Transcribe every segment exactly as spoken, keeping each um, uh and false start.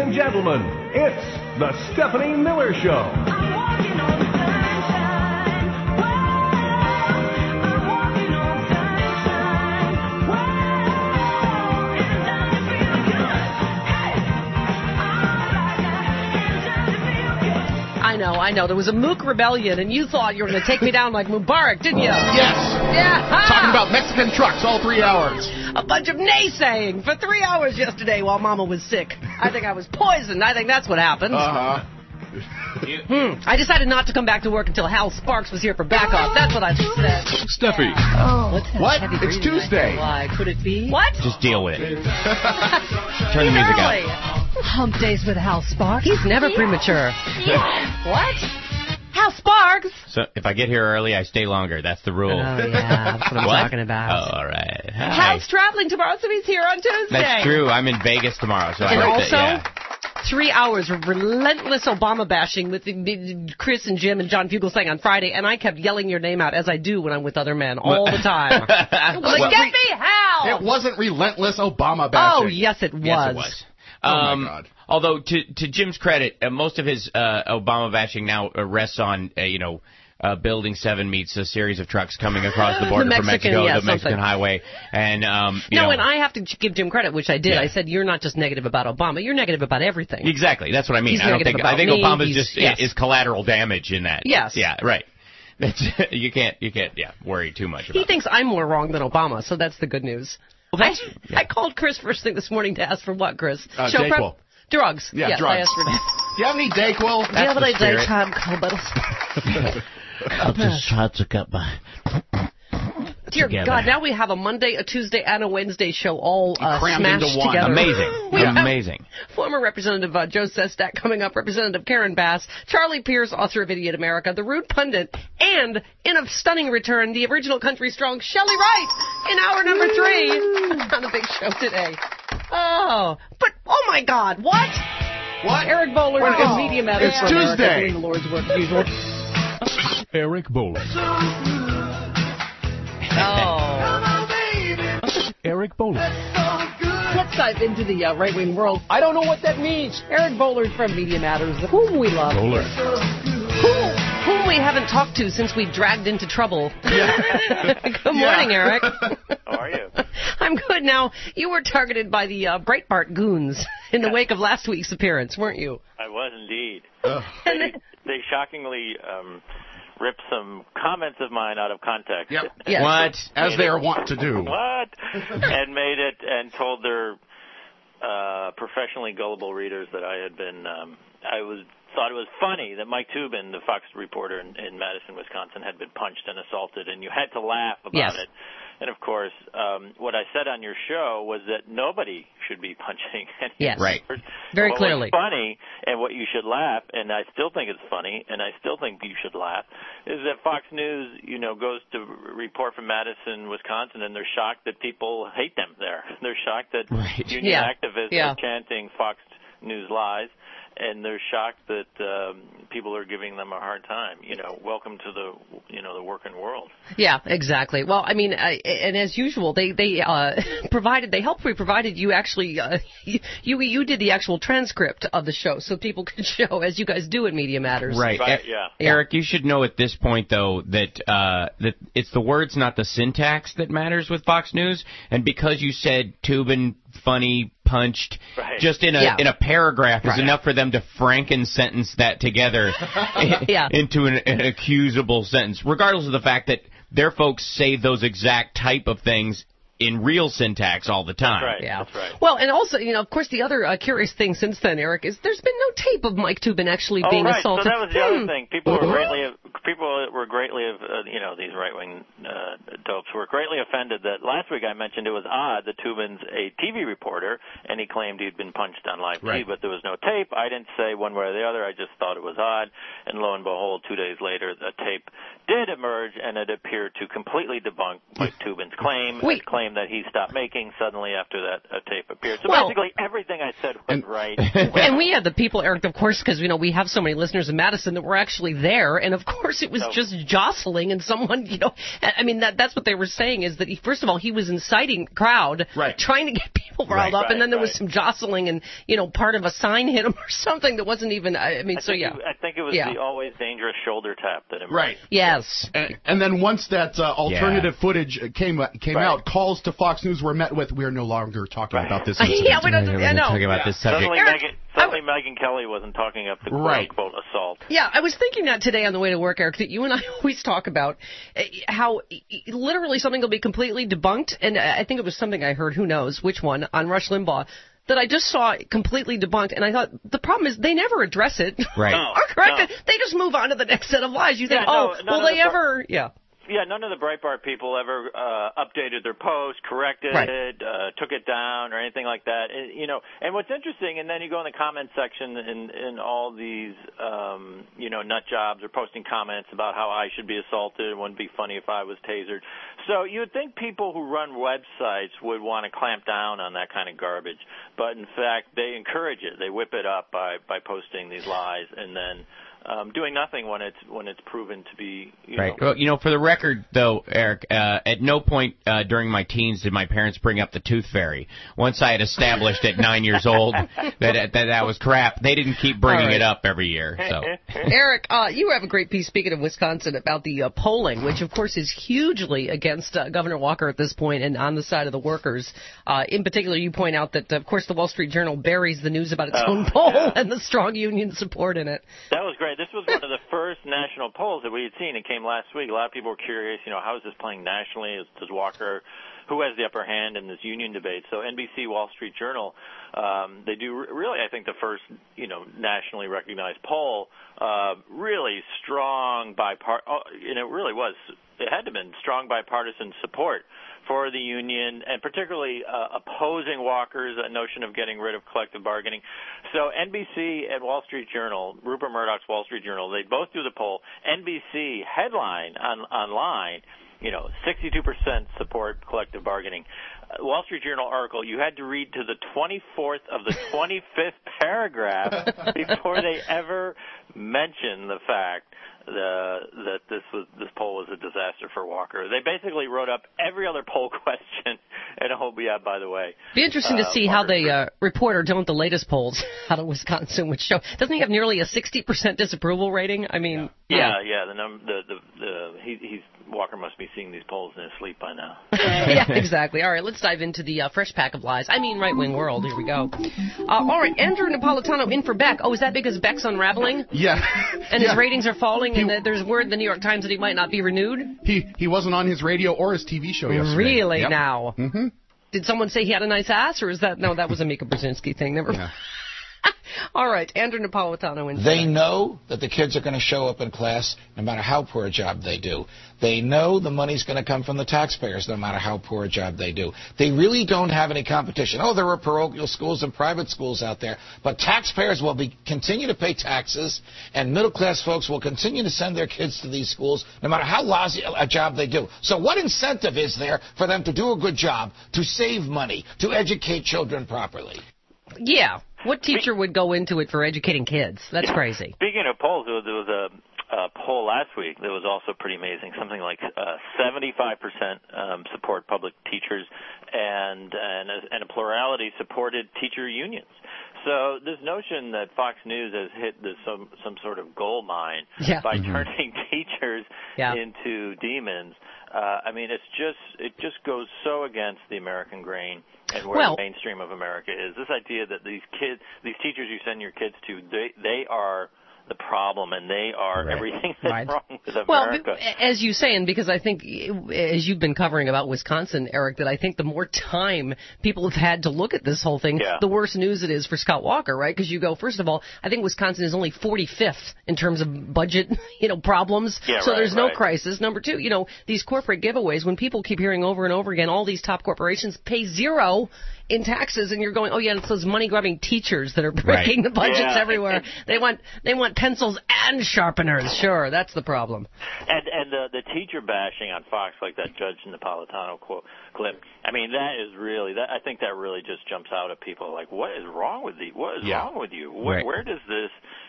and gentlemen, it's the Stephanie Miller Show. I know, I know. There was a Mook rebellion, and you thought you were going to take me down like Mubarak, didn't you? Yes. Yeah. Talking about Mexican trucks all three hours. A bunch of naysaying for three hours yesterday while Mama was sick. I think I was poisoned. I think that's what happened. Uh-huh. Hmm. I decided not to come back to work until Hal Sparks was here for backup. That's what I said. Steffi. Oh. What's that What? heavy It's breathing? Tuesday. Why? Could it be? What? Just deal with it. Turn the Too music early. up. Hump days with Hal Sparks. He's never premature. What? Hal Sparks? So if I get here early, I stay longer. That's the rule. Oh, yeah. That's what I'm What? talking about. Oh, all right. Hi. Hal's traveling tomorrow, so he's here on Tuesday. That's true. I'm in Vegas tomorrow, so And I also, that, yeah. three hours of relentless Obama bashing with the, Chris and Jim and John Fugelsang on Friday, and I kept yelling your name out, as I do when I'm with other men, all the time. I'm like, Well, get we- me, Hal! It wasn't relentless Obama bashing. Oh, yes, it was. Yes, it was. Oh, Um, my God. Although, to to Jim's credit, uh, most of his uh, Obama bashing now uh, rests on, uh, you know, uh, Building seven meets a series of trucks coming across the border The from Mexican, Mexico, yeah, the Mexican something. highway. And, um, you No, know, and I have to give Jim credit, which I did. Yeah. I said, you're not just negative about Obama, you're negative about everything. Exactly. That's what I mean. He's I don't negative think I about think me. Obama's He's- just yes. is collateral damage in that. Yes. Yeah. Right. That's you can't you can't yeah worry too much about. He thinks I'm more wrong than Obama, so that's the good news. Well, that's, I, yeah. I called Chris first thing this morning to ask for what, Chris? Uh, Show Dayquil. Drugs. Yeah, yes, drugs. I asked for that. Do you have any Dayquil? Do you have the any spirit. daytime cold I just tried to get my... Dear together. God, now we have a Monday, a Tuesday, and a Wednesday show all uh, Crammed smashed into one. together. Amazing. We have Amazing. Former Representative uh, Joe Sestak coming up, Representative Karen Bass, Charlie Pierce, author of Idiot America, The Rude Pundit, and, in a stunning return, the original country strong Shelley Wright in hour number three on the big show today. Oh, but, oh my God, what? What? Eric Bowler Well, from it's- Media Matters. it's from America, Tuesday. doing the Lord's work as usual. Eric Bowler. Oh. Eric Bowler. Let's dive into the uh, right-wing world. I don't know what that means. Eric Bowler from Media Matters, whom we love. Bowler. Whom, whom we haven't talked to since we dragged into trouble. Good morning, Eric. How are you? I'm good. Now, you were targeted by the uh, Breitbart goons in the wake of last week's appearance, weren't you? I was indeed. Ugh. They, they shockingly um, ripped some comments of mine out of context. Yep. Yes. What? As they are wont to do. What? And made it and told their uh, professionally gullible readers that I had been. Um, I was thought it was funny that Mike Tubin, the Fox reporter in, in Madison, Wisconsin, had been punched and assaulted, and you had to laugh about Yes. it. And of course, um, what I said on your show was that nobody should be punching any Yes. Right. Very what clearly. was funny and what you should laugh, and I still think it's funny, and I still think you should laugh, is that Fox News, you know, goes to report from Madison, Wisconsin, and they're shocked that people hate them there. They're shocked that Right. union Yeah. activists Yeah. are chanting Fox News lies, and they're shocked that um, people are giving them a hard time. You know, welcome to the, you know, the working world. Yeah, exactly. Well, I mean, I, and as usual, they they uh, provided, they helpfully provided you actually, uh, you you did the actual transcript of the show so people could show, as you guys do at Media Matters. Right. Right, E- yeah. Eric, you should know at this point, though, that uh, that it's the words, not the syntax, that matters with Fox News. And because you said Tubin, funny, punched, Right. just in a Yeah. in a paragraph is Right. enough for them to Franken sentence that together Yeah. into an, an accusable sentence, regardless of the fact that their folks say those exact type of things in real syntax all the time. Right. Yeah. That's right. Well, and also, you know, of course, the other uh, curious thing since then, Eric, is there's been no tape of Mike Tubin actually Oh, being right. assaulted. So that was the Hmm. other thing. People were greatly, people were greatly, uh, you know, these right-wing uh, dopes were greatly offended that last week I mentioned it was odd that Tubin's a T V reporter and he claimed he'd been punched on live T V, Right. but there was no tape. I didn't say one way or the other. I just thought it was odd. And lo and behold, two days later, the tape did emerge, and it appeared to completely debunk Mike Tubin's claim. Wait. His claim that he stopped making suddenly after that uh, tape appeared. So Well- basically, everything I said was And- right. And we had the people, Eric, of course, because, you know, we have so many listeners in Madison that were actually there. And, of course, course, it was So- just jostling and someone, you know, I mean, that that's what they were saying is that, he, first of all, he was inciting the crowd, Right. trying to get people riled Right, up, and then there was right. some jostling and, you know, part of a sign hit him or something that wasn't even, I mean, I so think yeah. it, I think it was Yeah. the always dangerous shoulder tap that emerged. Right. Yes. And, and then once that uh, alternative footage came came Right. out, calls to Fox News were met with, "We are no longer talking about this incident." Yeah, we don't, We're I know. talking about this subject. Suddenly, Eric, Megan, I suddenly Megyn Kelly wasn't talking up the Right. quote unquote assault. Yeah, I was thinking that today on the way to work, Eric, that you and I always talk about uh, how uh, literally something will be completely debunked, and uh, I think it was something I heard, who knows which one, on Rush Limbaugh, that I just saw completely debunked, and I thought, the problem is they never address it. Right. No, or correct no. it. They just move on to the next set of lies. You think, Yeah, no, oh, none will of they the pro- ever, yeah. Yeah, none of the Breitbart people ever uh, updated their post, corrected Right. it, uh, took it down, or anything like that. It, you know, and what's interesting, and then you go in the comment section, and, and all these, um, you know, nut jobs are posting comments about how I should be assaulted. It wouldn't be funny if I was tasered. So you would think people who run websites would want to clamp down on that kind of garbage, but in fact, they encourage it. They whip it up by by posting these lies, and then. Um, doing nothing when it's when it's proven to be you Right. know, Well, you know, for the record, though, Eric, uh, at no point uh, during my teens did my parents bring up the tooth fairy. Once I had established at nine years old that, that that was crap, they didn't keep bringing All right. it up every year. So. Eric, uh, you have a great piece, speaking of Wisconsin, about the uh, polling, which, of course, is hugely against uh, Governor Walker at this point and on the side of the workers. Uh, in particular, you point out that, of course, the Wall Street Journal buries the news about its Oh, own poll yeah. and the strong union support in it. That was great. This was one of the first national polls that we had seen. It came last week. A lot of people were curious, you know, how is this playing nationally? Is, does Walker, who has the upper hand in this union debate? So N B C, Wall Street Journal, um, they do re- really, I think, the first, you know, nationally recognized poll. Uh, really strong bipart, oh, and it really was. It had to have been strong bipartisan support for the union, and particularly uh, opposing Walker's uh, notion of getting rid of collective bargaining. So N B C and Wall Street Journal, Rupert Murdoch's Wall Street Journal, they both do the poll. N B C headline on online, you know, sixty-two percent support collective bargaining. Uh, Wall Street Journal article, you had to read to the twenty-fourth of the twenty-fifth paragraph before they ever mention the fact the, that this was this poll was a disaster for Walker. They basically wrote up every other poll question, and oh yeah, by the way, Be interesting to uh, see how Walker's they uh, report or don't the latest polls out of Wisconsin, which show doesn't he have nearly a sixty percent disapproval rating? I mean, Yeah, yeah. The num the the, the he, he's Walker must be seeing these polls in his sleep by now. yeah, exactly. All right, let's dive into the uh, fresh pack of lies. I mean, right-wing world. Here we go. Uh, all right, Andrew Napolitano in for Beck. Oh, is that because Beck's unraveling Yeah. and yeah. his ratings are falling, and that there's word in the New York Times that he might not be renewed? He he wasn't on his radio or his T V show yesterday. Really? Yep. Now? Mm-hmm. Did someone say he had a nice ass, or is that no? That was a Mika Brzezinski thing. Never. Yeah. All right, Andrew Napolitano in. for They Beck. know that the kids are going to show up in class no matter how poor a job they do. They know the money's going to come from the taxpayers no matter how poor a job they do. They really don't have any competition. Oh, there are parochial schools and private schools out there, but taxpayers will be continue to pay taxes, and middle-class folks will continue to send their kids to these schools no matter how lousy a job they do. So what incentive is there for them to do a good job, to save money, to educate children properly? Yeah. What teacher would go into it for educating kids? That's crazy. Speaking of polls, there was, there was a, a poll last week that was also pretty amazing. Something like uh, seventy-five percent um, support public teachers, and and a, and a plurality supported teacher unions. So this notion that Fox News has hit the, some some sort of gold mine Yeah. by Mm-hmm. turning teachers Yeah. into demons, uh, I mean, it's just it just goes so against the American grain and where Well- the mainstream of America is. This idea that these kids, these teachers you send your kids to, they they are the problem, and they are Right. everything that's Right. wrong with Well, America. b- as you say, and because I think, as you've been covering about Wisconsin, Eric, that I think the more time people have had to look at this whole thing, Yeah. the worse news it is for Scott Walker, right? Because you go, first of all, I think Wisconsin is only forty-fifth in terms of budget, you know, problems. Yeah, so right, there's no right. crisis. Number two, you know, these corporate giveaways, when people keep hearing over and over again, all these top corporations pay zero in taxes, and you're going, oh yeah, it's those money-grubbing teachers that are breaking the budgets Yeah. everywhere. They want they want pencils and sharpeners. Sure, that's the problem. And and the the teacher bashing on Fox, like that Judge Napolitano quote clip. I mean, that is really that. I think that really just jumps out at people. Like, what is wrong with the? What is Yeah. wrong with you? Where, Right. where does this? Where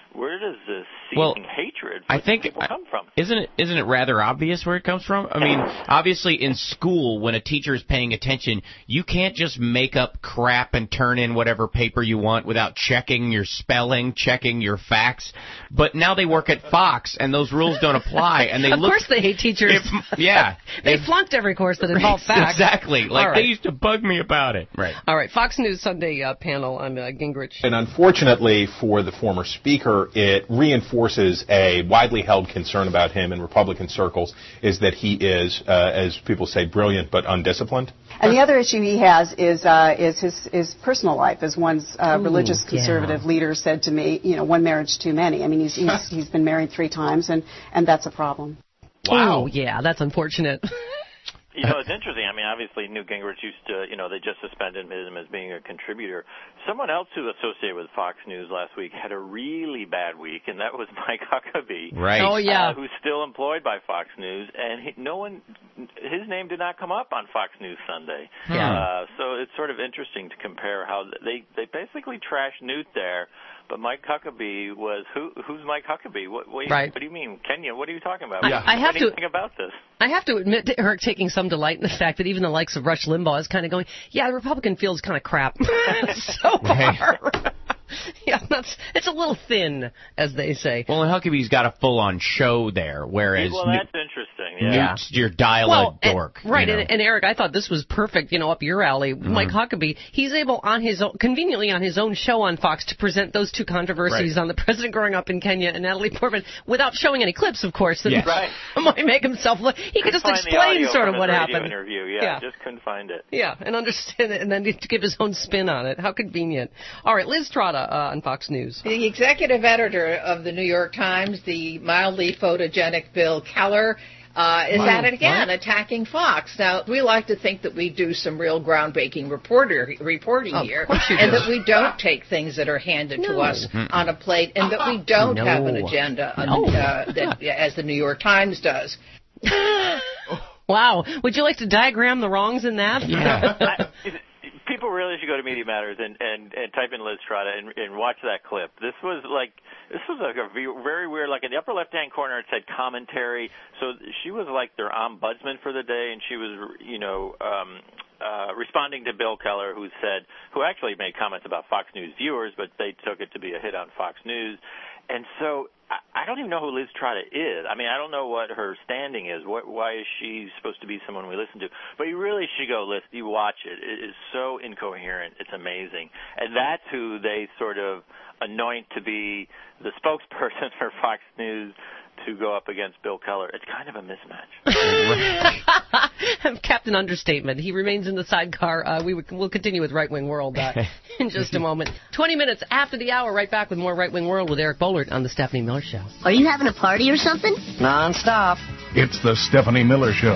does this seething well, hatred I think people come from? Isn't it isn't it rather obvious where it comes from? I mean, obviously in school, when a teacher is paying attention, you can't just make up crap and turn in whatever paper you want without checking your spelling, checking your facts. But now they work at Fox, and those rules don't apply. And they of look, course they hate teachers. If, yeah. they if, flunked every course that involved facts. Exactly. Like, right. they used to bug me about it. Right. All right, Fox News Sunday uh, panel. I'm uh, Gingrich. And unfortunately for the former speaker, it reinforces a widely held concern about him in Republican circles, is that he is, uh, as people say, brilliant but undisciplined. And the other issue he has is uh, is his his personal life, as one uh, Ooh, religious conservative yeah. leader said to me. You know, one marriage too many. I mean, he's he's, he's been married three times, and, and that's a problem. Wow. Oh, yeah, that's unfortunate. You know, it's interesting. I mean, obviously, Newt Gingrich used to, you know, they just suspended him as being a contributor. Someone else who associated with Fox News last week had a really bad week, and that was Mike Huckabee. Right. Oh, yeah. Uh, who's still employed by Fox News, and he, no one, his name did not come up on Fox News Sunday. Yeah. Uh, so it's sort of interesting to compare how they, they basically trashed Newt there. But Mike Huckabee was who? Who's Mike Huckabee? What, what, right. what do you mean, Kenya? What are you talking about? Yeah. I, I have to. Anything about this? I have to admit to Eric taking some delight in the fact that even the likes of Rush Limbaugh is kind of going, yeah, the Republican field's kind of crap so far. Yeah, that's it's a little thin, as they say. Well, and Huckabee's got a full-on show there, whereas well, that's Newt, interesting. Yeah. Newt's your dialogue well, dork. And, right, you know? and, and Eric, I thought this was perfect, you know, up your alley. Mm-hmm. Mike Huckabee, he's able on his own, conveniently on his own show on Fox to present those two controversies right. on the president growing up in Kenya and Natalie Portman without showing any clips, of course. That yes. Right. might make himself look. He could just explain sort of what happened. Interview. Yeah, yeah, I just couldn't find it. Yeah, and understand it, and then to give his own spin on it. How convenient. All right, Liz Trotta uh, on Fox News. The executive editor of the New York Times, the mildly photogenic Bill Keller, uh, is wow. at it again, what? attacking Fox. Now, we like to think that we do some real groundbreaking reporter, reporting oh, here, and that we don't take things that are handed no. to us Mm-mm. on a plate, and that we don't no. have an agenda no. uh, that, as the New York Times does. Wow. Would you like to diagram the wrongs in that? Yeah. I, people really should go to Media Matters and, and, and type in Liz Trotta and, and watch that clip. This was like this was like a very weird. Like in the upper left-hand corner, it said commentary. So she was like their ombudsman for the day, and she was, you know, um, uh, responding to Bill Keller, who said, who actually made comments about Fox News viewers, but they took it to be a hit on Fox News. And so I, I don't even know who Liz Trotta is. I mean, I don't know what her standing is. What, why is she supposed to be someone we listen to? But you really should go listen. You watch it. It is so incoherent. It's amazing. And that's who they sort of anoint to be the spokesperson for Fox News to go up against Bill Keller. It's kind of a mismatch. Captain Understatement. He remains in the sidecar. Uh, we will continue with Right Wing World uh, in just a moment. twenty minutes after the hour, right back with more Right Wing World with Eric Bollert on The Stephanie Miller Show. Are you having a party or something? Non-stop. It's The Stephanie Miller Show.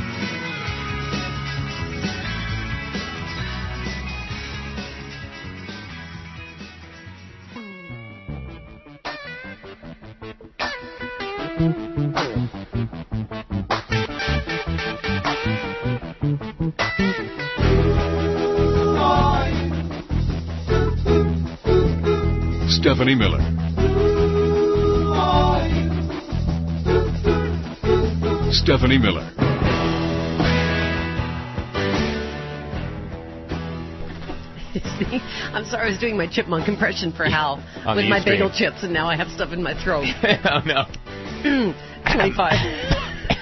Stephanie Miller. Stephanie Miller. I'm sorry, I was doing my chipmunk impression for Hal with my bagel chips, and now I have stuff in my throat. Oh, no. twenty-five.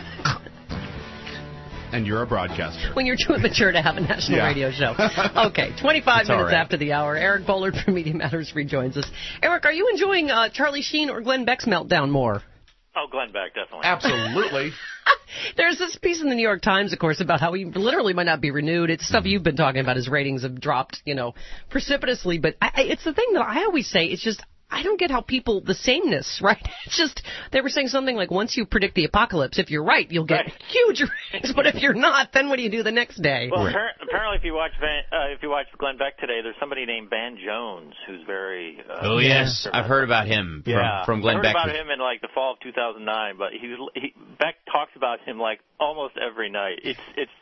And you're a broadcaster. When you're too immature to have a national yeah. radio show. Okay, twenty-five it's minutes right. after the hour. Eric Bollert from Media Matters rejoins us. Eric, are you enjoying uh, Charlie Sheen or Glenn Beck's meltdown more? Oh, Glenn Beck, definitely. Absolutely. There's this piece in the New York Times, of course, about how he literally might not be renewed. It's stuff you've been talking about. His ratings have dropped, you know, precipitously. But I, I, it's the thing that I always say. It's just I don't get how people, the sameness, right? It's just, they were saying something like, once you predict the apocalypse, if you're right, you'll get right. huge ratings. But if you're not, then what do you do the next day? Well, right. apparently, if you watch Van, uh, if you watch Glenn Beck today, there's somebody named Van Jones who's very. Uh, oh yes, I've heard about him from, yeah. from Glenn I heard Beck. about him in like the fall of two thousand nine, but he, he Beck talks about him like almost every night. It's it's.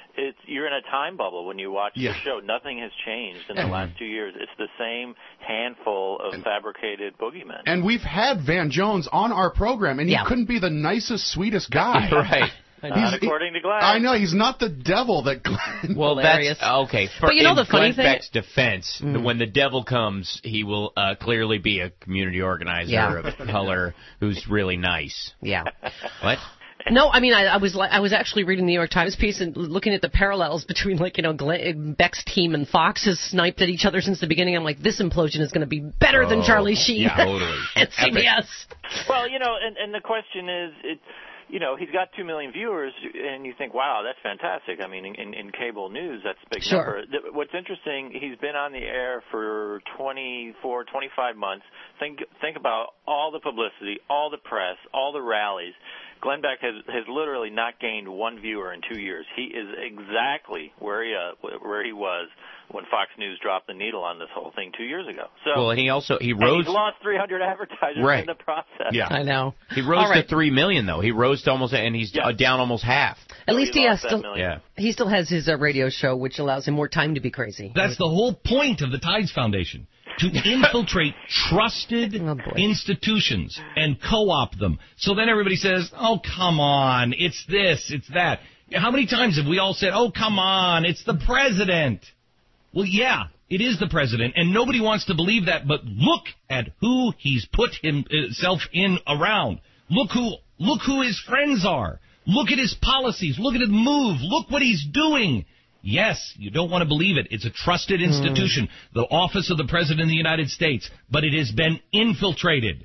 it's you're in a time bubble when you watch Yeah. the show. Nothing has changed in the last two years. It's the same handful of fabricated boogeymen. And we've had Van Jones on our program, and he Yeah. couldn't be the nicest, sweetest guy. Right. Not according to Glenn. I know, he's not the devil that Glenn... Well, Hilarious. that's okay. For, But you know in the funny Glenn thing- Beck's defense, Mm. when the devil comes, he will uh, clearly be a community organizer Yeah. of color who's really nice. Yeah. What? No, I mean, I, I was like, I was actually reading the New York Times piece and looking at the parallels between, like, you know, Glenn, Beck's team and Fox has sniped at each other since the beginning. I'm like, this implosion is going to be better than Oh, Charlie Sheen yeah, totally. at C B S. Well, you know, and, and the question is, it, you know, he's got two million viewers, and you think, wow, that's fantastic. I mean, in, in cable news, that's a big Sure. number. The- What's interesting, he's been on the air for twenty-four, twenty-five months. Think think about all the publicity, all the press, all the rallies. Glenn Beck has, has literally not gained one viewer in two years. He is exactly where he uh, where he was when Fox News dropped the needle on this whole thing two years ago. So, Well, and he also he and rose. he's lost three hundred advertisers Right. in the process. Yeah. I know. He rose All right. to three million though. He rose to almost, and he's Yeah. uh, down almost half. At So least he he has lost that still, million. Yeah. he still has his uh, radio show, which allows him more time to be crazy. That's the whole point of the Tides Foundation, to infiltrate trusted Oh, boy. institutions and co-opt them. So then everybody says, oh, come on, it's this, it's that. How many times have we all said, oh, come on, it's the president? Well, yeah, it is the president, and nobody wants to believe that, but look at who he's put himself in around. Look who, look who his friends are. Look at his policies. Look at his move. Look what he's doing. Yes, you don't want to believe it. It's a trusted institution, the office of the President of the United States, but it has been infiltrated.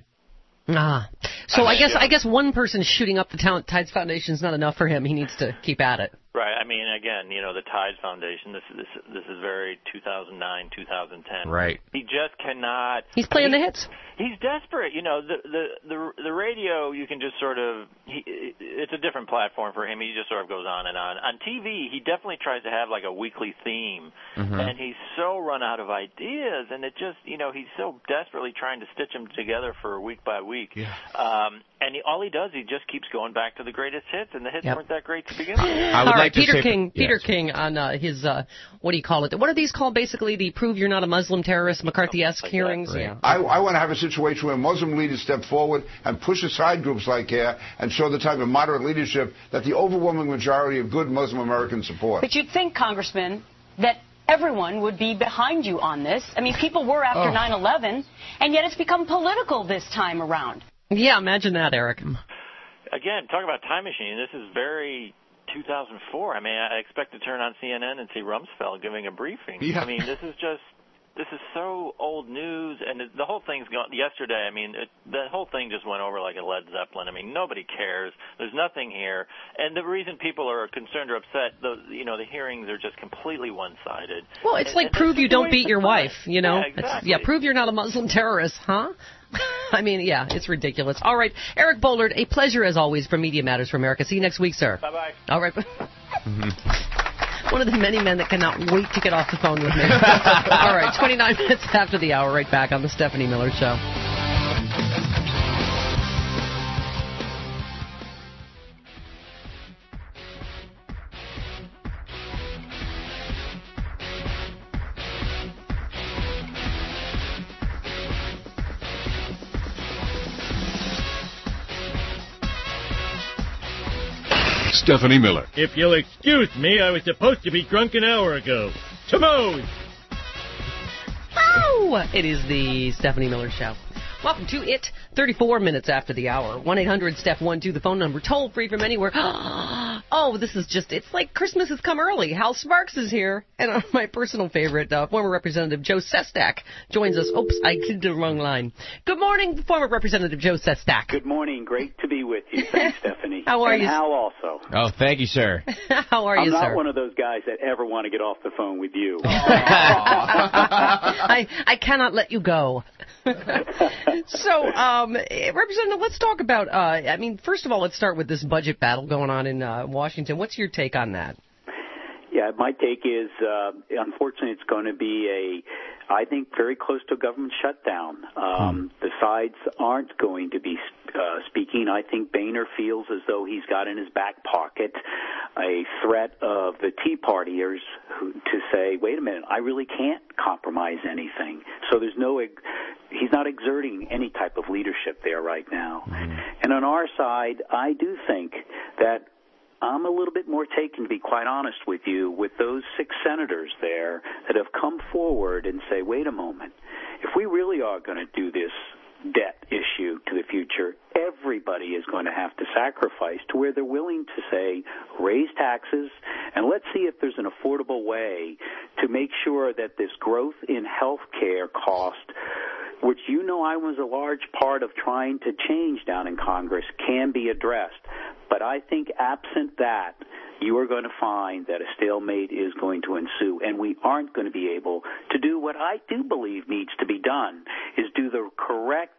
Ah, so I guess I guess one person shooting up the Talent Tides Foundation is not enough for him. He needs to keep at it. Right. I mean, again, you know, the Tides Foundation. This this this is very two thousand nine, two thousand ten. Right. He just cannot. He's playing I mean, the hits. He's desperate. You know, the the the the radio. You can just sort of. He, it's a different platform for him. He just sort of goes on and on. On T V, he definitely tries to have like a weekly theme, Mhm. and he's so run out of ideas. And it just, you know, he's so desperately trying to stitch them together for week by week. Yeah. Um, and he, all he does, he just keeps going back to the greatest hits, and the hits Yep. weren't that great to begin with. I would All right, like to Peter say- King. Yes. Peter King on uh, his uh, what do you call it? What are these called? Basically, the "Prove You're Not a Muslim Terrorist" McCarthy-esque Like that, hearings. right. Yeah. I, I want to have a situation where Muslim leaders step forward and push aside groups like CARE and show the type of moderate leadership that the overwhelming majority of good Muslim Americans support. But you'd think, Congressman, that everyone would be behind you on this. I mean, people were after Oh. nine eleven, and yet it's become political this time around. Yeah, imagine that, Eric. Again, talk about time machine. This is very two thousand four. I mean, I expect to turn on C N N and see Rumsfeld giving a briefing. Yeah. I mean, this is just, this is so old news, and it, the whole thing's gone. Yesterday, I mean, it, the whole thing just went over like a Led Zeppelin. I mean, nobody cares. There's nothing here, and the reason people are concerned or upset, the you know, the hearings are just completely one-sided. Well, it's And- like and prove it's you just a don't waste beat of your time. wife. You know. Yeah, It's- exactly. yeah, prove you're not a Muslim terrorist, huh? I mean, yeah, it's ridiculous. All right, Eric Bollard, a pleasure as always from Media Matters for America. See you next week, sir. Bye bye. All right. One of the many men that cannot wait to get off the phone with me. All right, twenty-nine minutes after the hour, right back on the Stephanie Miller Show. Stephanie Miller. If you'll excuse me, I was supposed to be drunk an hour ago. Tomorrow. Oh, it is the Stephanie Miller Show. Welcome to it. thirty-four minutes after the hour. one eight hundred Steph one two, the phone number. Toll free from anywhere. Oh, this is just, it's like Christmas has come early. Hal Sparks is here. And uh, my personal favorite, uh, former Representative Joe Sestak joins us. Oops, I did the wrong line. Good morning, former Representative Joe Sestak. Good morning. Great to be with you. Thanks, Stephanie. How are and you? Hal also. Oh, thank you, sir. How are I'm you, not sir? one of those guys that ever want to get off the phone with you. I I cannot let you go. So, um, eh, Representative, let's talk about, uh, I mean, first of all, let's start with this budget battle going on in uh, Washington. What's your take on that? Yeah, my take is, uh, unfortunately, it's going to be a, I think, very close to a government shutdown. Um, hmm. The sides aren't going to be uh, speaking. I think Boehner feels as though he's got in his back pocket a threat of the Tea Partiers who, to say, wait a minute, I really can't compromise anything. So there's no, he's not exerting any type of leadership there right now. Hmm. And on our side, I do think that I'm a little bit more taken, to be quite honest with you, with those six senators there that have come forward and say, wait a moment, if we really are going to do this debt issue to the future, everybody is going to have to sacrifice to where they're willing to say, raise taxes, and let's see if there's an affordable way to make sure that this growth in health care cost, which you know I was a large part of trying to change down in Congress, can be addressed. But I think absent that, you are going to find that a stalemate is going to ensue, and we aren't going to be able to do what I do believe needs to be done, is do the correct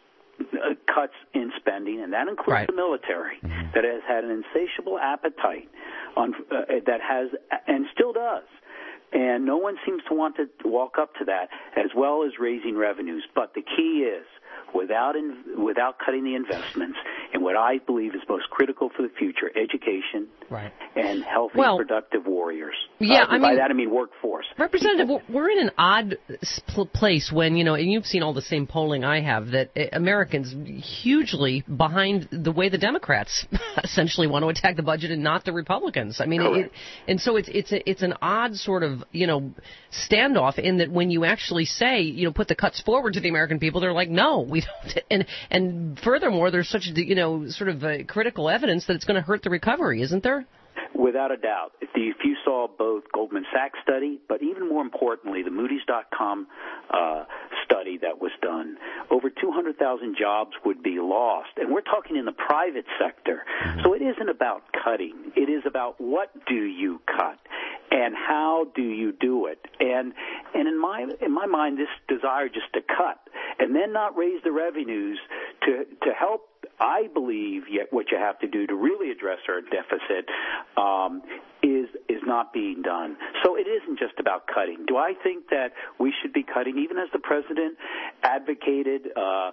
uh, cuts in spending, and that includes right. the military, that has had an insatiable appetite on uh, that has and still does. And no one seems to want to walk up to that, as well as raising revenues. But the key is, without in, without cutting the investments in what I believe is most critical for the future, education right. and healthy, well, productive warriors. Yeah, uh, I by mean, that I mean workforce. Representative, People, we're in an odd place when, you know, and you've seen all the same polling I have, that Americans hugely behind the way the Democrats essentially want to attack the budget and not the Republicans. I mean, it, and so it's it's a, it's an odd sort of, you know, standoff in that when you actually say, you know, put the cuts forward to the American people, they're like, no, we don't. And and furthermore, there's such, you know, sort of uh, critical evidence that it's going to hurt the recovery, isn't there? Without a doubt. If you, if you saw both Goldman Sachs study, but even more importantly, the Moody's dot com uh, study that was done, over two hundred thousand jobs would be lost. And we're talking in the private sector. Mm-hmm. So it isn't about cutting. It is about what do you cut and how do you do it. And and in my in my mind, this desire just to cut and then not raise the revenues to to help, I believe, yet what you have to do to really address our deficit um, is is not being done. So it isn't just about cutting. Do I think that we should be cutting, even as the president advocated uh, uh,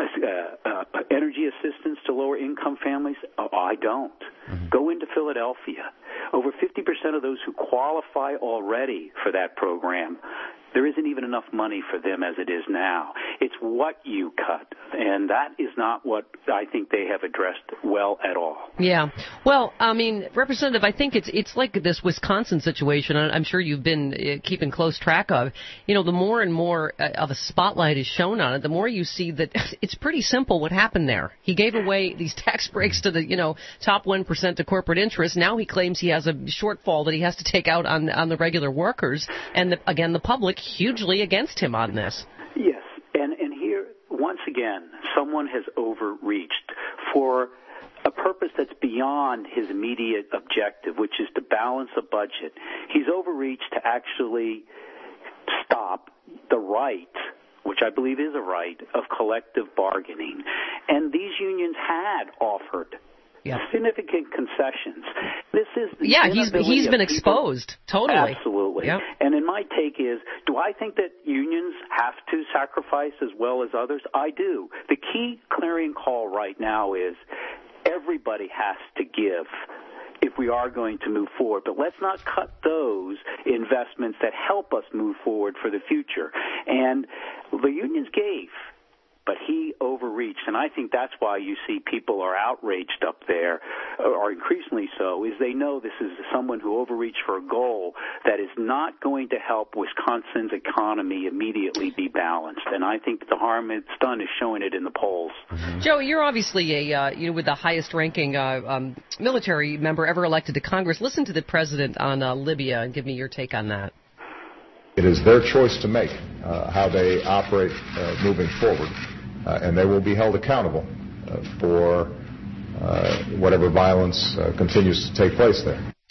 uh, energy assistance to lower income families? Oh, I don't. Mm-hmm. Go into Philadelphia. Over fifty percent of those who qualify already for that program, there isn't even enough money for them as it is now. It's what you cut, and that is not what I think they have addressed well at all. Yeah. Well, I mean, Representative, I think it's it's like this Wisconsin situation. I'm sure you've been uh, keeping close track of. You know, the more and more uh, of a spotlight is shown on it, the more you see that it's pretty simple what happened there. He gave away these tax breaks to the, you know, top one percent to corporate interests. Now he claims he has a shortfall that he has to take out on on the regular workers, and the, again, the public hugely against him on this. Yes, and and here, once again, someone has overreached for a purpose that's beyond his immediate objective, which is to balance a budget. He's overreached to actually stop the right, which I believe is a right, of collective bargaining. And these unions had offered Yeah. significant concessions. This is the yeah. He's he's been exposed totally. Absolutely. Yep. And in my take is, do I think that unions have to sacrifice as well as others? I do. The key clarion call right now is everybody has to give if we are going to move forward. But let's not cut those investments that help us move forward for the future. And the unions gave, but he overreached, and I think that's why you see people are outraged up there, or increasingly so, is they know this is someone who overreached for a goal that is not going to help Wisconsin's economy immediately be balanced. And I think the harm it's done is showing it in the polls. Mm-hmm. Joe, you're obviously a uh, you know with the highest-ranking uh, um, military member ever elected to Congress. Listen to the president on uh, Libya and give me your take on that. It is their choice to make uh, how they operate uh, moving forward. Uh, and they will be held accountable uh, for uh, whatever violence uh, continues to take place there.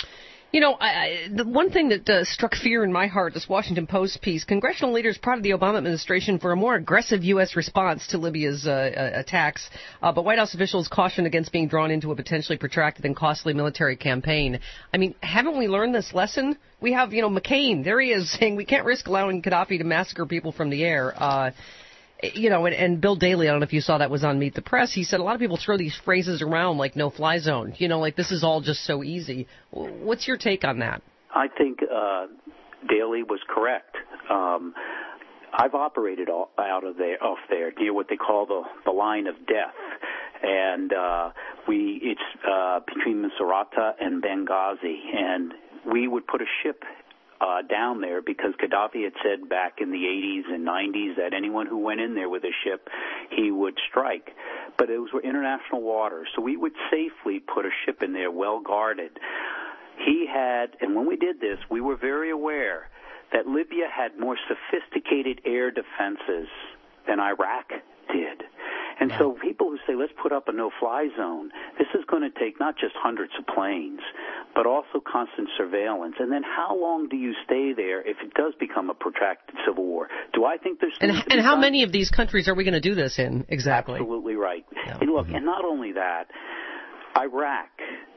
You know, I, I, the one thing that uh, struck fear in my heart, this Washington Post piece, congressional leaders prodded the Obama administration for a more aggressive U S response to Libya's uh, uh, attacks, uh, but White House officials cautioned against being drawn into a potentially protracted and costly military campaign. I mean, haven't we learned this lesson? We have, you know, McCain, there he is, saying we can't risk allowing Gaddafi to massacre people from the air. Uh, You know, and, and Bill Daley, I don't know if you saw that, was on Meet the Press. He said a lot of people throw these phrases around like no-fly zone. You know, like this is all just so easy. What's your take on that? I think uh, Daley was correct. Um, I've operated all, out of there, off there, near what they call the, the line of death. And uh, we it's uh, between Misrata and Benghazi. And we would put a ship Uh, down there because Gaddafi had said back in the eighties and nineties that anyone who went in there with a ship, he would strike. But those were international waters, so we would safely put a ship in there well guarded. He had, and when we did this, we were very aware that Libya had more sophisticated air defenses than Iraq did. And so people who say, let's put up a no-fly zone, this is going to take not just hundreds of planes, but also constant surveillance. And then how long do you stay there if it does become a protracted civil war? Do I think there's... And, and how done? many of these countries are we going to do this in exactly? Absolutely right. Yeah. And look, mm-hmm. and not only that, Iraq...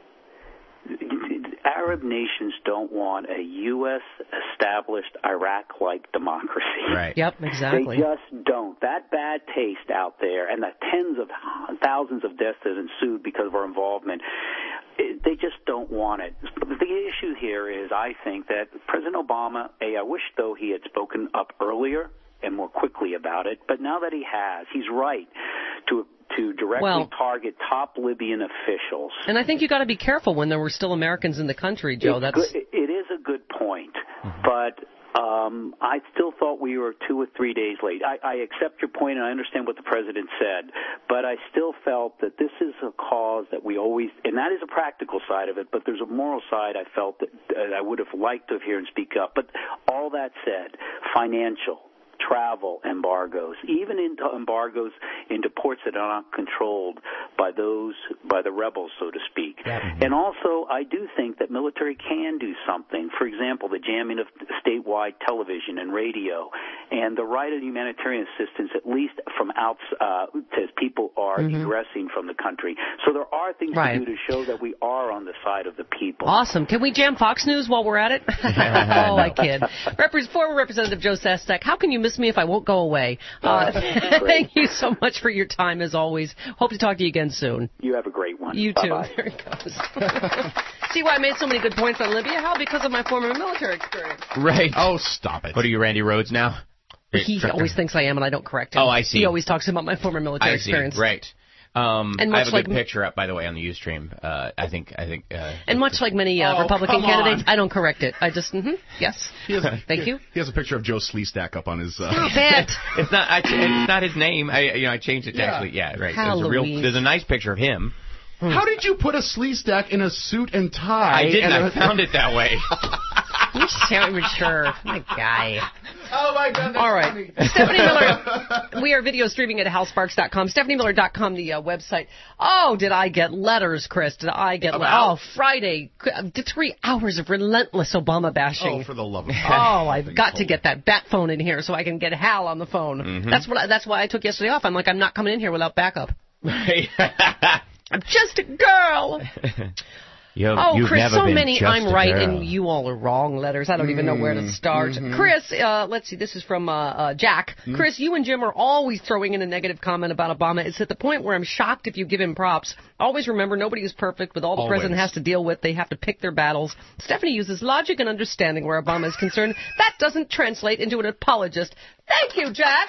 Arab nations don't want a U S-established Iraq-like democracy. Right. Yep, exactly. They just don't. That bad taste out there and the tens of thousands of deaths that ensued because of our involvement, it, they just don't want it. But the issue here is, I think, that President Obama, A, I wish, though, he had spoken up earlier and more quickly about it, but now that he has, he's right to to directly well, target top Libyan officials. And I think you got to be careful when there were still Americans in the country, Joe. It's That's good. It is a good point, mm-hmm. but um, I still thought we were two or three days late. I, I accept your point, and I understand what the president said, but I still felt that this is a cause that we always, and that is a practical side of it, but there's a moral side I felt that uh, I would have liked to hear and speak up. But all that said, financial, travel embargoes, even into embargoes into ports that are not controlled by those, by the rebels, so to speak. Mm-hmm. And also, I do think that military can do something. For example, the jamming of statewide television and radio, and the right of humanitarian assistance, at least from outside, uh, as people are mm-hmm. egressing from the country. So there are things right. to do to show that we are on the side of the people. Awesome. Can we jam Fox News while we're at it? oh, I kid. Repre- former Representative Joe Sestak, how can you miss me if I won't go away? Uh, thank you so much for your time, as always. Hope to talk to you again soon. You have a great one. You too. Bye-bye. There it goes. See why I made so many good points on Libya? How? Because of my former military experience. Right. Oh, stop it. What are you, Randy Rhodes now? He always thinks I am, and I don't correct him. Oh, I see. He always talks about my former military I experience. See. Right. Um, and I have a good like, picture up, by the way, on the Ustream. Uh, I think, I think. Uh, and much like many uh, oh, Republican candidates, I don't correct it. I just, mm-hmm, yes. He has, Thank he, you. He has a picture of Joe Sleestack up on his. Uh, Stop it. It's not. I, it's not his name. I, you know, I changed it to yeah. actually. Yeah, right. There's a real. There's a nice picture of him. How did you put a Sleestack in a suit and tie? I didn't. And I found it that way. You're so immature. My guy. Oh, my God, that's All right. funny. Stephanie Miller, we are video streaming at hal sparks dot com. Stephanie Miller dot com, the uh, website. Oh, did I get letters, Chris? Did I get letters? Oh, Friday. Three hours of relentless Obama bashing. Oh, for the love of God. Oh, I've got to get that bat phone in here so I can get Hal on the phone. Mm-hmm. That's what. I, that's why I took yesterday off. I'm like, I'm not coming in here without backup. Right. I'm just a girl. You've, oh, you've Chris, never so been many just I'm a right girl. and you all are wrong letters. I don't even know where to start. Mm-hmm. Chris, uh, let's see, this is from uh, uh, Jack. Mm-hmm. Chris, you and Jim are always throwing in a negative comment about Obama. It's at the point where I'm shocked if you give him props. Always remember, nobody is perfect. With all the always. president has to deal with, they have to pick their battles. Stephanie uses logic and understanding where Obama is concerned. That doesn't translate into an apologist. Thank you, Jack.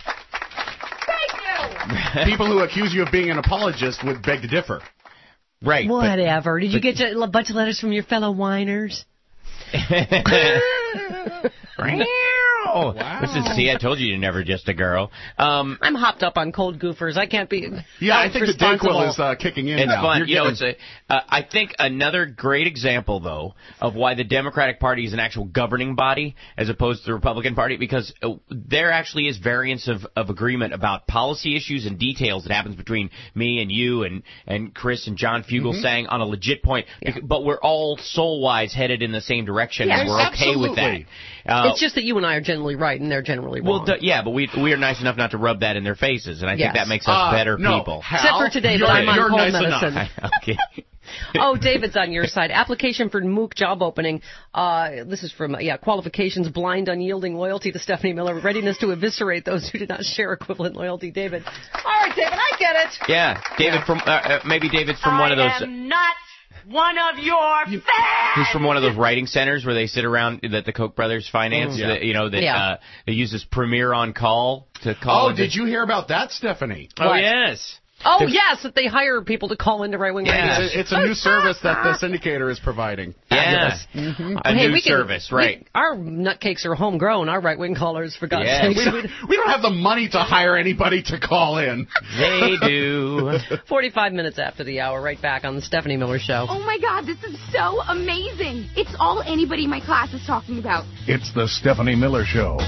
Thank you. People who accuse you of being an apologist would beg to differ. Right. Whatever. But, Did you get a bunch of letters from your fellow whiners? Wow. Wow. This is, see, I told you you're never just a girl. Um, I'm hopped up on cold goofers. I can't be. Yeah, I think the responsible. Dayquil is uh, kicking in It's now. fun. You're You know, getting- it's a, uh, I think another great example, though, of why the Democratic Party is an actual governing body as opposed to the Republican Party, because uh, there actually is variance of, of agreement about policy issues and details that happens between me and you and, and Chris and John Fugel Mm-hmm. saying on a legit point. Yeah. But we're all soul-wise headed in the same direction, Yes, and we're okay absolutely. with that. Uh, It's just that you and I are generally right and they're generally wrong. well, d- yeah, but we we are nice enough not to rub that in their faces, and I Yes. think that makes us Uh, better no, people. Hal, Except for today, but you're- I'm on you're cold nice medicine. enough. Okay. Oh, David's on your side. Application for MOOC job opening. Uh, this is from, yeah, qualifications, blind, unyielding loyalty to Stephanie Miller, readiness to eviscerate those who do not share equivalent loyalty. David. All right, David, I get it. Yeah, David from uh, uh, maybe David's from one of those. I am not one of your fans. He's from one of those writing centers where they sit around that the Koch brothers finance. Mm, yeah. That, you know that Yeah. uh, they use this Premiere on Call to call. Oh, into- did you hear about that, Stephanie? Oh What? yes. Oh, There's- yes, that they hire people to call into right-wing Yeah. radio. It's, a, it's a new service that the syndicator is providing. Yeah. Mm-hmm. A Hey, new we can- service, we- right? our nutcakes are homegrown, our right-wing callers, for God's Yes. sake. We don't, we don't have the money to hire anybody to call in. They do. forty-five minutes after the hour, right back on the Stephanie Miller Show. Oh my God, this is so amazing. It's all anybody in my class is talking about. It's the Stephanie Miller Show.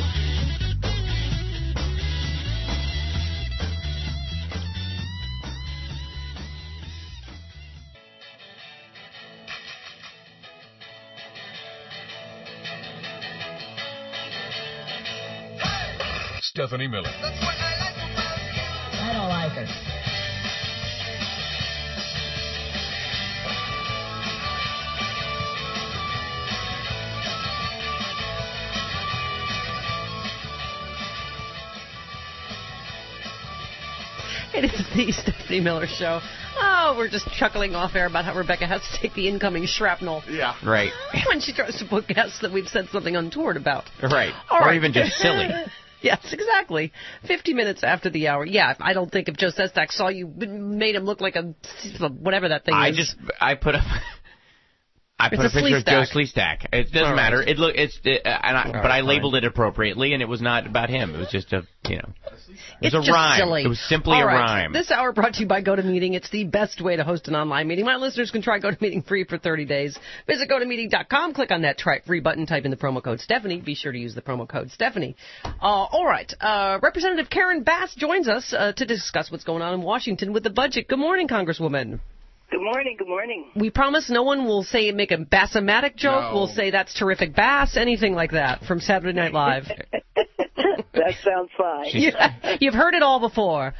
Stephanie Miller. I don't like it. It is the Stephanie Miller Show. Oh, we're just chuckling off air about how Rebecca has to take the incoming shrapnel. Yeah. Right. When she tries to put guests that we've said something untoward about. Right. All or right. even just silly. Yes, exactly. Fifty minutes after the hour. Yeah, I don't think if Joe Sestak saw you, made him look like a whatever that thing I is. just I put a I It's put a, a picture of Joe Sleestack. Sleestack. It doesn't All right. matter. It look it's it, uh, and I, All but right, I labeled fine. it appropriately, and it was not about him. It was just a you know. It was It's a just rhyme. silly. It was simply All a right. rhyme. This hour brought to you by GoToMeeting. It's the best way to host an online meeting. My listeners can try GoToMeeting free for thirty days. Visit go to meeting dot com. Click on that try it free button. Type in the promo code Stephanie. Be sure to use the promo code Stephanie. Uh, all right. Uh, Representative Karen Bass joins us uh, to discuss what's going on in Washington with the budget. Good morning, Congresswoman. Good morning, good morning. We promise no one will say make a Bassomatic joke. No. We'll say that's terrific bass, anything like that from Saturday Night Live. That sounds fine. Yeah, you've heard it all before.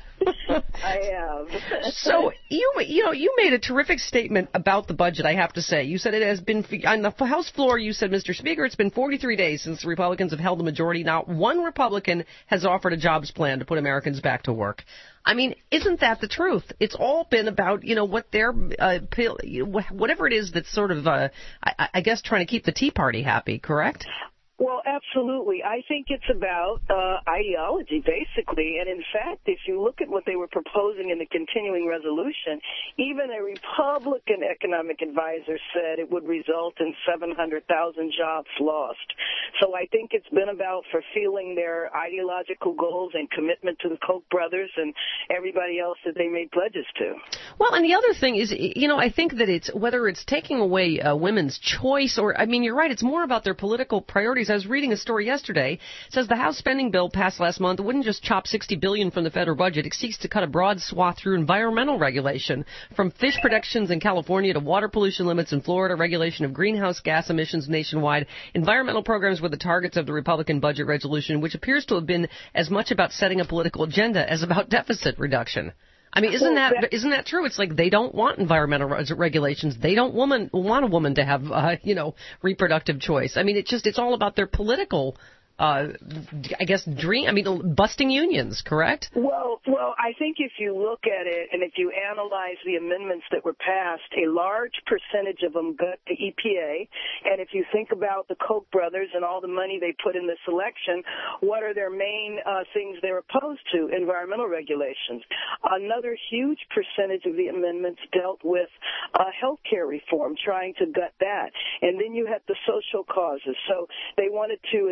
I have. So you you know you made a terrific statement about the budget. I have to say, you said it has been on the House floor. You said, Mister Speaker, it's been forty-three days since the Republicans have held the majority. Not one Republican has offered a jobs plan to put Americans back to work. I mean, isn't that the truth? It's all been about, you know, what their, uh, whatever it is that's sort of, uh, I, I guess, trying to keep the Tea Party happy, correct? Well, absolutely. I think it's about uh, ideology, basically. And in fact, if you look at what they were proposing in the continuing resolution, even a Republican economic advisor said it would result in seven hundred thousand jobs lost. So I think it's been about fulfilling their ideological goals and commitment to the Koch brothers and everybody else that they made pledges to. Well, and the other thing is, you know, I think that it's whether it's taking away uh, women's choice or, I mean, you're right, it's more about their political priorities. I was reading a story yesterday. It says the House spending bill passed last month wouldn't just chop sixty billion dollars from the federal budget. It seeks to cut a broad swath through environmental regulation, from fish protections in California to water pollution limits in Florida, regulation of greenhouse gas emissions nationwide. Environmental programs were the targets of the Republican budget resolution, which appears to have been as much about setting a political agenda as about deficit reduction. I mean, isn't that isn't that true? It's like they don't want environmental regulations. They don't woman want a woman to have, uh, you know, reproductive choice. I mean, it's just it's all about their political, uh, I guess, dream. I mean, busting unions, correct? Well, well, I think if you look at it and if you analyze the amendments that were passed, a large percentage of them got to E P A. And if you think about the Koch brothers and all the money they put in this election, what are their main uh, things they're opposed to? Environmental regulations. Another huge percentage of the amendments dealt with uh, health care reform, trying to gut that. And then you had the social causes. So they wanted to essentially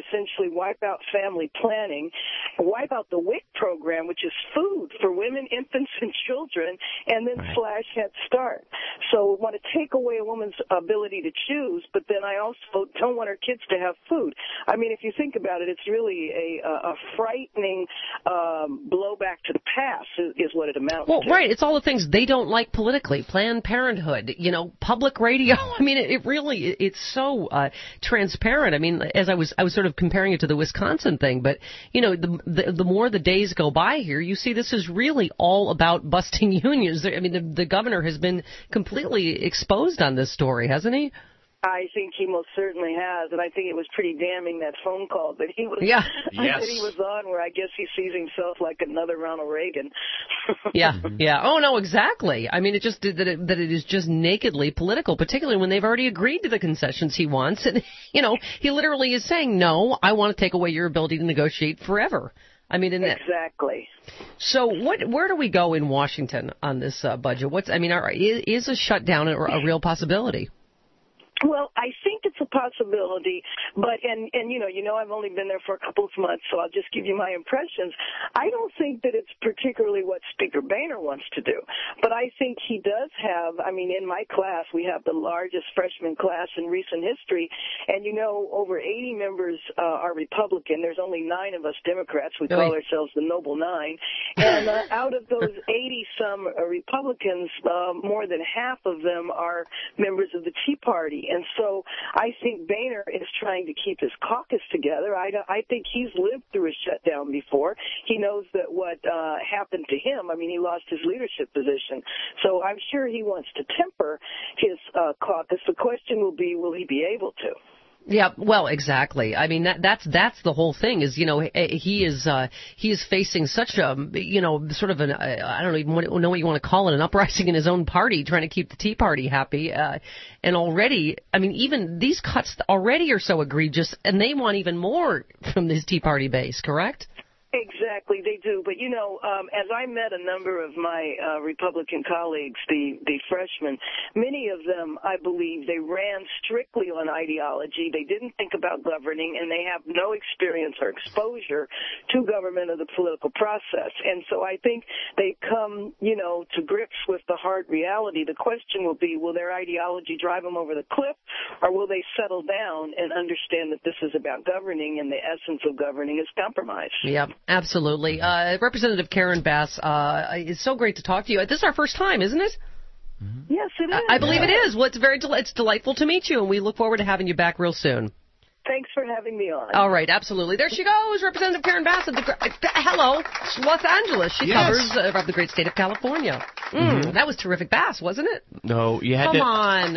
basically wipe out family planning, wipe out the W I C program, which is food for women, infants, and children, and then Right. slash Head Start. So we want to take away a woman's ability to choose, but then I also don't want her kids to have food. I mean, if you think about it, it's really a, a frightening um, blowback to the past is, is what it amounts Well, to. right. It's all the things they don't like politically. Planned Parenthood, you know, public radio. I mean, it, it really, it's so uh, transparent. I mean, as I was, I was sort of comparing it to the Wisconsin thing, but, you know, the, the, the more the days go by here, you see this is really all about busting unions. I mean, the, the governor has been completely exposed on this story, hasn't he? I think he most certainly has, and I think it was pretty damning, that phone call that he was Yeah. that he was on, where I guess he sees himself like another Ronald Reagan. Yeah, yeah. Oh, no, exactly. I mean, it just that it, that it is just nakedly political, particularly when they've already agreed to the concessions he wants. And, you know, he literally is saying, no, I want to take away your ability to negotiate forever. I mean, in that, Exactly. So what? Where do we go in Washington on this uh, budget? What's? I mean, are, is, is a shutdown a, a real possibility? Well, I think it's a possibility, but, and, and, you know, you know, I've only been there for a couple of months, so I'll just give you my impressions. I don't think that it's particularly what Speaker Boehner wants to do, but I think he does have, I mean, in my class, we have the largest freshman class in recent history, and, you know, over eighty members uh, are Republican. There's only nine of us Democrats. We call Really? ourselves the Noble Nine. And uh, out of those eighty-some uh, Republicans, uh, more than half of them are members of the Tea Party. And so I think Boehner is trying to keep his caucus together. I, I think he's lived through a shutdown before. He knows that what uh, happened to him, I mean, he lost his leadership position. So I'm sure he wants to temper his uh, caucus. The question will be, will he be able to? Yeah, well, exactly. I mean, that, that's that's the whole thing. Is you know he is uh, he is facing such a you know sort of an I don't even know what you want to call it, an uprising in his own party, trying to keep the Tea Party happy. Uh, and already, I mean, even these cuts already are so egregious, and they want even more from this Tea Party base. Correct? Exactly, they do. But, you know, um, as I met a number of my uh, Republican colleagues, the, the freshmen, many of them, I believe, they ran strictly on ideology. They didn't think about governing, and they have no experience or exposure to government or the political process. And so I think they come, you know, to grips with the hard reality. The question will be, will their ideology drive them over the cliff, or will they settle down and understand that this is about governing, and the essence of governing is compromise? Yep. Absolutely. Uh, Representative Karen Bass, uh, it's so great to talk to you. This is our first time, isn't it? Yes, it is. I, I believe it is. Well, it's very del- it's delightful to meet you, and we look forward to having you back real soon. Thanks for having me on. All right, absolutely. There she goes, Representative Karen Bass. Of the, uh, hello, Los Angeles. She Yes. covers uh, of the great state of California. Mm, Mhm. That was terrific, Bass, wasn't it? No, you had Come to. on.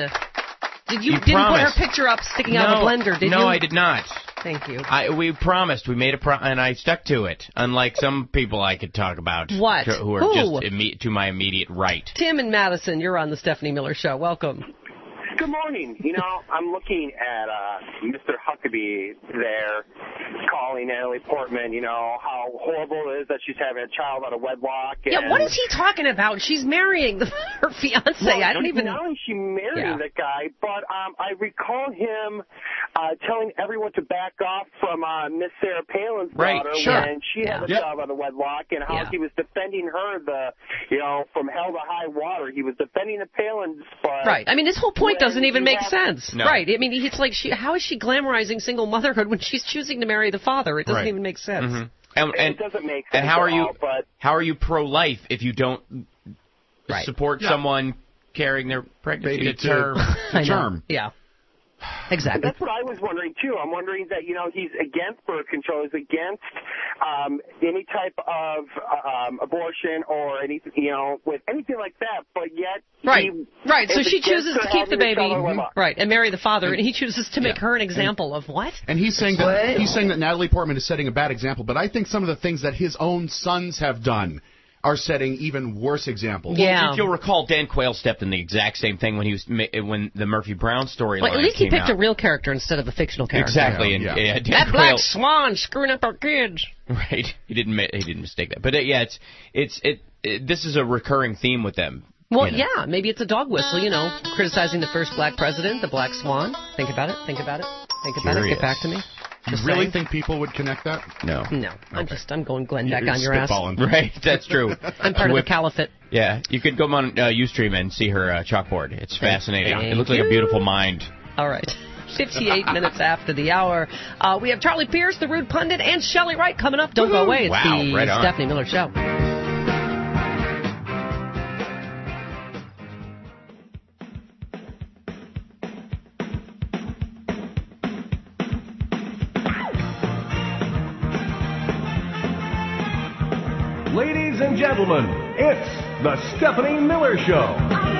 Did you, You didn't promised. put her picture up sticking out no, of the blender, did no, you? I did not. Thank you. I, we promised. We made a pro, and I stuck to it. Unlike some people I could talk about, What? to- who are Who? just imme- to my immediate right. Tim and Madison, you're on the Stephanie Miller Show. Welcome. Good morning. You know, I'm looking at uh, Mister Huckabee there calling Natalie Portman, you know, how horrible it is that she's having a child out of wedlock. And Yeah, what is he talking about? She's marrying the, her fiance. Well, I don't she- even. Not only is she marrying Yeah. the guy, but um, I recall him uh, telling everyone to back off from uh, Miss Sarah Palin's Right, daughter sure. when she Yeah. had a Yep. child out of wedlock, and how Yeah. he was defending her, the you know, from hell to high water. He was defending the Palins, but Right. I mean, this whole point when doesn't even you make have- sense. No. Right. I mean, it's like, she, how is she glamorizing single motherhood when she's choosing to marry the father? It doesn't Right. even make sense. Mhm. And, and, it doesn't make sense and how at are you? all, but How are you pro-life if you don't Right. support Yeah. someone carrying their pregnancy Baby to to- term? I know. Yeah. Exactly. That's what I was wondering too. I'm wondering that you know he's against birth control, he's against um, any type of um, abortion or anything, you know, with anything like that. But yet, Right. he Right. So is she against chooses her to keep the having a baby. child out of wedlock. Right. And marry the father. And he chooses to make her an example of what? And he's saying that he's saying that Natalie Portman is setting a bad example, but I think some of the things that his own sons have done are setting even worse examples. Well, if you'll recall, Dan Quayle stepped in the exact same thing when he was ma- when the Murphy Brown storyline Well, at least he came picked out. a real character instead of a fictional character. Exactly, and yeah, Dan that Quayle, black swan screwing up our kids. right? He didn't ma- he didn't mistake that, but uh, yeah, it's it's it, it. This is a recurring theme with them. Well, you know. yeah, maybe it's a dog whistle, you know, criticizing the first black president, the black swan. Think about it. Think about it. Think about it. Curious. Get back to me. You Just really saying. think people would connect that? No. No, I'm just I'm going Glenn You're back on your ass. spitballing. Right, that's true. I'm part of the caliphate. Yeah, you could go on uh, Ustream and see her uh, chalkboard. It's fascinating. Thank it looks like a you. beautiful mind. All right. fifty-eight minutes after the hour. Uh, we have Charlie Pierce, the Rude Pundit, and Shelley Wright coming up. Don't go away. It's Wow, the right on. Stephanie Miller Show. Ladies and gentlemen, it's the Stephanie Miller Show.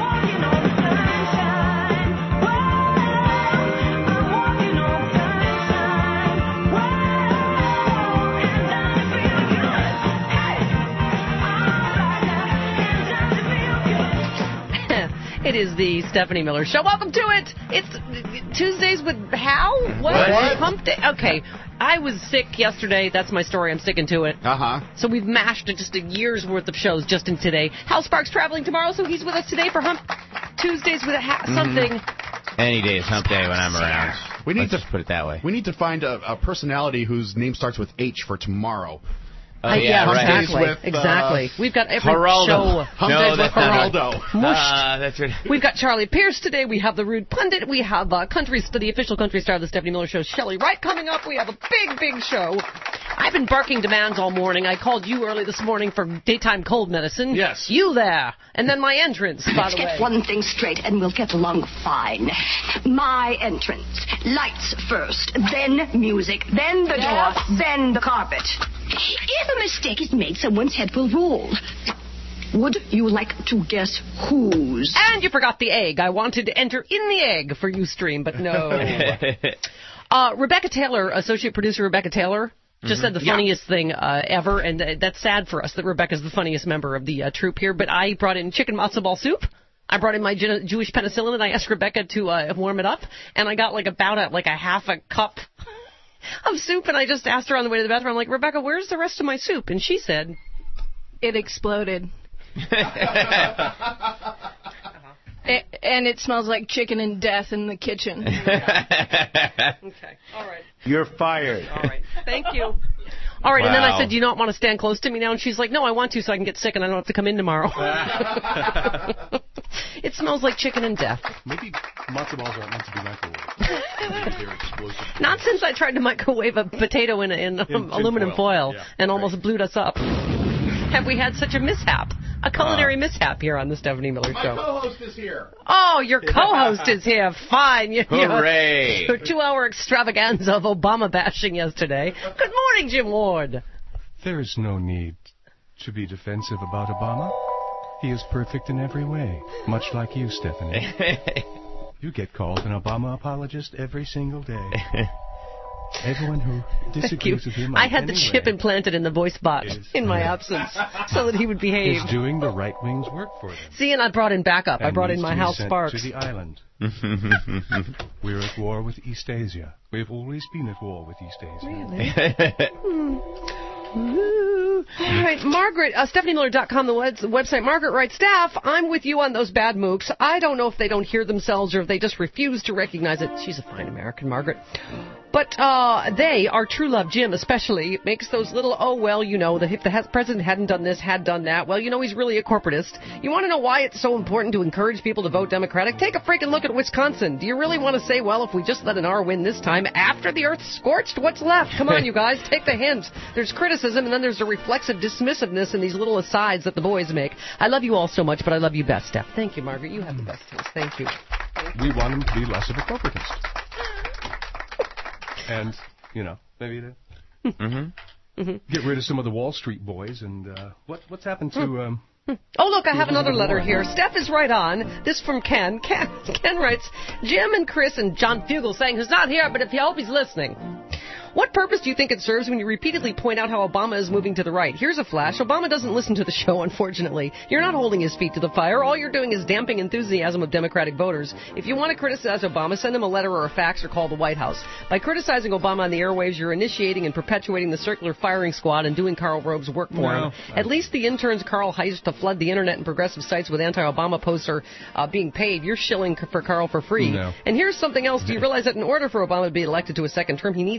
It is the Stephanie Miller Show. Welcome to it. It's Tuesdays with Hal? What? What? Hump Day? Okay. I was sick yesterday. That's my story. I'm sticking to it. Uh-huh. So we've mashed just a year's worth of shows just in today. Hal Sparks traveling tomorrow, so he's with us today for Hump Tuesdays with a ha- something. Any day is hump day when I'm around. We need Let's to just put it that way. We need to find a, a personality whose name starts with H for tomorrow. Oh, Uh, yeah, yeah, right. exactly. With, uh, exactly. We've got every Geraldo. show. Hump No, Days with that's not Geraldo. Mushed. Ah, that's right. We've got Charlie Pierce today. We have the Rude Pundit. We have uh, country the official country star of the Stephanie Miller Show, Shelley Wright, coming up. We have a big, big show. I've been barking demands all morning. I called you early this morning for daytime cold medicine. Yes. You there. And then my entrance, by Let's the way. get one thing straight and we'll get along fine. My entrance. Lights first, then music, then the Yes. door, then the carpet. If a mistake is made, someone's head will roll. Would you like to guess whose? And you forgot the egg. I wanted to enter in the egg for Ustream, but no. uh, Rebecca Taylor, associate producer Rebecca Taylor, just said the funniest thing uh, ever, and uh, that's sad for us that Rebecca's the funniest member of the uh, troupe here. But I brought in chicken matzo ball soup. I brought in my Jew- Jewish penicillin, and I asked Rebecca to uh, warm it up, and I got like about a, like a half a cup of soup, and I just asked her on the way to the bathroom, I'm like, Rebecca, where's the rest of my soup? And she said, it exploded. It, and it smells like chicken and death in the kitchen. okay, all right. You're fired. All right. Thank you. All right, and then I Wow. said, do you not want to stand close to me now? And she's like, no, I want to so I can get sick and I don't have to come in tomorrow. It smells like chicken and death. Maybe matzo balls aren't meant to be microwaved. They're explosive. Not since I tried to microwave a potato in, in, um, tin aluminum foil, foil. Yeah, and almost blew us up. Have we had such a mishap? A culinary Uh, mishap here on the Stephanie Miller My Show. co-host is here. Oh, your co-host is here. Fine. You, Hooray. Your two-hour extravaganza of Obama bashing yesterday. Good morning, Jim Ward. There is no need to be defensive about Obama. He is perfect in every way, much like you, Stephanie. You get called an Obama apologist every single day. Everyone who Thank you. disagrees with him I on had the any chip way implanted in the voice box Is- in my absence so that he would behave. is doing the right wing's work for them. See, and I brought in backup. I and brought in needs my to be Hal sent Sparks. to the island. We're at war with East Asia. We've always been at war with East Asia. Ooh. All right, Margaret, uh, Stephanie Miller dot com, the web- website. Margaret writes, Staff, I'm with you on those bad mooks. I don't know if they don't hear themselves or if they just refuse to recognize it. She's a fine American, Margaret. But uh, they, our true love, Jim especially, makes those little, oh, well, you know, the, if the ha- president hadn't done this, had done that, well, you know, he's really a corporatist. You want to know why it's so important to encourage people to vote Democratic? Take a freaking look at Wisconsin. Do you really want to say, well, if we just let an R win this time after the earth's scorched, what's left? Come on, you guys, take the hint. There's criticism, and then there's a reflexive dismissiveness in these little asides that the boys make. I love you all so much, but I love you best, Steph. Thank you, Margaret. You have the best taste. Thank you. We want him to be less of a corporatist. And, you know, maybe to Mm-hmm. get rid of some of the Wall Street boys. And uh, what what's happened to... Um, Oh, look, I have another Elizabeth letter Warren. here. Steph is right on. This from Ken. Ken. Ken writes, Jim and Chris and John Fugel saying, who's not here, but if you hope he's listening. What purpose do you think it serves when you repeatedly point out how Obama is moving to the right? Here's a flash. Obama doesn't listen to the show, unfortunately. You're not holding his feet to the fire. All you're doing is damping enthusiasm of Democratic voters. If you want to criticize Obama, send him a letter or a fax or call the White House. By criticizing Obama on the airwaves, you're initiating and perpetuating the circular firing squad and doing Karl Rove's work for No. him. At least the interns Karl hires to flood the internet and progressive sites with anti-Obama posts are uh, being paid. You're shilling for Karl for free. No. And here's something else. Do you realize that in order for Obama to be elected to a second term, he needs the middle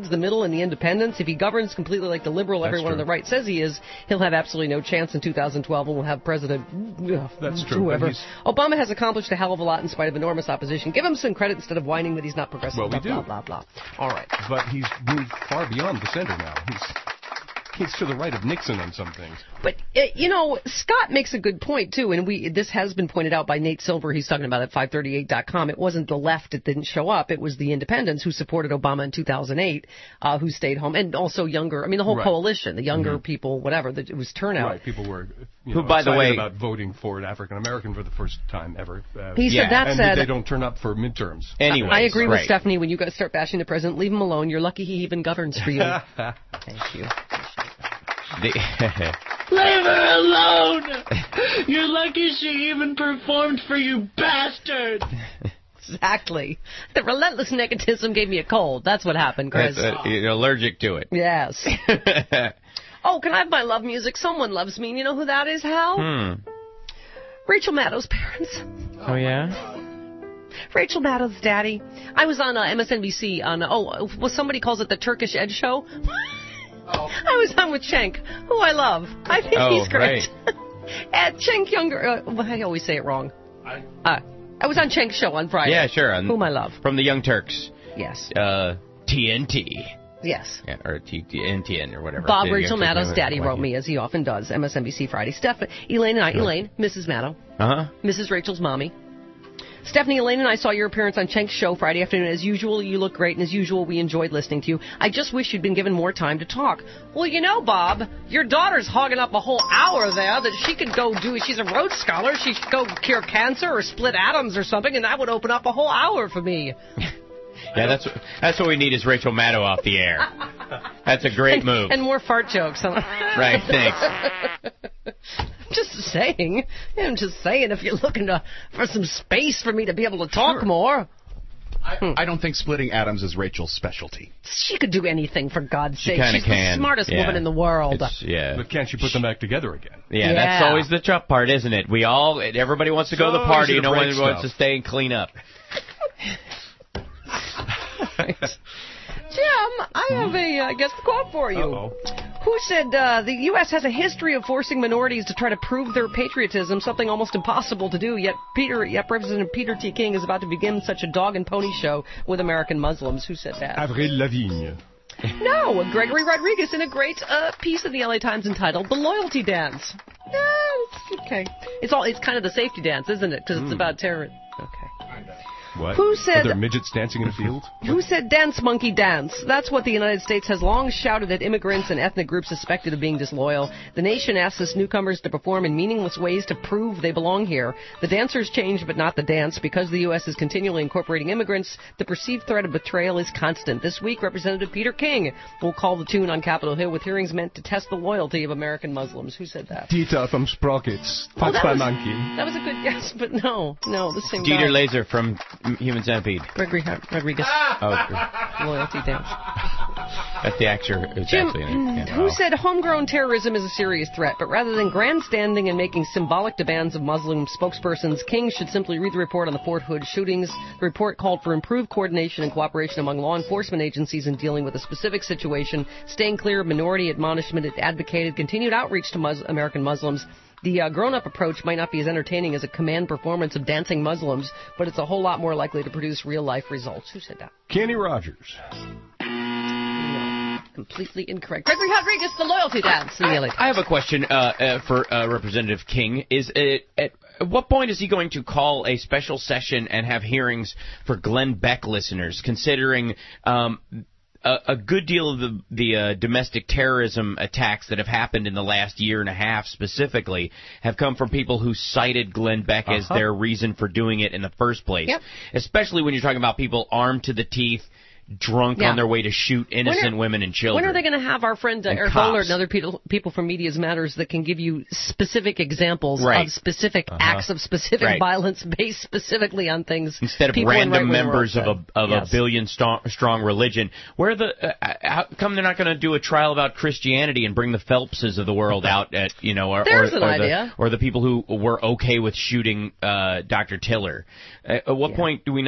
liberal and the independents. If he governs completely like the liberal That's everyone true. on the right says he is, he'll have absolutely no chance in two thousand twelve, and we'll have President uh, That's true, whoever. but he's- Obama has accomplished a hell of a lot in spite of enormous opposition. Give him some credit instead of whining that he's not progressive. Well, we blah, do. blah, blah, blah. All right. But he's moved far beyond the center now. He's he's to the right of Nixon on some things. But, uh, you know, Scott makes a good point, too, and we this has been pointed out by Nate Silver. He's talking about it at five thirty-eight dot com. It wasn't the left that didn't show up. It was the independents who supported Obama in two thousand eight, uh, who stayed home, and also younger, I mean, the whole Right. coalition, the younger Mhm. people, whatever, that it was turnout. Right, people were you Who, know, by the excited way- about voting for an African American for the first time ever. Uh, He said that and said- they don't turn up for midterms. Anyways, I agree with right. Stephanie. When you guys start bashing the president, leave him alone. You're lucky he even governs for you. Thank you. The- Leave her alone! You're lucky she even performed for you, bastard! Exactly. The relentless negativism gave me a cold. That's what happened, Chris. That's, uh, you're allergic to it. Yes. Oh, can I have my love music? Someone loves me. You know who that is, Hal? Hmm. Rachel Maddow's parents. Oh, yeah? Rachel Maddow's daddy. I was on uh, M S N B C on, oh, well, somebody calls it the Turkish Ed Show. I was on with Cenk, who I love. I think Oh, he's great. right. At Cenk Younger, uh, well, I always say it wrong. Uh, I was on Cenk's show on Friday. Yeah, sure. on- Whom I love. From the Young Turks. Yes. Uh, T N T. Yes. Yeah, or T N T N or whatever. Bob The Rachel Young Turks, Maddow's daddy like wrote you. me, as he often does, M S N B C Friday. Steph, Elaine and I, Elaine, Missus Maddow, Uh-huh. Missus Rachel's mommy. Stephanie, Elaine, and I saw your appearance on Cenk's show Friday afternoon. As usual, you look great, and as usual, we enjoyed listening to you. I just wish you'd been given more time to talk. Well, you know, Bob, your daughter's hogging up a whole hour there that she could go do. She's a Rhodes Scholar. She could go cure cancer or split atoms or something, and that would open up a whole hour for me. Yeah, that's that's what we need is Rachel Maddow off the air. That's a great and, move. And more fart jokes. Right, thanks. Just saying. I'm just saying, if you're looking to, for some space for me to be able to talk Sure. more. I, I don't think splitting atoms is Rachel's specialty. She could do anything, for God's She sake. kinda She's can, the smartest yeah. woman in the world. It's- yeah. But can't you put them back together again? Yeah, Yeah. that's always the tough part, isn't it? We all, everybody wants to go to the So party, easy to no one break wants stuff. to stay and clean up. Jim, I have a, uh, I guess, quote for you. Uh-oh. Who said uh, the U S has a history of forcing minorities to try to prove their patriotism, something almost impossible to do, yet Peter, yet President Peter T. King is about to begin such a dog and pony show with American Muslims. Who said that? Avril Lavigne. No, Gregory Rodriguez in a great uh, piece in the L A Times entitled "The Loyalty Dance." Yeah, it's okay. It's all. It's kind of the safety dance, isn't it? Because it's Mm. about terror. Okay. What? Who said- Are there midgets dancing in a field? Who said dance, monkey, dance? That's what the United States has long shouted at immigrants and ethnic groups suspected of being disloyal. The nation asks its newcomers to perform in meaningless ways to prove they belong here. The dancers change, but not the dance. Because the U S is continually incorporating immigrants, the perceived threat of betrayal is constant. This week, Representative Peter King will call the tune on Capitol Hill with hearings meant to test the loyalty of American Muslims. Who said that? Dieter from Sprockets. Oh, that Fox by was- Monkey. That was a good guess, but no, no, the same Dieter guy. Laser from Human Centipede. Gregory Rodriguez. Oh, Loyalty dance. that's the actor who's Jim, actually in it. Yeah. who said homegrown terrorism is a serious threat, but rather than grandstanding and making symbolic demands of Muslim spokespersons, King should simply read the report on the Fort Hood shootings. The report called for improved coordination and cooperation among law enforcement agencies in dealing with a specific situation, staying clear of minority admonishment. It advocated continued outreach to Mus- American Muslims. The uh, grown-up approach might not be as entertaining as a command performance of dancing Muslims, but it's a whole lot more likely to produce real-life results. Who said that? Kenny Rogers. No, completely incorrect. Gregory Rodriguez, the loyalty dance. In the L A I have a question uh, uh, for uh, Representative King. Is it, at what point is he going to call a special session and have hearings for Glenn Beck listeners, considering um, a, a good deal of the, the uh, domestic terrorism attacks that have happened in the last year and a half specifically have come from people who cited Glenn Beck as Uh-huh. their reason for doing it in the first place, Yep. especially when you're talking about people armed to the teeth, drunk Yeah. on their way to shoot innocent When are- women and children. When are they going to have our friend uh, And Eric cops. Boehlert and other people, people from Media's Matters that can give you specific examples Right. of specific Uh-huh. acts of specific Right. violence based specifically on things Instead of people in random right-wing members of world a of said. a Yes. billion strong, strong religion, where the uh, how come they're not going to do a trial about Christianity and bring the Phelpses of the world out at you know, or There's or, an or idea. the or the people who were okay with shooting uh, Doctor Tiller? Uh, at what Yeah. point do we not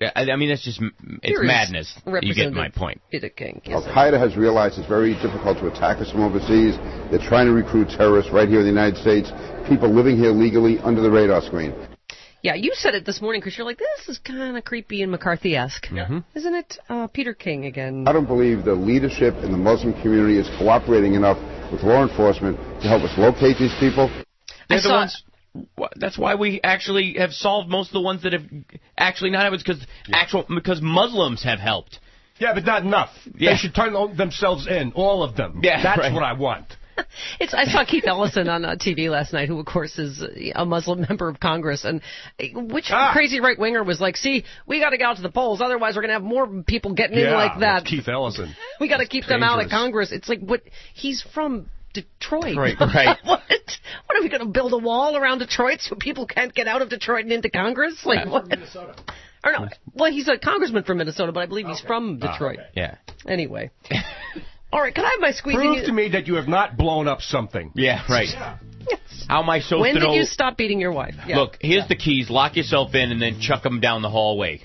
I, I mean, that's just, it's Here is madness. You get my point. Peter King. Al Qaeda has realized it's very difficult to attack us from overseas. They're trying to recruit terrorists right here in the United States, people living here legally under the radar screen. Yeah, you said it this morning because you're like, this is kind of creepy and McCarthy-esque. Mm-hmm. Isn't it? Uh, Peter King again. I don't believe the leadership in the Muslim community is cooperating enough with law enforcement to help us locate these people. They're I the saw, ones. That's why we actually have solved most of the ones that have actually not happened, because yeah. actual because Muslims have helped. Yeah, but not enough. Yeah. They should turn themselves in, all of them. Yeah, that's right. what I want. It's. I saw Keith Ellison on uh, T V last night, who of course is a Muslim member of Congress, and which ah. crazy right winger was like, "See, we got to get out to the polls, otherwise we're going to have more people getting yeah, in like that." Keith Ellison. We got to keep them out of Congress. It's like, what? He's from Detroit. Right, right. what? What are we going to build a wall around Detroit so people can't get out of Detroit and into Congress? Like what? Minnesota. Or no, well, he's a congressman from Minnesota, but I believe he's okay. from Detroit. Oh, okay. Yeah. Anyway. All right, can I have my squeezing? Prove you? to me that you have not blown up something. Yeah, right. Yes. How am I supposed when to know? When did you stop beating your wife? Yeah. Look, here's yeah. the keys. Lock yourself in and then chuck them down the hallway.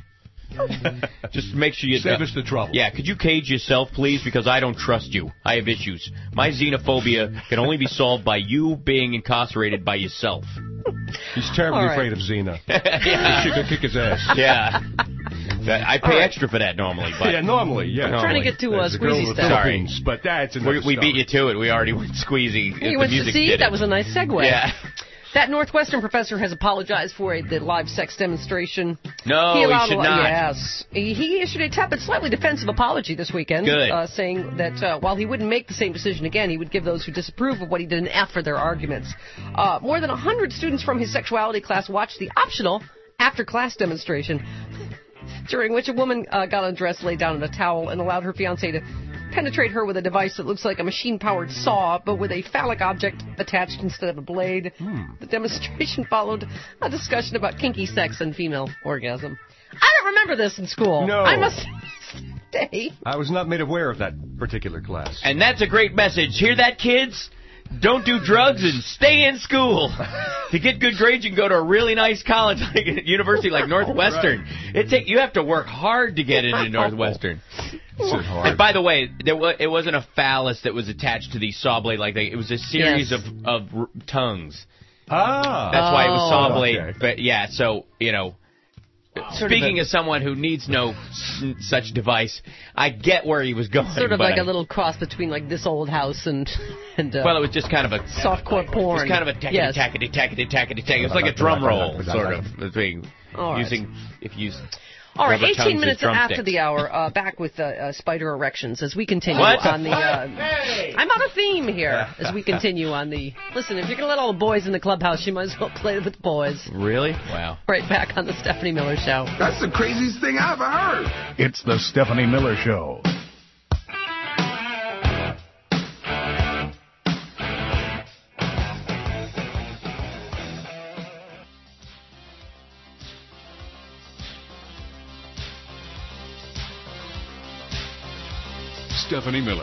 Just make sure you... Save uh, us the trouble. Yeah, could you cage yourself, please? Because I don't trust you. I have issues. My xenophobia can only be solved by you being incarcerated by yourself. He's terribly right. afraid of Xena. Yeah. She could kick his ass. Yeah. I pay right. extra for that normally. But yeah, normally, yeah. I'm normally. trying to get to uh, Squeezy stuff. Sorry. But that's we, we beat you to it. We already went Squeezy. You went to see? That was a nice segue. Yeah. That Northwestern professor has apologized for a, the live sex demonstration. No, he, he should not. Yes. He, he issued a tepid, slightly defensive apology this weekend. Good. Uh, saying that uh, while he wouldn't make the same decision again, he would give those who disapprove of what he did an F for their arguments. Uh, more than one hundred students from his sexuality class watched the optional after-class demonstration, during which a woman uh, got undressed, laid down in a towel, and allowed her fiancé to penetrate her with a device that looks like a machine-powered saw, but with a phallic object attached instead of a blade. Hmm. The demonstration followed a discussion about kinky sex and female orgasm. I don't remember this in school. No. I must stay. I was not made aware of that particular class. And that's a great message. Hear that, kids? Don't do drugs and stay in school. To get good grades, you can go to a really nice college, like a university like Northwestern. Right. It take you have to work hard to get into Northwestern. So hard. And by the way, there was, it wasn't a phallus that was attached to the saw blade like that. It was a series yes. of of r- tongues. Ah, that's oh. why it was saw blade. Okay. But yeah, so you know. Sort Speaking of a, as someone who needs no s- such device, I get where he was going. Sort of like I, a little cross between like This Old House and and uh, well, it was just kind of a softcore porn. It was kind of a tackety yes. tackety tackety tackety tackety. It was like a drum roll, sort of between right. using if you use. All right, eighteen minutes after the hour, uh, back with uh, uh, spider erections as we continue what? on the. Uh, hey! I'm out of theme here as we continue on the. Listen, if you're gonna let all the boys in the clubhouse, you might as well play with the boys. Really? Wow. Right back on the Stephanie Miller Show. That's the craziest thing I ever heard. It's the Stephanie Miller Show. Stephanie Miller.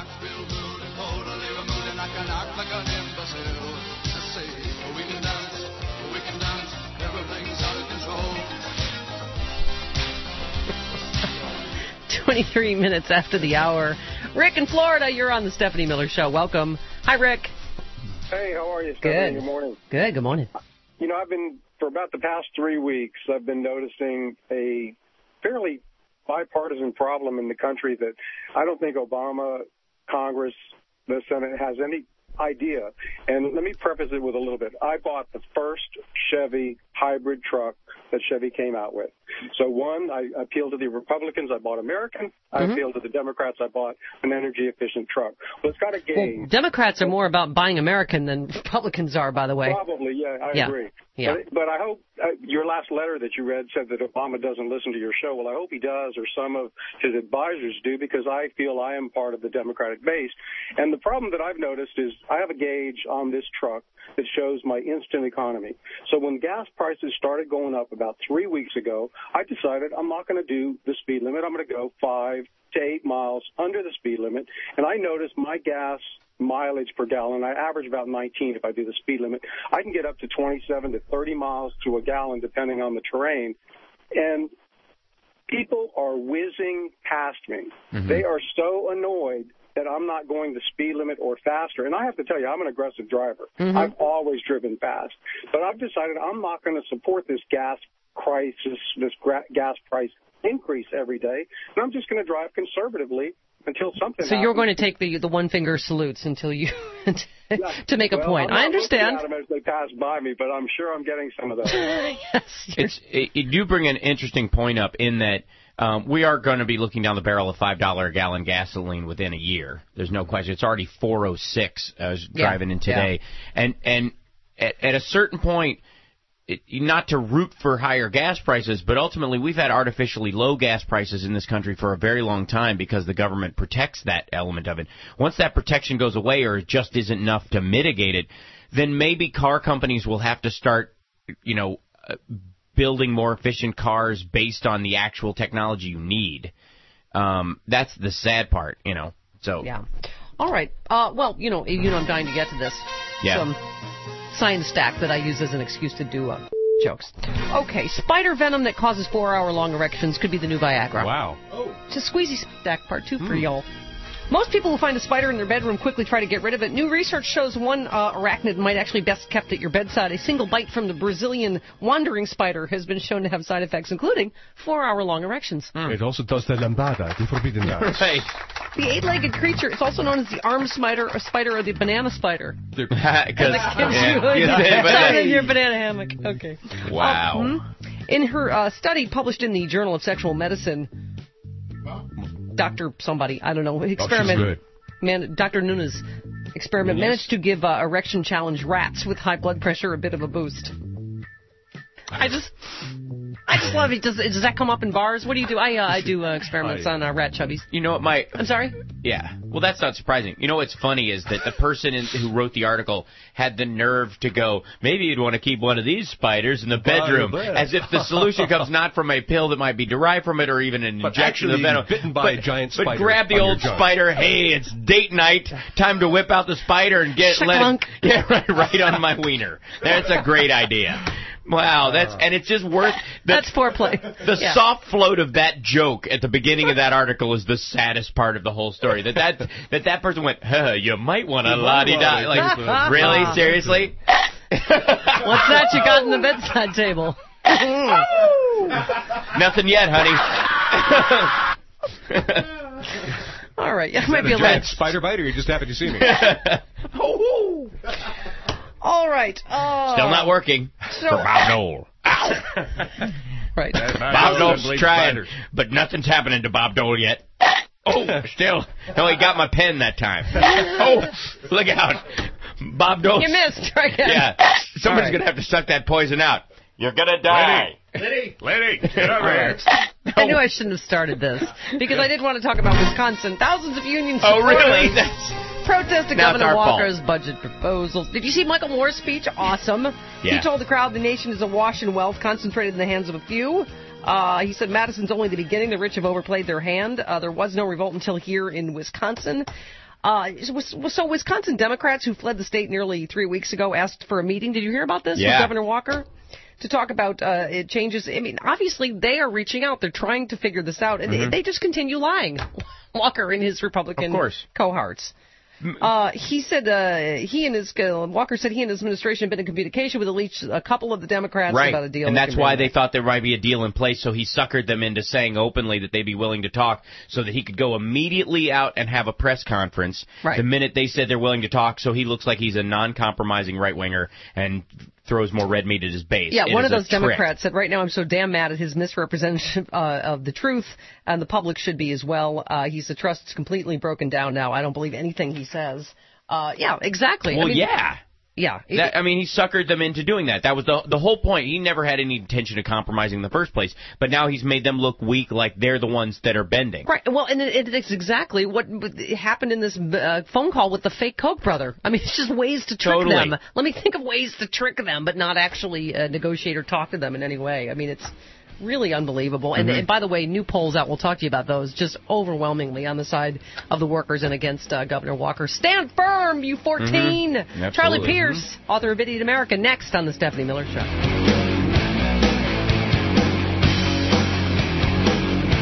twenty-three minutes after the hour. Rick in Florida, you're on the Stephanie Miller Show. Welcome. Hi, Rick. Hey, how are you, Stephanie? Good. Good morning. Good, good morning. You know, I've been, for about the past three weeks, I've been noticing a fairly bipartisan problem in the country that I don't think Obama, Congress, the Senate has any idea. And let me preface it with a little bit. I bought the first Chevy hybrid truck that Chevy came out with. So, one, I appealed to the Republicans. I bought American. I mm-hmm. appealed to the Democrats. I bought an energy-efficient truck. Well, it's got a gauge. Well, Democrats are more about buying American than Republicans are, by the way. Probably, yeah, I yeah. agree. Yeah. But, but I hope uh, your last letter that you read said that Obama doesn't listen to your show. Well, I hope he does, or some of his advisors do, because I feel I am part of the Democratic base. And the problem that I've noticed is I have a gauge on this truck that shows my instant economy. So when gas prices started going up about three weeks ago, I decided I'm not going to do the speed limit. I'm going to go five to eight miles under the speed limit. And I noticed my gas mileage per gallon, I average about nineteen if I do the speed limit. I can get up to twenty-seven to thirty miles to a gallon depending on the terrain. And People are whizzing past me. Mm-hmm. They are so annoyed that I'm not going the speed limit or faster. And I have to tell you, I'm an aggressive driver. Mm-hmm. I've always driven fast. But I've decided I'm not going to support this gas crisis, this gra- gas price increase every day. And I'm just going to drive conservatively until something So happens. you're going to take the the one finger salutes until you to make a well, point. I'm not I understand. looking at them as they pass by me, but I'm sure I'm getting some of those. It's, it, you do bring an interesting point up in that um, we are going to be looking down the barrel of five dollars a gallon gasoline within a year. There's no question. It's already four oh six. I was Yeah. driving in today. Yeah. And, and at, at a certain point, it, not to root for higher gas prices, but ultimately we've had artificially low gas prices in this country for a very long time because the government protects that element of it. Once that protection goes away or it just isn't enough to mitigate it, then maybe car companies will have to start, you know, uh, building more efficient cars based on the actual technology you need. Um, that's the sad part, you know. So Yeah. All right. Uh, well, you know, you know, I'm dying to get to this. Yeah. Some science stack that I use as an excuse to do uh, jokes. Okay, spider venom that causes four-hour-long erections could be the new Viagra. Wow. It's a squeezy stack part two for y'all. Most people who find a spider in their bedroom quickly try to get rid of it. New research shows one uh, arachnid might actually best kept at your bedside. A single bite from the Brazilian wandering spider has been shown to have side effects, including four-hour-long erections. It also does the lambada, the forbidden dance. Right. The eight-legged creature is also known as the arm spider, or spider, or the banana spider. Because yeah, in your banana hammock. Okay. Wow. Uh, hmm? In her uh, study published in the Journal of Sexual Medicine, Doctor somebody, I don't know, experiment. Oh, she's good. Man, Doctor Nunes experiment Nunes? managed to give uh, erection challenge rats with high blood pressure a bit of a boost. I just, I just love it. Does, does that come up in bars? What do you do? I uh, I do uh, experiments on uh, rat chubbies. You know what, my... I'm sorry? Yeah. Well, that's not surprising. You know what's funny is that the person in, who wrote the article had the nerve to go, maybe you'd want to keep one of these spiders in the bedroom, as if the solution comes not from a pill that might be derived from it or even an But injection of actually venom. bitten by but, a giant but spider grab the on old your junk. spider. Hey, it's date night. Time to whip out the spider and get let it, yeah, right, right on my wiener. That's a great idea. Wow, that's and it's just worth the, that's foreplay. The Yeah. soft float of that joke at the beginning of that article is the saddest part of the whole story. That that that, that person went, huh, you might want to la-di-da. Like, really? Seriously? What's that you got in the bedside table? Nothing yet, honey. All right, yeah, Is might that be a a giant little. spider bite, or you just happy to see me? All right. Uh, Still not working so- for Bob Dole. Right. Bob Dole's trying, but nothing's happening to Bob Dole yet. Oh, still. No, he got my pen that time. Oh, look out. Bob Dole. You missed. Try again. Yeah. Somebody's All right. going to have to suck that poison out. You're going to die. Lady, lady, get All over right. here. I knew I shouldn't have started this because I did want to talk about Wisconsin. Thousands of union Oh, supporters really? That's... protested Now it's Governor our fault. Walker's budget proposals. Did you see Michael Moore's speech? Awesome. Yeah. He told the crowd the nation is awash in wealth concentrated in the hands of a few. Uh, he said Madison's only the beginning. The rich have overplayed their hand. Uh, there was no revolt until here in Wisconsin. Uh, so Wisconsin Democrats who fled the state nearly three weeks ago asked for a meeting. Did you hear about this Yeah. with Governor Walker? To talk about uh, it changes. I mean, obviously they are reaching out. They're trying to figure this out, and Mhm. they, they just continue lying. Walker and his Republican Of course. cohorts. Uh, he said uh, he and his uh, Walker said he and his administration have been in communication with at least a couple of the Democrats Right, about a deal. and that that's can why bring they thought there might be a deal in place, so he suckered them into saying openly that they'd be willing to talk so that he could go immediately out and have a press conference Right. the minute they said they're willing to talk, so he looks like he's a non-compromising right-winger and throws more red meat at his base. Yeah, It one is of a those trick. Democrats said, right now I'm so damn mad at his misrepresentation uh, of the truth, and the public should be as well. Uh, he said trust's completely broken down now. I don't believe anything he says. Uh, yeah, exactly. Well, I mean, yeah. Yeah. That, I mean, he suckered them into doing that. That was the the whole point. He never had any intention of compromising in the first place, but now he's made them look weak, like they're the ones that are bending. Right. Well, and it, it's exactly what happened in this uh, phone call with the fake Koch brother. I mean, it's just ways to trick Totally. them. Let me think of ways to trick them, but not actually uh, negotiate or talk to them in any way. I mean, it's really unbelievable. And, Mhm. and by the way, new polls out. We'll talk to you about those. Just overwhelmingly on the side of the workers and against uh, Governor Walker. Stand firm, you fourteen. Mhm. Charlie Absolutely. Pierce, author of Idiot America, next on the Stephanie Miller Show.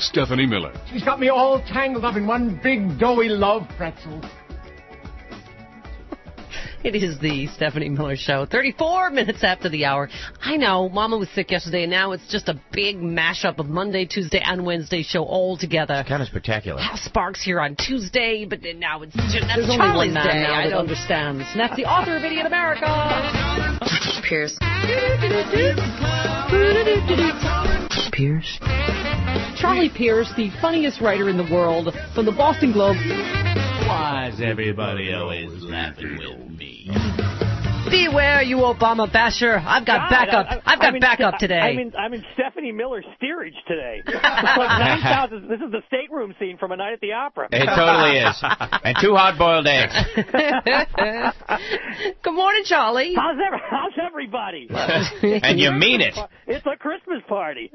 Stephanie Miller. She's got me all tangled up in one big doughy love pretzel. It is the Stephanie Miller Show. thirty-four minutes after the hour. I know, Mama was sick yesterday, and now it's just a big mashup of Monday, Tuesday, and Wednesday show all together. It's kind of spectacular. Hal Sparks here on Tuesday, but then now it's that's There's only Charlie's one man day. now I that don't understands. And that's the author of Idiot America. Pierce. Pierce. Charlie Pierce, the funniest writer in the world, from the Boston Globe. Why's everybody always laughing with me? Beware, you Obama basher! I've got God, backup. I, I, I've got I'm in, backup today. I'm in, I'm in Stephanie Miller's steerage today. It's like nine thousand. This is the stateroom scene from A Night at the Opera. It totally is. And two hard-boiled eggs. Good morning, Charlie. How's, every, how's everybody? And you mean it. It's a Christmas party.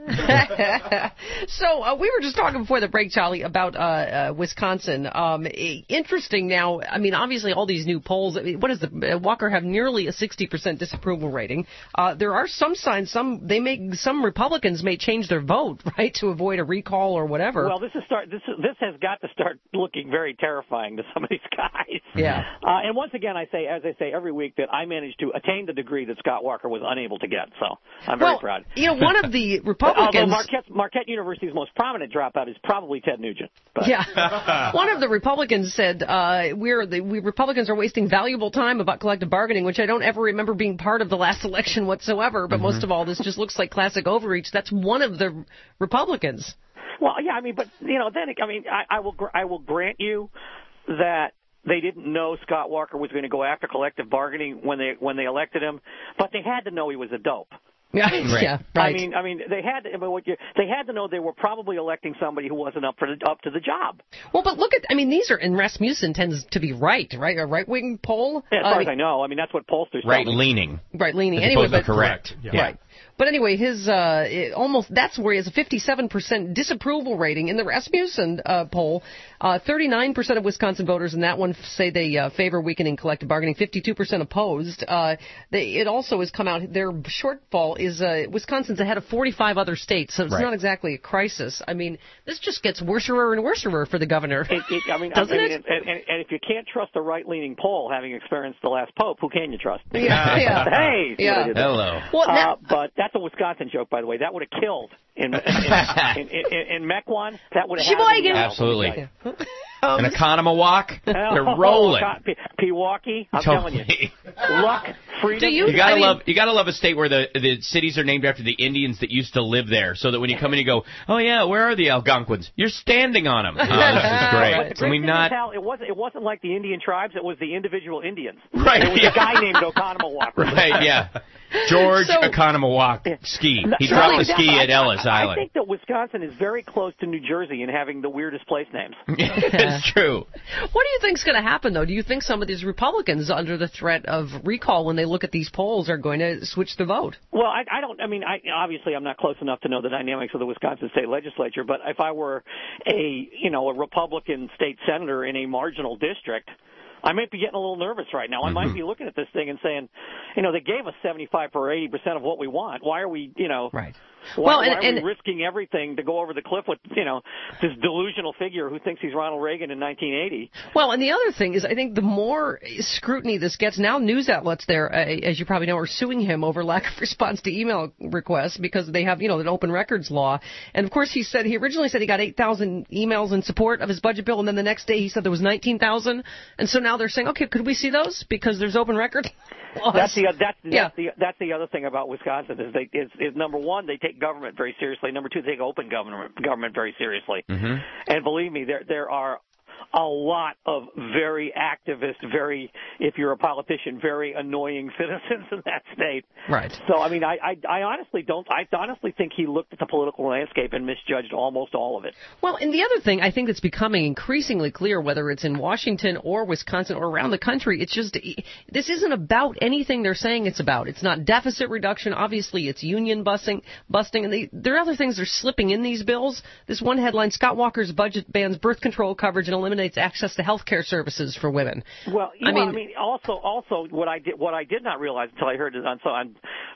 So uh, we were just talking before the break, Charlie, about uh, uh, Wisconsin. Um, interesting now. I mean, obviously, all these new polls. I mean, what is the uh, Walker have nearly a sixty percent disapproval rating. Uh, there are some signs. Some they may some Republicans may change their vote, right, to avoid a recall or whatever. Well, this is start. This is, this has got to start looking very terrifying to some of these guys. Yeah. Uh, and once again, I say, as I say every week, that I managed to attain the degree that Scott Walker was unable to get. So I'm very well, proud. You know, one of the Republicans. Although Marquette, Marquette University's most prominent dropout is probably Ted Nugent. But. Yeah. One of the Republicans said uh, we're the we Republicans are wasting valuable time about collective bargaining, which I don't ever remember being part of the last election whatsoever. But mm-hmm. most of all, this just looks like classic overreach. That's one of the Republicans. Well, yeah, I mean, but you know, then I mean, I, I will I will grant you that they didn't know Scott Walker was going to go after collective bargaining when they when they elected him, but they had to know he was a dope. Yeah, right. yeah, right. I mean, I mean, they had to. I mean, what you, they had to know they were probably electing somebody who wasn't up for the, up to the job. Well, but look at. I mean, these are and Rasmussen tends to be right, right, a right wing poll. Yeah, as far uh, as I know, I mean, that's what pollsters. Right leaning. Right leaning. As anyway, but correct. Yeah. Right. But anyway, his uh, it almost that's where he has a fifty-seven percent disapproval rating in the Rasmussen uh, poll. Uh, thirty-nine percent of Wisconsin voters in that one say they uh, favor weakening collective bargaining. fifty-two percent opposed. Uh, they, it also has come out. Their shortfall is uh, Wisconsin's ahead of forty-five other states, so it's right. not exactly a crisis. I mean, this just gets worser and worser for the governor. It, it, I mean, doesn't I mean, it? And, and, and if you can't trust a right-leaning poll, having experienced the last pope, who can you trust? Yeah. yeah. Hey. Yeah. Hello. Well, now, uh, but that's a Wisconsin joke, by the way. That would have killed in in, in, in, in, in Mequon. That would have happened. Absolutely. Yeah. Um, An Economowalk, they're rolling. Oh, P- Pewaukee, I'm totally. telling you, luck, freedom. Do you, you gotta I mean, love, you gotta love a state where the the cities are named after the Indians that used to live there, so that when you come in, you go, oh yeah, where are the Algonquins? You're standing on them. Oh, this is great. Can we not? Tell, it wasn't. It wasn't like the Indian tribes. It was the individual Indians. Right. It was yeah. a guy named Oconomowoc. Right. Yeah. George So- Economowoc ski. He So, dropped the that- ski I, at Ellis I, Island. I think that Wisconsin is very close to New Jersey in having the weirdest place names. It's true. What do you think's going to happen, though? Do you think some of these Republicans, under the threat of recall, when they look at these polls, are going to switch their vote? Well, I, I don't. I mean, I, obviously, I'm not close enough to know the dynamics of the Wisconsin state legislature. But if I were a, you know, a Republican state senator in a marginal district, I might be getting a little nervous right now. I might be looking at this thing and saying, you know, they gave us seventy-five or eighty percent of what we want. Why are we, you know, right? Why, well, why and, are and, we risking everything to go over the cliff with, you know, this delusional figure who thinks he's Ronald Reagan in nineteen eighty? Well, and the other thing is, I think the more scrutiny this gets, now news outlets there, uh, as you probably know, are suing him over lack of response to email requests because they have, you know, an open records law. And of course, he said he originally said he got eight thousand emails in support of his budget bill, and then the next day he said there was nineteen thousand. And so now they're saying, okay, could we see those because there's open record? That's the that's, yeah. that's the that's the other thing about Wisconsin is they is, is number one, they take government very seriously. Number two, they take open government government very seriously. Mm-hmm. And believe me, there there are a lot of very activist, very, if you're a politician, very annoying citizens in that state. Right. So, I mean, I, I, I honestly don't, I honestly think he looked at the political landscape and misjudged almost all of it. Well, and the other thing I think that's becoming increasingly clear, whether it's in Washington or Wisconsin or around the country, it's just, this isn't about anything they're saying it's about. It's not deficit reduction. Obviously, it's union busting, busting, and they, there are other things that are slipping in these bills. This one headline, Scott Walker's budget bans birth control coverage and eliminates access to health care services for women. Well, you I know, mean, I mean, also, also, what I did, what I did not realize until I heard it on, so on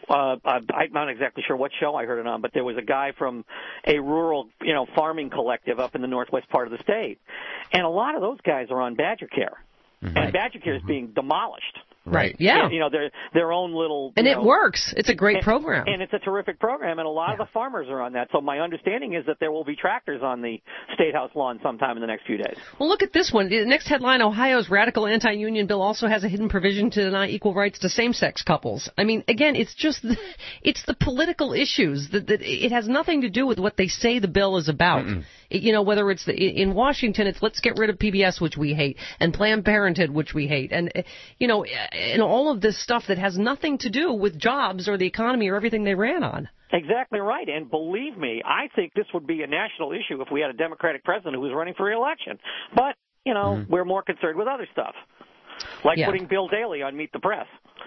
uh, I'm not exactly sure what show I heard it on, but there was a guy from a rural, you know, farming collective up in the northwest part of the state, and a lot of those guys are on Badger Care, mm-hmm. and Badger Care is being demolished. Right. Yeah. And, you know, their their own little. And it know, works. It's a great and, program. And it's a terrific program, and a lot yeah. of the farmers are on that. So my understanding is that there will be tractors on the State House lawn sometime in the next few days. Well, look at this one. The next headline: Ohio's radical anti-union bill also has a hidden provision to deny equal rights to same-sex couples. I mean, again, it's just the, it's the political issues that, that it has nothing to do with what they say the bill is about. It, you know, whether it's the, in Washington, it's let's get rid of P B S, which we hate, and Planned Parenthood, which we hate, and you know, and all of this stuff that has nothing to do with jobs or the economy or everything they ran on. Exactly right. And believe me, I think this would be a national issue if we had a Democratic president who was running for re-election. But, you know, mm-hmm. we're more concerned with other stuff, like yeah. putting Bill Daley on Meet the Press.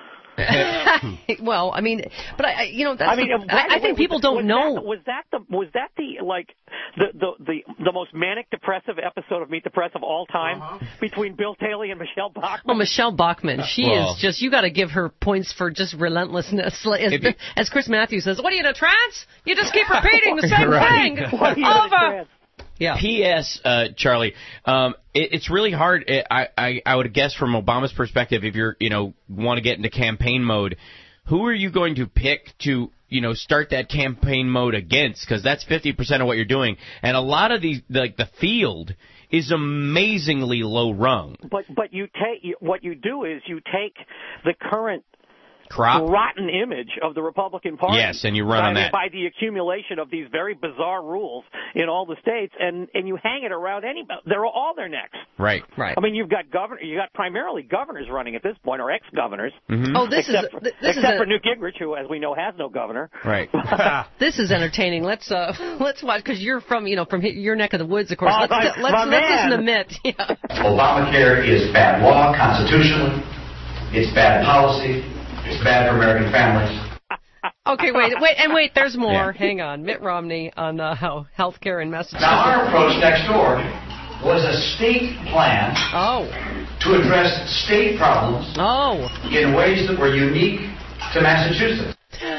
Well, I mean, but I, you know, that's I mean, the, I, I think people was, don't was know. That, was that the was that the like the the the, the most manic depressive episode of Meet the Press of all time uh-huh. between Bill Daley and Michelle Bachmann? Well, Michelle Bachmann, she well, is just you got to give her points for just relentlessness. As, you, as Chris Matthews says, "What are you in a trance? You just keep repeating the same right. thing what are you over." Yeah. P S. Uh, Charlie, um, it, it's really hard. It, I, I I would guess from Obama's perspective, if you're you know want to get into campaign mode, who are you going to pick to you know start that campaign mode against? Because that's fifty percent of what you're doing, and a lot of these like the field is amazingly low rung. But but you take what you do is you take the current. Crop? rotten image of the Republican Party. Yes, and you run by, on that. By the accumulation of these very bizarre rules in all the states, and, and you hang it around any, they're all their necks. Right, right. I mean, you've got governor, you got primarily governors running at this point, or ex-governors. Mm-hmm. Oh, this except is for, this except is for a, Newt Gingrich, who, as we know, has no governor. Right. This is entertaining. Let's uh, let's watch because you're from you know from your neck of the woods, of course. Oh, let's my, let's, my let's listen to Mitt. Yeah. Obamacare is bad law constitutionally. It's bad policy. It's bad for American families. Okay, wait, wait, and wait, there's more. Yeah. Hang on. Mitt Romney on uh, how health care in Massachusetts. Now, our approach next door was a state plan oh. to address state problems oh. in ways that were unique to Massachusetts.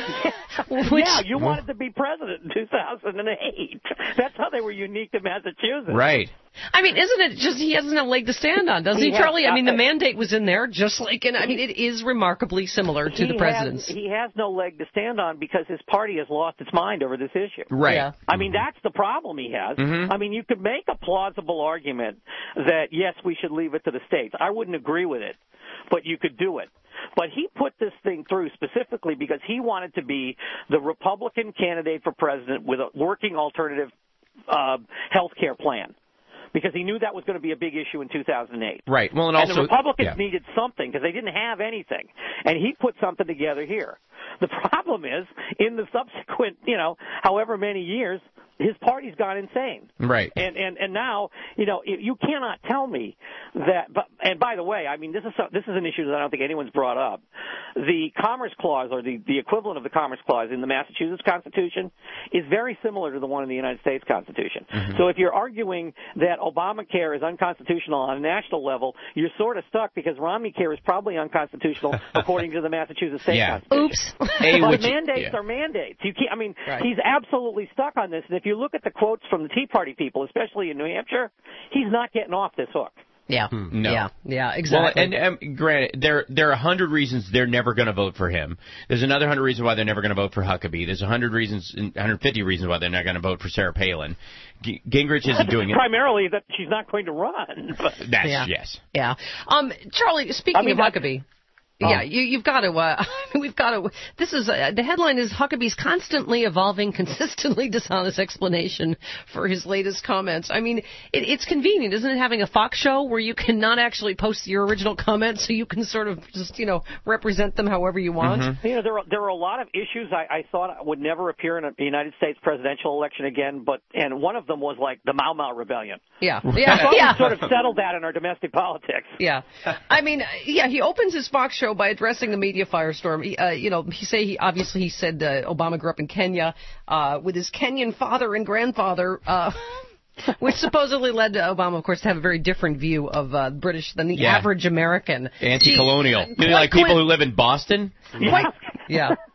Which, yeah, you wanted to be president in two thousand eight. That's how they were unique to Massachusetts. Right. I mean, isn't it just he hasn't a leg to stand on, does he, he Charlie? Has, I mean, the mandate was in there, just like in. I mean, it is remarkably similar to the president's. Has, he has no leg to stand on because his party has lost its mind over this issue. Right. Yeah. I mean, that's the problem he has. Mm-hmm. I mean, you could make a plausible argument that yes, we should leave it to the states. I wouldn't agree with it, but you could do it. But he put this thing through specifically because he wanted to be the Republican candidate for president with a working alternative uh, health care plan. Because he knew that was going to be a big issue in two thousand eight. Right. Well, and, and also the Republicans yeah. needed something because they didn't have anything, and he put something together here. The problem is, in the subsequent, you know, however many years, his party's gone insane. Right. And and and now, you know, you cannot tell me that. But and by the way, I mean this is this is an issue that I don't think anyone's brought up. The Commerce Clause, or the the equivalent of the Commerce Clause in the Massachusetts Constitution, is very similar to the one in the United States Constitution. Mm-hmm. So if you're arguing that Obamacare is unconstitutional on a national level, you're sort of stuck because Romneycare is probably unconstitutional according to the Massachusetts State yeah. Constitution. Oops. Hey, but which, mandates yeah. are mandates. You can't. I mean, right. he's absolutely stuck on this. And if you look at the quotes from the Tea Party people, especially in New Hampshire, he's not getting off this hook. Yeah. Hmm. No. Yeah. Yeah. Exactly. Well, and um, granted, there there are a hundred reasons they're never going to vote for him. There's another hundred reasons why they're never going to vote for Huckabee. There's a hundred reasons, one hundred fifty reasons why they're not going to vote for Sarah Palin. G- Gingrich isn't doing it. Primarily that she's not going to run. But. That's yeah. yes. Yeah. Um, Charlie, speaking I mean, of Huckabee. Um, yeah, you, you've got to. Uh, we've got to. This is uh, the headline is Huckabee's constantly evolving, consistently dishonest explanation for his latest comments. I mean, it, it's convenient, isn't it, having a Fox show where you can not actually post your original comments, so you can sort of just you know represent them however you want. Mm-hmm. You know, there are there are a lot of issues I, I thought would never appear in a United States presidential election again, but and one of them was like the Mau Mau rebellion. Yeah, yeah, I thought yeah. we sort of settled that in our domestic politics. Yeah, I mean, yeah, he opens his Fox show by addressing the media firestorm. He, uh, you know, he say he obviously he said uh, Obama grew up in Kenya uh, with his Kenyan father and grandfather, uh, which supposedly led to Obama, of course, to have a very different view of uh, British than the yeah. average American. Anti-colonial. See, Maybe like people who live in Boston. Quite, yeah.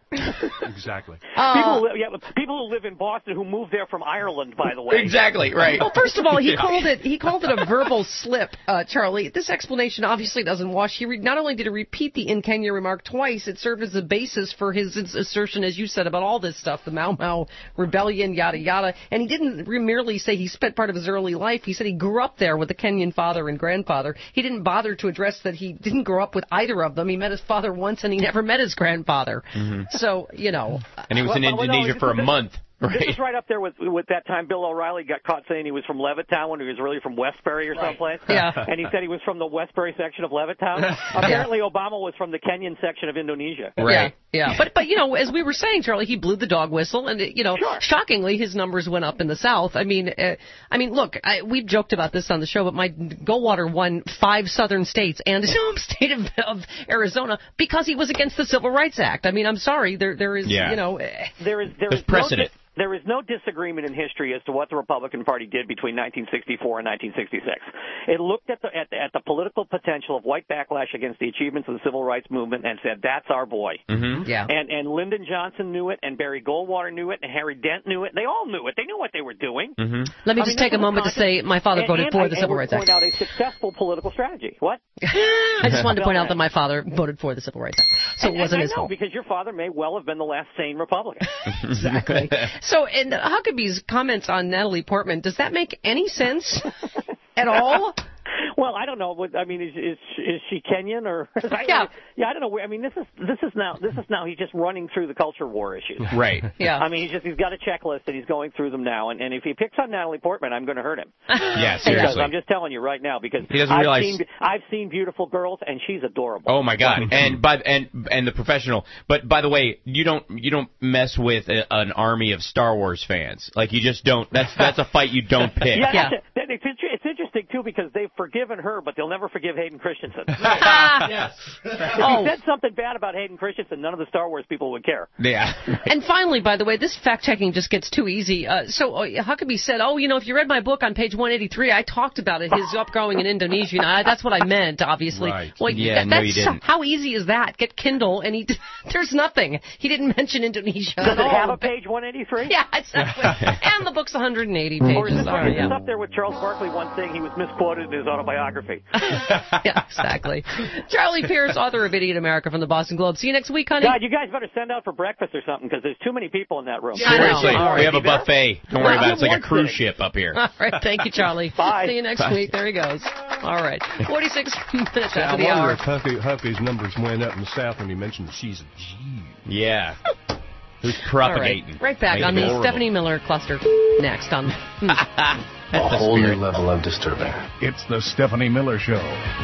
Exactly. Uh, people, who, yeah, people who live in Boston who moved there from Ireland, by the way. Exactly, right. Well, first of all, he Yeah. called it he called it a verbal slip, uh, Charlie. This explanation obviously doesn't wash. He re- not only did he repeat the in Kenya remark twice, it served as a basis for his, his assertion, as you said, about all this stuff, the Mau Mau rebellion, yada yada. And he didn't re- merely say he spent part of his early life. He said he grew up there with a Kenyan father and grandfather. He didn't bother to address that he didn't grow up with either of them. He met his father once, and he never met his grandfather. Mm-hmm. So, you know. And he was in Well, well, no, Indonesia this for a is- month. This Right. is right up there with with that time Bill O'Reilly got caught saying he was from Levittown when he was really from Westbury or someplace. Yeah. And he said he was from the Westbury section of Levittown. Apparently Obama was from the Kenyan section of Indonesia. Right. Yeah. But, but you know, as we were saying, Charlie, he blew the dog whistle, and, you know, sure. shockingly, his numbers went up in the South. I mean, uh, I mean, look, I, we've joked about this on the show, but my Goldwater won five southern states and his home state of, of Arizona because he was against the Civil Rights Act. I mean, I'm sorry, there there is, Yeah. you know... Uh, There is there There's is precedent. No, there is no disagreement in history as to what the Republican Party did between nineteen sixty-four and nineteen sixty-six. It looked at the, at the at the political potential of white backlash against the achievements of the civil rights movement and said, "That's our boy." Mm-hmm. Yeah. And and Lyndon Johnson knew it, and Barry Goldwater knew it, and Harry Dent knew it. They all knew it. They knew what they were doing. Mm-hmm. Let me I just mean, take a this was moment to say my father and, voted and for I, the and Civil would Rights point Act. out a successful political strategy. What? I just wanted to point out that my father voted for the Civil Rights Act, so and, it wasn't and his I know, fault. because your father may well have been the last sane Republican. Exactly. So, and Huckabee's comments on Natalie Portman, does that make any sense at all? Well, I don't know. What I mean, is is is she Kenyan or? I, Yeah. yeah. I don't know. I mean, this is this is now this is now he's just running through the culture war issues. Right. Yeah. I mean, he's just he's got a checklist and he's going through them now. And, and if he picks on Natalie Portman, I'm going to hurt him. Yeah, Because seriously. I'm just telling you right now because He doesn't I've realize- seen I've seen beautiful girls and she's adorable. Oh my God! And by and and the professional. But by the way, you don't you don't mess with a, an army of Star Wars fans. Like you just don't. That's that's a fight you don't pick. Yeah, Yeah. That's it. It's, inter- it's interesting too because they've forgiven her, but they'll never forgive Hayden Christensen. Yes. If Oh. you said something bad about Hayden Christensen, none of the Star Wars people would care. Yeah. And finally, by the way, this fact-checking just gets too easy. Uh, so uh, Huckabee said, oh, you know, if you read my book on page one eighty-three, I talked about it, his upgrowing in Indonesia. You know, I, that's what I meant, obviously. Right. Well, Yeah, that, no, that's you didn't. How easy is that? Get Kindle, and he there's nothing. He didn't mention Indonesia Does at it all. have a page one eighty-three? Yeah, exactly. And the book's one hundred eighty Or is pages. this, All right, is this yeah. up there with Charles Barkley once saying he was misquoted in his autobiography? Yeah, exactly. Charlie Pierce, author of Idiot America from the Boston Globe. See you next week, honey. God, you guys better send out for breakfast or something because there's too many people in that room. I know. Seriously, All right. we have a buffet. Don't worry Well, about it. It's like a one cruise sitting. ship up here. All right, thank you, Charlie. Bye. See you next Bye. week. There he goes. All right, forty-six minutes I after the wonder hour. if Huffy, Huffy's numbers went up in the South when he mentioned she's a G. Yeah. Who's All right, propagating? right back Made on it the horrible. Stephanie Miller cluster. Next on. Hmm. That's the spirit. level of disturbing. It's the Stephanie Miller Show.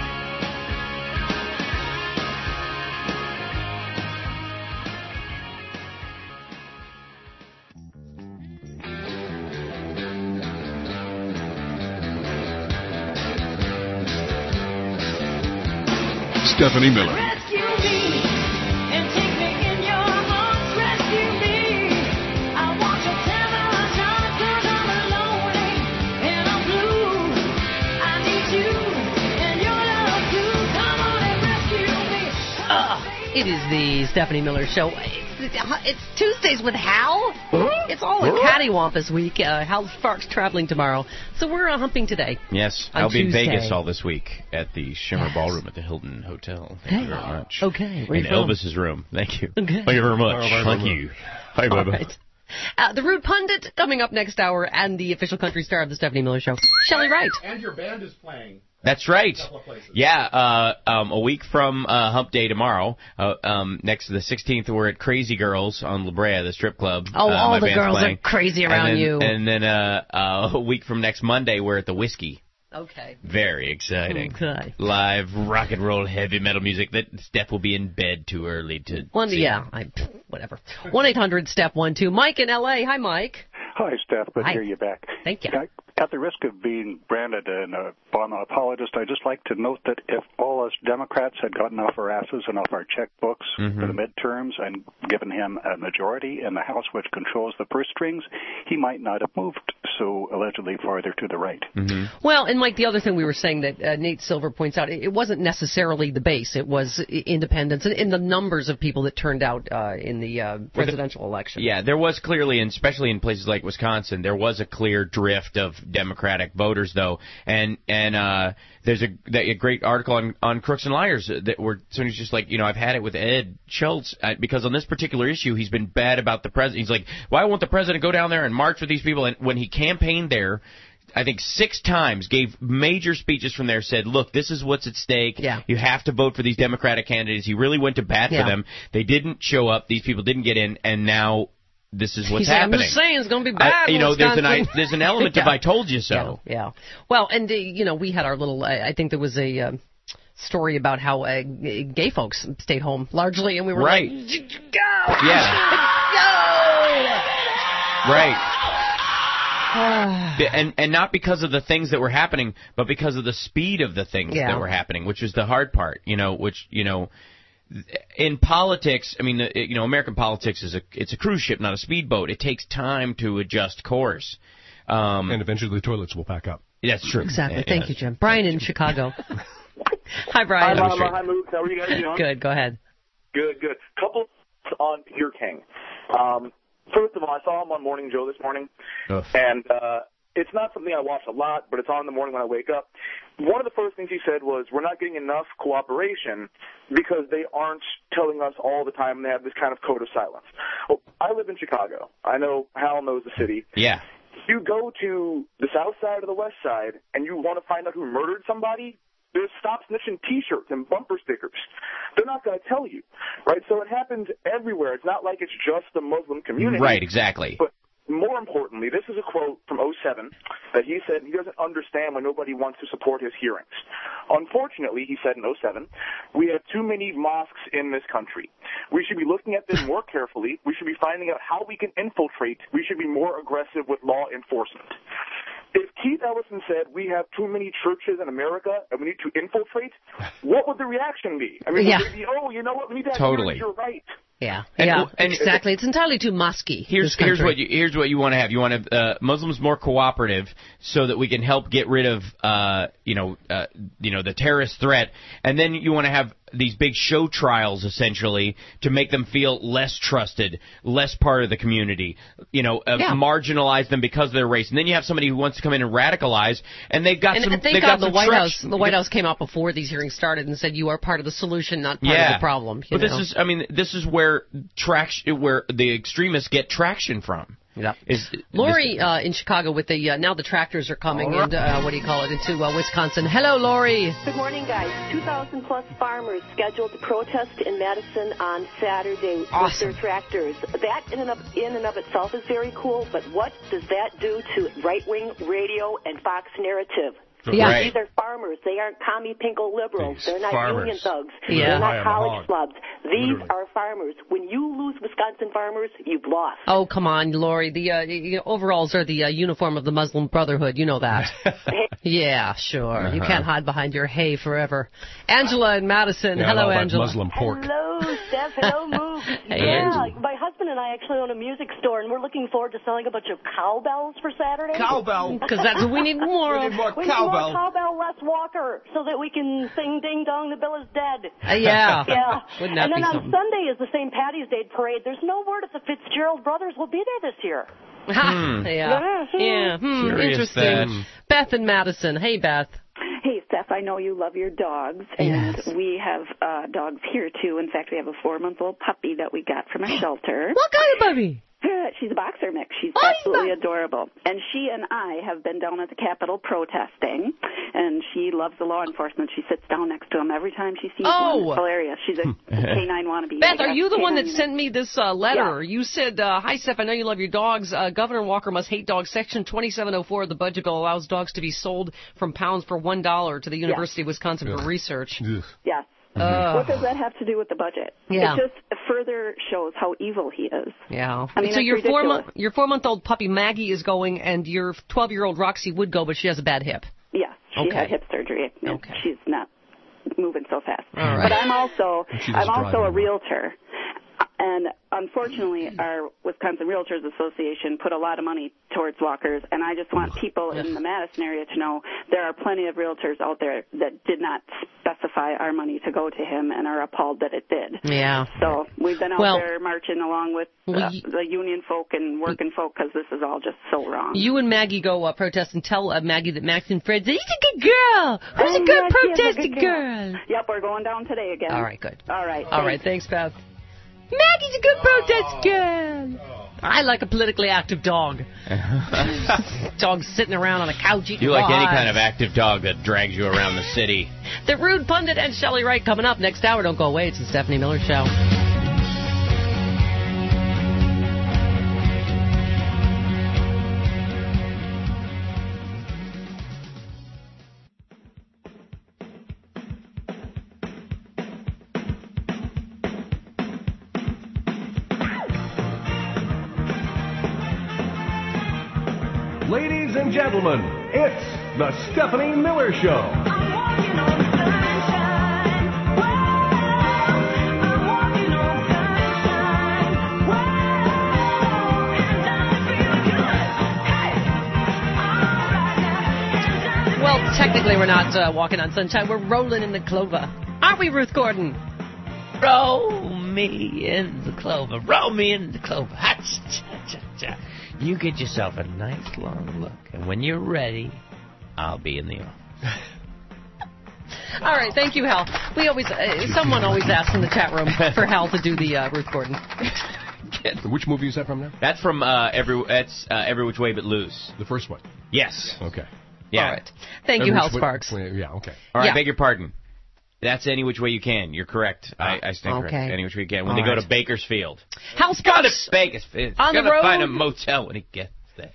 Stephanie Miller. It is the Stephanie Miller Show. It's, it's Tuesdays with Hal. It's all a cattywampus week. Uh, Hal Sparks traveling tomorrow, so we're uh, humping today. Yes, On I'll be Tuesday. in Vegas all this week at the Shimmer Yes. Ballroom at the Hilton Hotel. Thank Hey. you very much. Okay, where In you from? Elvis's room. Thank you. Okay. Thank you very much. Bye, bye, Thank bye, you. Bye, bye, All bye. right. Uh, the Rude Pundit coming up next hour, and the official country star of the Stephanie Miller Show, Shelley Wright. And your band is playing. That's right. couple of places. Yeah, uh, um, a week from uh, Hump Day tomorrow, uh, um, next to the sixteenth, we're at Crazy Girls on La Brea, the strip club. Oh, uh, all my the band's girls playing. are crazy around and then, you. And then uh, uh, a week from next Monday, we're at the Whiskey. Okay. Very exciting. Okay. Live rock and roll heavy metal music that Steph will be in bed too early to One, see. yeah, I, whatever. one eight hundred step one two. Mike in L A. Hi, Mike. Hi, Steph. Good to Hi. hear you back. Thank you. I, At the risk of being branded an Obama apologist, I'd just like to note that if all us Democrats had gotten off our asses and off our checkbooks mm-hmm. for the midterms and given him a majority in the House which controls the purse strings, he might not have moved so allegedly farther to the right. Mm-hmm. Well, and Mike, the other thing we were saying that uh, Nate Silver points out, it wasn't necessarily the base. It was independents and in the numbers of people that turned out uh, in the uh, presidential the, election. Yeah, there was clearly, and especially in places like Wisconsin, there was a clear drift of Democratic voters, though, and and uh, there's a, a great article on, on Crooks and Liars that where somebody's just like, you know, I've had it with Ed Schultz uh, because on this particular issue he's been bad about the president. He's like, why won't the president go down there and march with these people? And when he campaigned there, I think six times, gave major speeches from there, said, look, this is what's at stake. Yeah. You have to vote for these Democratic candidates. He really went to bat yeah. for them. They didn't show up. These people didn't get in, and now this is what's He's happening. Like, I'm just saying it's going to be bad. I, you know, Wisconsin. there's an I, there's an element yeah. of I told you so. Yeah. yeah. Well, and uh, you know, we had our little. Uh, I think there was a uh, story about how uh, gay folks stayed home largely, and we were right. like, go, yeah, go, right. and and not because of the things that were happening, but because of the speed of the things yeah. that were happening, which was the hard part. You know, which you know. In politics, I mean, you know, American politics is a it's a cruise ship, not a speedboat. It takes time to adjust course, um, and eventually the toilets will pack up. That's true. Exactly. Yeah, Thank yeah. you, Jim. Brian in Chicago. Hi, Brian. Hi, Mama. Hi, Moose. How are you guys doing? Good. Go ahead. Good. Good. Couple on Peter King. Um, first of all, I saw him on Morning Joe this morning, Ugh. and uh, it's not something I watch a lot, but it's on in the morning when I wake up. One of the first things he said was, we're not getting enough cooperation because they aren't telling us all the time, and they have this kind of code of silence. Well, I live in Chicago. I know Hal knows the city. Yeah. You go to the south side or the west side, and you want to find out who murdered somebody, there's Stop Snitching T-shirts and bumper stickers. They're not going to tell you, right? So it happens everywhere. It's not like it's just the Muslim community. Right, exactly. But more importantly, this is a quote from oh seven that he said he doesn't understand when nobody wants to support his hearings. Unfortunately, he said in oh seven, we have too many mosques in this country. We should be looking at this more carefully. We should be finding out how we can infiltrate. We should be more aggressive with law enforcement. If Keith Ellison said we have too many churches in America and we need to infiltrate, what would the reaction be? I mean, yeah. would it be, oh, you know what, we need to have totally. You're right. Yeah, and, yeah, and, exactly. It's entirely too musky. Here's here's what you here's what you want to have. You want to uh, Muslims more cooperative, so that we can help get rid of uh, you know uh, you know the terrorist threat, and then you want to have these big show trials essentially to make them feel less trusted, less part of the community. You know, uh, yeah. marginalize them because of their race, and then you have somebody who wants to come in and radicalize, and they've got and some. Thank they've God got the White traction. House. The White House came out before these hearings started and said you are part of the solution, not part yeah. of the problem. You but know? this is, I mean, this is where traction, where the extremists get traction from. Yeah. Is, Lori uh, in Chicago with the uh, now the tractors are coming right. and uh, what do you call it into uh, Wisconsin. Hello, Lori. Good morning, guys. two thousand plus farmers scheduled to protest in Madison on Saturday awesome. with their tractors. That in and, of, in and of itself is very cool, but what does that do to right-wing radio and Fox narrative? Yeah. Right. These are farmers. They aren't commie pinko liberals. These They're not farmers. union thugs. Yeah. They're not college hog. slubs. These Literally. are farmers. When you lose Wisconsin farmers, you've lost. Oh, come on, Lori. The uh, you know, overalls are the uh, uniform of the Muslim Brotherhood. You know that. Yeah, sure. Uh-huh. You can't hide behind your hay forever. Angela in Madison. Yeah, Hello, all that Angela. Muslim pork. Hello, Steph. Hello, Moose. Hey, yeah, Angela. my husband and I actually own a music store, and we're looking forward to selling a bunch of cowbells for Saturday. Cowbell. Because that's what we need more we of. need more We cowbell. need more cowbell, less Walker, so that we can sing Ding Dong, the Bill is Dead. Uh, yeah. Yeah. Wouldn't that and then be on something? Sunday is the Saint Patty's Day parade. There's no word if the Fitzgerald brothers will be there this year. Hmm. Yeah. Yeah. Hmm. Curious Interesting. that. Beth in Madison. Hey, Beth. Hey, Steph, I know you love your dogs, yes. and we have uh, dogs here, too. In fact, we have a four-month-old puppy that we got from a shelter. What kind of puppy? She's a boxer mix. She's oh, absolutely adorable. And she and I have been down at the Capitol protesting, and she loves the law enforcement. She sits down next to them every time she sees oh. one. It's hilarious. She's a K nine wannabe. Beth, are you the one that unit. sent me this uh, letter? Yeah. You said, uh, hi, Steph, I know you love your dogs. Uh, Governor Walker must hate dogs. Section twenty-seven oh four of the budget bill allows dogs to be sold from pounds for one dollar to the University yes. of Wisconsin Ugh. for research. Ugh. Yes. Uh, what does that have to do with the budget? Yeah. It just further shows how evil he is. Yeah. I mean, so it's your four ridiculous. month your four month old puppy Maggie is going, and your twelve year old Roxy would go, but she has a bad hip. Yeah, she Okay. had hip surgery. and Okay. She's not moving so fast. All right. But I'm also And she I'm doesn't also drive a realtor. And unfortunately, our Wisconsin Realtors Association put a lot of money towards walkers, and I just want people in the Madison area to know there are plenty of realtors out there that did not specify our money to go to him and are appalled that it did. Yeah. So we've been out Well, there marching along with uh, well, y- the union folk and working folk because this is all just so wrong. You and Maggie go uh, protest and tell uh, Maggie that Max and Fred say, he's a good girl. Who's Oh, a good yes, he is a protesting good girl? girl. Yep, we're going down today again. All right, good. All right. All right, thanks, Beth. Maggie's a good protest girl. I like a politically active dog. Dog sitting around on a couch eating You like any fries. kind of active dog that drags you around the city. The Rude Pundit and Shelley Wright coming up next hour. Don't go away. It's the Stephanie Miller Show. Ladies and gentlemen, it's the Stephanie Miller Show. Well, technically we're not uh, walking on sunshine. We're rolling in the clover. Aren't we, Ruth Gordon? Roll me in the clover. Roll me in the clover. Ha-cha-cha-cha. You get yourself a nice long look, and when you're ready, I'll be in the office. All right, thank you, Hal. We always, uh, someone always asks in the chat room for Hal to do the uh, Ruth Gordon. Which movie is that from now? That's from uh, every. That's uh, Every Which Way But Loose. The first one. Yes. Okay. Yeah. All right. Thank you, Every Hal which way- Sparks. Yeah. Okay. All right. Yeah. Beg your pardon. That's Any Which Way You Can. You're correct. I, I stand correct. Okay. Any Which Way You Can. When All they go right. to Bakersfield. Hal He's got to Sparks Bakersfield. on the He's got to road. find a motel when he gets there.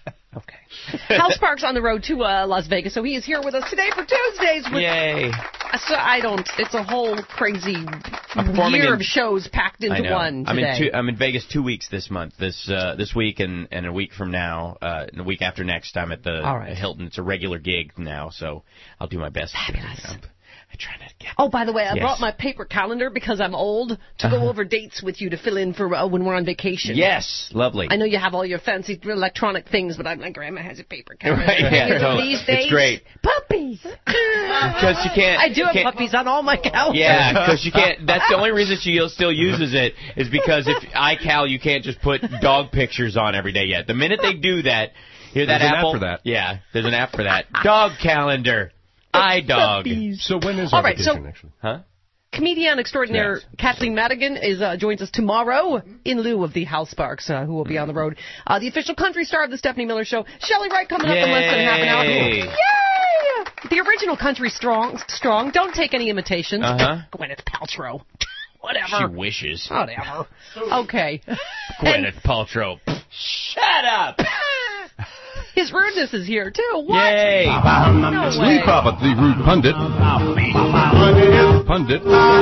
Hal Sparks on the road to uh, Las Vegas, so he is here with us today for Tuesdays. With, Yay. So I don't. It's a whole crazy performing year in- of shows packed into I know. one I'm today. in, two, I'm in Vegas two weeks this month. This uh, this week and, and a week from now, uh, and a week after next, I'm at the All right. Hilton. It's a regular gig now, so I'll do my best. Fabulous. I'm, I try not to get. Oh, by the way, I Yes. brought my paper calendar because I'm old to go over dates with you to fill in for uh, when we're on vacation. Yes, lovely. I know you have all your fancy electronic things, but I, my grandma has a paper calendar. Right, yeah, You know, totally. These days, It's great. Puppies. Because you can't. I do you have can't- puppies on all my calendars. Yeah, because you can't. That's the only reason she still uses it is because if iCal, you can't just put dog pictures on every day yet. The minute they do that, hear that There's an app Apple? for that. Yeah, there's an app for that. Dog calendar. iDog. So when is All our right, so- vacation, actually? Huh? Comedian extraordinaire Yes. Kathleen Madigan is uh, joins us tomorrow in lieu of the Hal Sparks, uh, who will be on the road. Uh, the official country star of the Stephanie Miller Show, Shelley Wright, coming up in less than half an hour. Yay. Yay! The original country strong, strong. Don't take any imitations. Uh-huh. Gwyneth Paltrow. She Whatever. wishes. Whatever. Okay. Gwyneth Paltrow. Shut up. His rudeness is here too. What? Yay. No way. Leap up at the Rude Pundit. Pundit.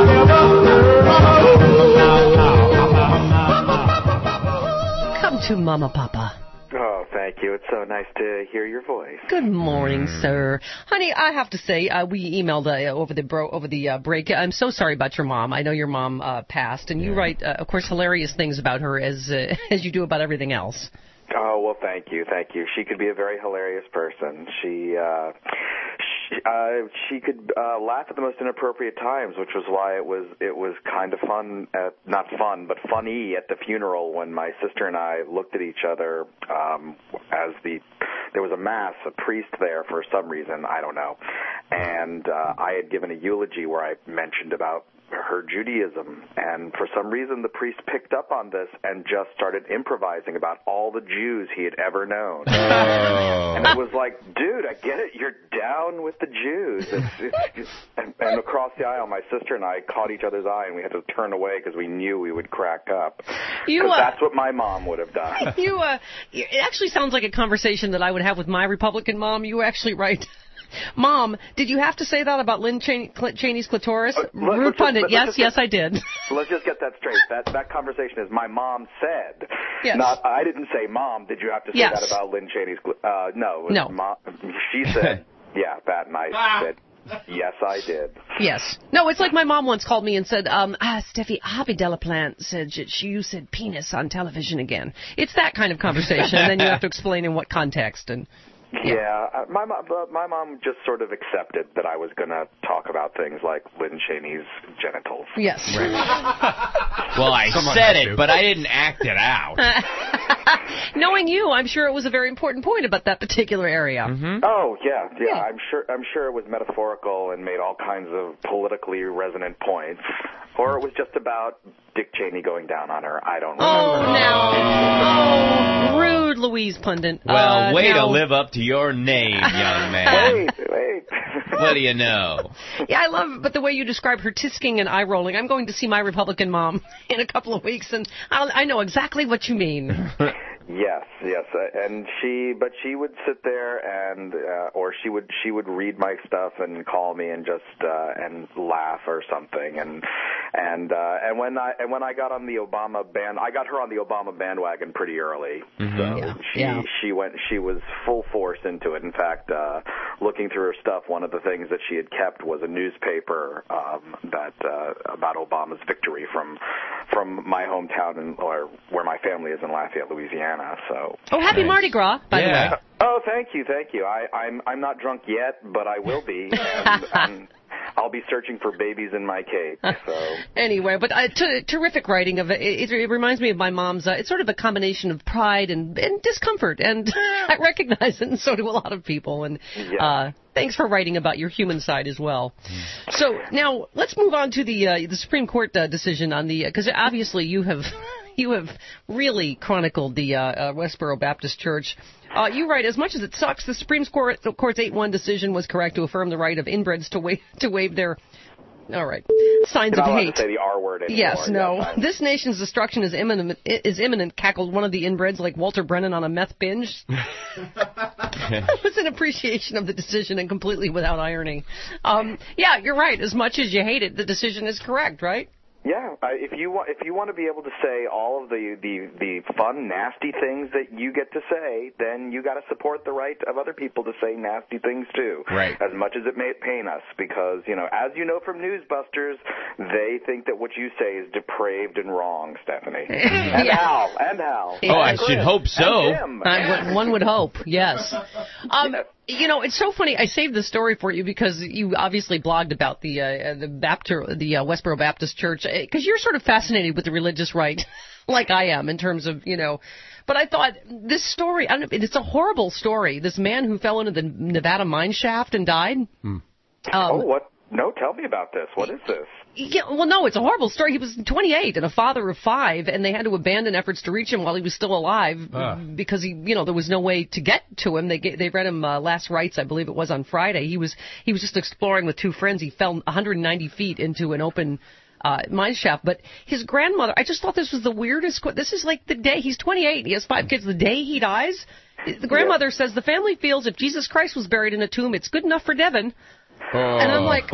Come to Mama Papa. Oh, thank you. It's so nice to hear your voice. Good morning, sir. Honey, I have to say, uh, we emailed uh, over the bro- over the uh, break. I'm so sorry about your mom. I know your mom uh, passed, and you write, uh, of course, hilarious things about her as uh, as you do about everything else. Oh, well, thank you, thank you. She could be a very hilarious person. She, uh, she, uh, she could uh, laugh at the most inappropriate times, which was why it was it was kind of fun, at, not fun, but funny at the funeral when my sister and I looked at each other um, as the there was a mass, a priest there for some reason, I don't know, and uh, I had given a eulogy where I mentioned about her Judaism, and for some reason the priest picked up on this and just started improvising about all the Jews he had ever known. Oh. And it was like, dude, I get it, you're down with the Jews. It's, it's, it's, and, and across the aisle, my sister and I caught each other's eye, and we had to turn away because we knew we would crack up. You, Because uh, that's what my mom would have done. You, uh, it actually sounds like a conversation that I would have with my Republican mom. You were actually right. Mom, did you have to say that about Lynn Cheney, Cl- Cheney's clitoris? Uh, let- Rude let's just- pundit. let's Yes, just yes, get- I did. Let's just get that straight. That that conversation is my mom said. Yes. Not I didn't say, Mom, did you have to say Yes. that about Lynn Cheney's? gl- Uh, no. It was No. Mom, she said, yeah, that night. Said, yes, I did. Yes. No, it's like my mom once called me and said, um, ah, Steffi, Abby Delaplante said that she, you said penis on television again. It's that kind of conversation, and then you have to explain in what context. And Yeah, uh, my mom, but my mom just sort of accepted that I was going to talk about things like Lynn Cheney's genitals. Yes. Well, I Someone said had it, to. but I didn't act it out. Knowing you, I'm sure it was a very important point about that particular area. Mm-hmm. Oh yeah, yeah, I'm sure. I'm sure it was metaphorical and made all kinds of politically resonant points, or it was just about Dick Cheney going down on her. I don't Oh, remember. now. Oh, rude Louise Pundit. Well, Uh, way now- to live up to your name, young man. Wait, wait. What do you know? Yeah, I love, but the way you describe her tisking and eye rolling. I'm going to see my Republican mom in a couple of weeks, and I'll, I know exactly what you mean. Yes, yes, uh, and she, but she would sit there and, uh, or she would, she would read my stuff and call me and just, uh, and laugh or something, and, and, uh, and when I, and when I got on the Obama band, I got her on the Obama bandwagon pretty early, Mm-hmm. so Yeah, she, yeah. she went, she was full force into it. In fact, uh, looking through her stuff, one of the things that she had kept was a newspaper, um, that, uh, about Obama's victory from, from my hometown in, or where my family is in Lafayette, Louisiana. So. Oh, happy Mardi Gras, by the way. Oh, thank you, thank you. I, I'm I'm not drunk yet, but I will be, and, and I'll be searching for babies in my cake. So. Anyway, but uh, t- terrific writing of it. It, it reminds me of my mom's. Uh, it's sort of a combination of pride and, and discomfort, and I recognize it, and so do a lot of people. And uh, thanks for writing about your human side as well. So now let's move on to the uh, the Supreme Court uh, decision on the because obviously you have. You have really chronicled the uh, uh, Westboro Baptist Church. Uh, you write, as much as it sucks, the Supreme Court, Court's eight one decision was correct to affirm the right of inbreds to waive, to waive their, all right, signs You're of not allowed hate. to say the R word anymore. Yes, no. Yeah, This nation's destruction is imminent, is imminent, cackled one of the inbreds like Walter Brennan on a meth binge. It was an appreciation of the decision and completely without irony. Um, yeah, you're right. As much as you hate it, the decision is correct, right? Yeah, I, if you want, if you want to be able to say all of the, the, the fun, nasty things that you get to say, then you got to support the right of other people to say nasty things too. Right. As much as it may pain us, because you know, as you know from Newsbusters, they think that what you say is depraved and wrong, Stephanie. And Yeah. Hal, and Hal. Oh, I And should Chris, hope so. and Jim. I would- one would hope, yes. Um, you know, it's so funny. I saved this story for you because you obviously blogged about the uh, the Baptist, the uh, Westboro Baptist Church, because you're sort of fascinated with the religious right, like I am, in terms of, you know. But I thought this story, I don't know, it's a horrible story. This man who fell into the Nevada mine shaft and died. Hmm. Um, oh, what? No, tell me about this. What is this? Yeah, well, no, it's a horrible story. He was twenty-eight and a father of five, and they had to abandon efforts to reach him while he was still alive Ah. because he, you know, there was no way to get to him. They ga- they read him uh, last rites, I believe it was on Friday. He was he was just exploring with two friends. He fell one hundred ninety feet into an open uh, mine shaft. But his grandmother, I just thought this was the weirdest. qu- This is like the day he's twenty-eight. He has five kids. The day he dies, the grandmother says the family feels if Jesus Christ was buried in a tomb, it's good enough for Devin. And I'm like,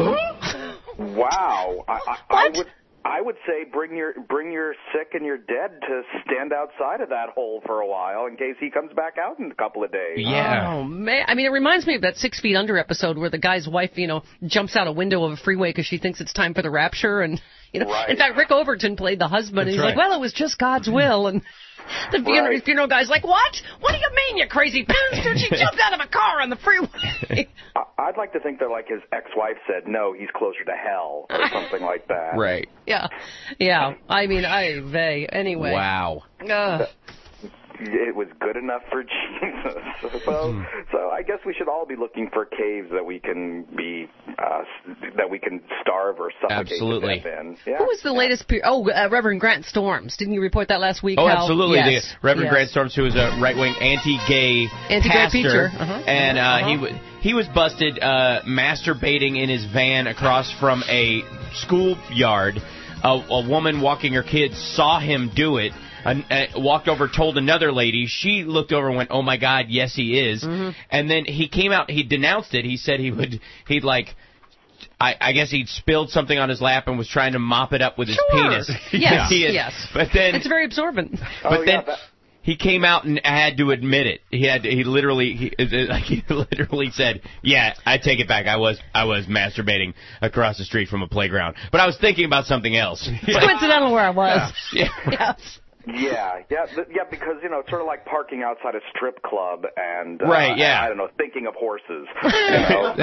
Wow, I, I, I would I would say bring your bring your sick and your dead to stand outside of that hole for a while in case he comes back out in a couple of days. Oh, man. I mean, it reminds me of that Six Feet Under episode where the guy's wife, you know, jumps out a window of a freeway because she thinks it's time for the rapture. And, you know, Right. in fact, Rick Overton played the husband. and That's he's right. like, well, it was just God's will. And the funeral, Right. funeral guy's like, what? What do you mean, you crazy bastard? She jumped out of a car on the freeway. I- I'd like to think that like his ex-wife said, no, he's closer to hell or something like that. Right. Yeah. Yeah. I mean, I, they, anyway. Wow. Ugh. It was good enough for Jesus. So, so I guess we should all be looking for caves that we can be, uh, that we can starve or suffocate Absolutely. to death in. Yeah. Who was the latest? Pe- oh, uh, Reverend Grant Storms. Didn't you report that last week? Oh, Hal? absolutely. Yes. The Reverend Yes. Grant Storms, who was a right-wing anti-gay Anti-gay pastor, preacher. Uh-huh. and uh, Uh-huh. he w- he was busted uh, masturbating in his van across from a schoolyard. A, a woman walking her kids saw him do it. an, uh, walked over, told another lady. She looked over and went, "Oh my God, yes, he is." Mm-hmm. And then he came out. He denounced it. He said he would. He'd like. I, I guess he'd spilled something on his lap and was trying to mop it up with his sure. penis. Yes, he had, yes. But then it's very absorbent. But oh, then. Yeah, that- He came out and had to admit it. He had to, he literally he, like he literally said, "Yeah, I take it back. I was I was masturbating across the street from a playground, but I was thinking about something else." It's coincidental where I was. Yeah. Yes. Yeah, yeah, th- yeah. Because you know, it's sort of like parking outside a strip club and uh, right, yeah. I, I don't know, thinking of horses. You know?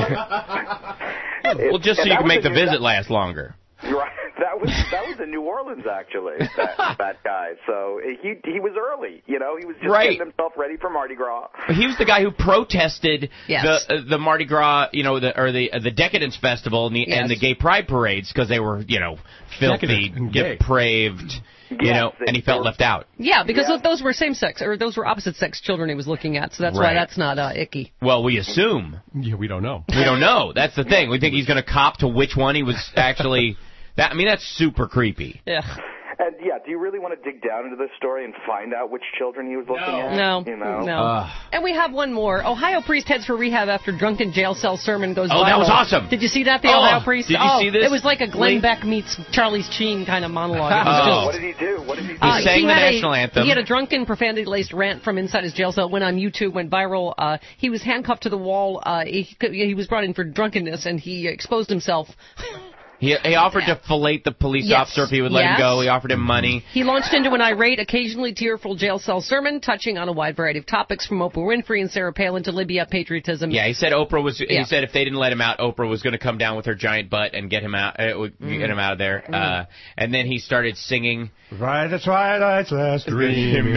Well, just so and you can make the new, visit that, last longer. Right. That was that was in New Orleans actually. That, that guy. So he he was early. You know, he was just right. getting himself ready for Mardi Gras. He was the guy who protested yes. the uh, the Mardi Gras, you know, the or the uh, the Decadence Festival and the yes. and the gay pride parades because they were, you know, filthy, depraved. You yes, know, and he felt left out. Yeah, because yeah. those were same-sex, or those were opposite-sex children he was looking at, so that's right. why that's not uh, icky. Well, we assume. Yeah, we don't know. We don't know. That's the thing. We think he's going to cop to which one he was actually... That I mean, that's super creepy. Yeah. And, yeah, do you really want to dig down into this story and find out which children he was looking at? No, you know? no. Uh. And we have one more. Ohio priest heads for rehab after drunken jail cell sermon goes oh, viral. Oh, that was awesome. Did you see that, the oh, Ohio priest? Did you oh, see this? It was like a Glenn Link? Beck meets Charlie Sheen kind of monologue. It was oh. just, What did he do? What did he do? He uh, sang he the had national a, anthem. He had a drunken, profanity-laced rant from inside his jail cell. Went on YouTube, went viral. Uh, he was handcuffed to the wall. Uh, he, he was brought in for drunkenness, and he exposed himself. He, he offered to fillet the police yes. officer if he would let yes. him go. He offered him money. He launched into an irate, occasionally tearful jail cell sermon, touching on a wide variety of topics from Oprah Winfrey and Sarah Palin to Libya, patriotism. Yeah, he said Oprah was. Yeah. He said if they didn't let him out, Oprah was going to come down with her giant butt and get him out. Uh, would Mm. get him out of there. Mm. Uh, and then he started singing. Right, the twilight's last dreaming.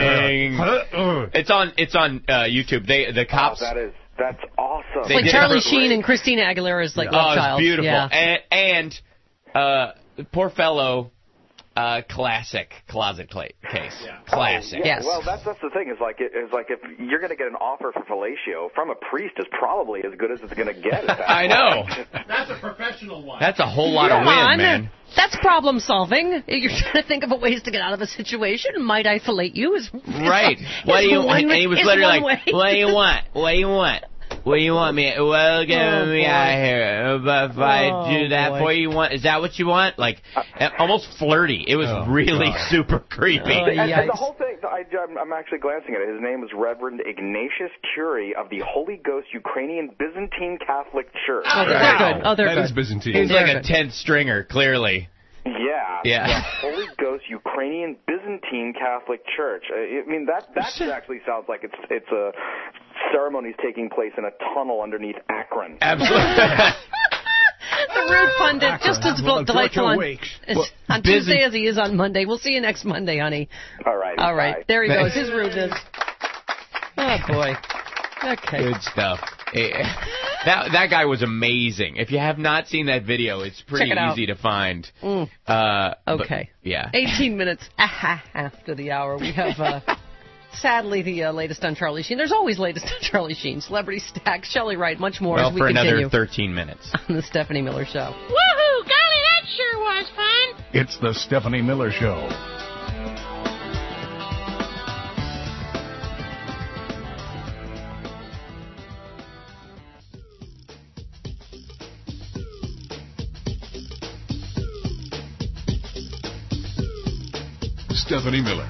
It's on. It's on uh, YouTube. They the cops. Oh, that is that's awesome. It's like Charlie Sheen and Christina Aguilera's like oh, love it's child. beautiful. Yeah. And, and uh, poor fellow. Uh, classic closet cla- case. Yeah. Classic. Oh, yeah. Yes. Well, that's that's the thing. Is like it is like if you're going to get an offer for fellatio from a priest, is probably as good as it's going to get. At that I know. That's a professional one. That's a whole lot Come of win, on. man. That's problem solving. You're trying to think of ways to get out of a situation. Might I fillet you? Is right. What do you? One, and he was is literally one like, way. "What do you want? What do you want? What do you want me? Well, get Oh, me boy. out of here. But if I Oh, do that boy. for you, you want? Is that what you want? Like, uh, almost flirty. It was Oh, really God. super creepy. Oh, And, yikes. and the whole thing, I, I'm, I'm actually glancing at it. His name is Reverend Ignatius Curie of the Holy Ghost Ukrainian Byzantine Catholic Church. Oh, they're Wow. good. Oh, they're That good. is Byzantine. He was like They're a good. tenth stringer, clearly. Yeah. Yeah. The Holy Ghost Ukrainian Byzantine Catholic Church. I I mean, that that actually sounds like it's it's a ceremony's taking place in a tunnel underneath Akron. Absolutely. The Rude Pundit, just as Well, delightful on, weeks. Well, on busy- Tuesday as he is on Monday. We'll see you next Monday, honey. All right. All right. Bye. There he goes. His rudeness. Oh, boy. Okay. Good stuff. Eh, That that guy was amazing. If you have not seen that video, it's pretty Check it out. easy to find. Mm. Uh, but- Okay. yeah. eighteen minutes after the hour, we have, uh, sadly, the uh, latest on Charlie Sheen. There's always latest on Charlie Sheen. Celebrity Stack, Shelley Wright, much more Well, as we for continue another thirteen minutes. on the Stephanie Miller Show. Woohoo! Golly, that sure was fun. It's the Stephanie Miller Show. Stephanie Miller.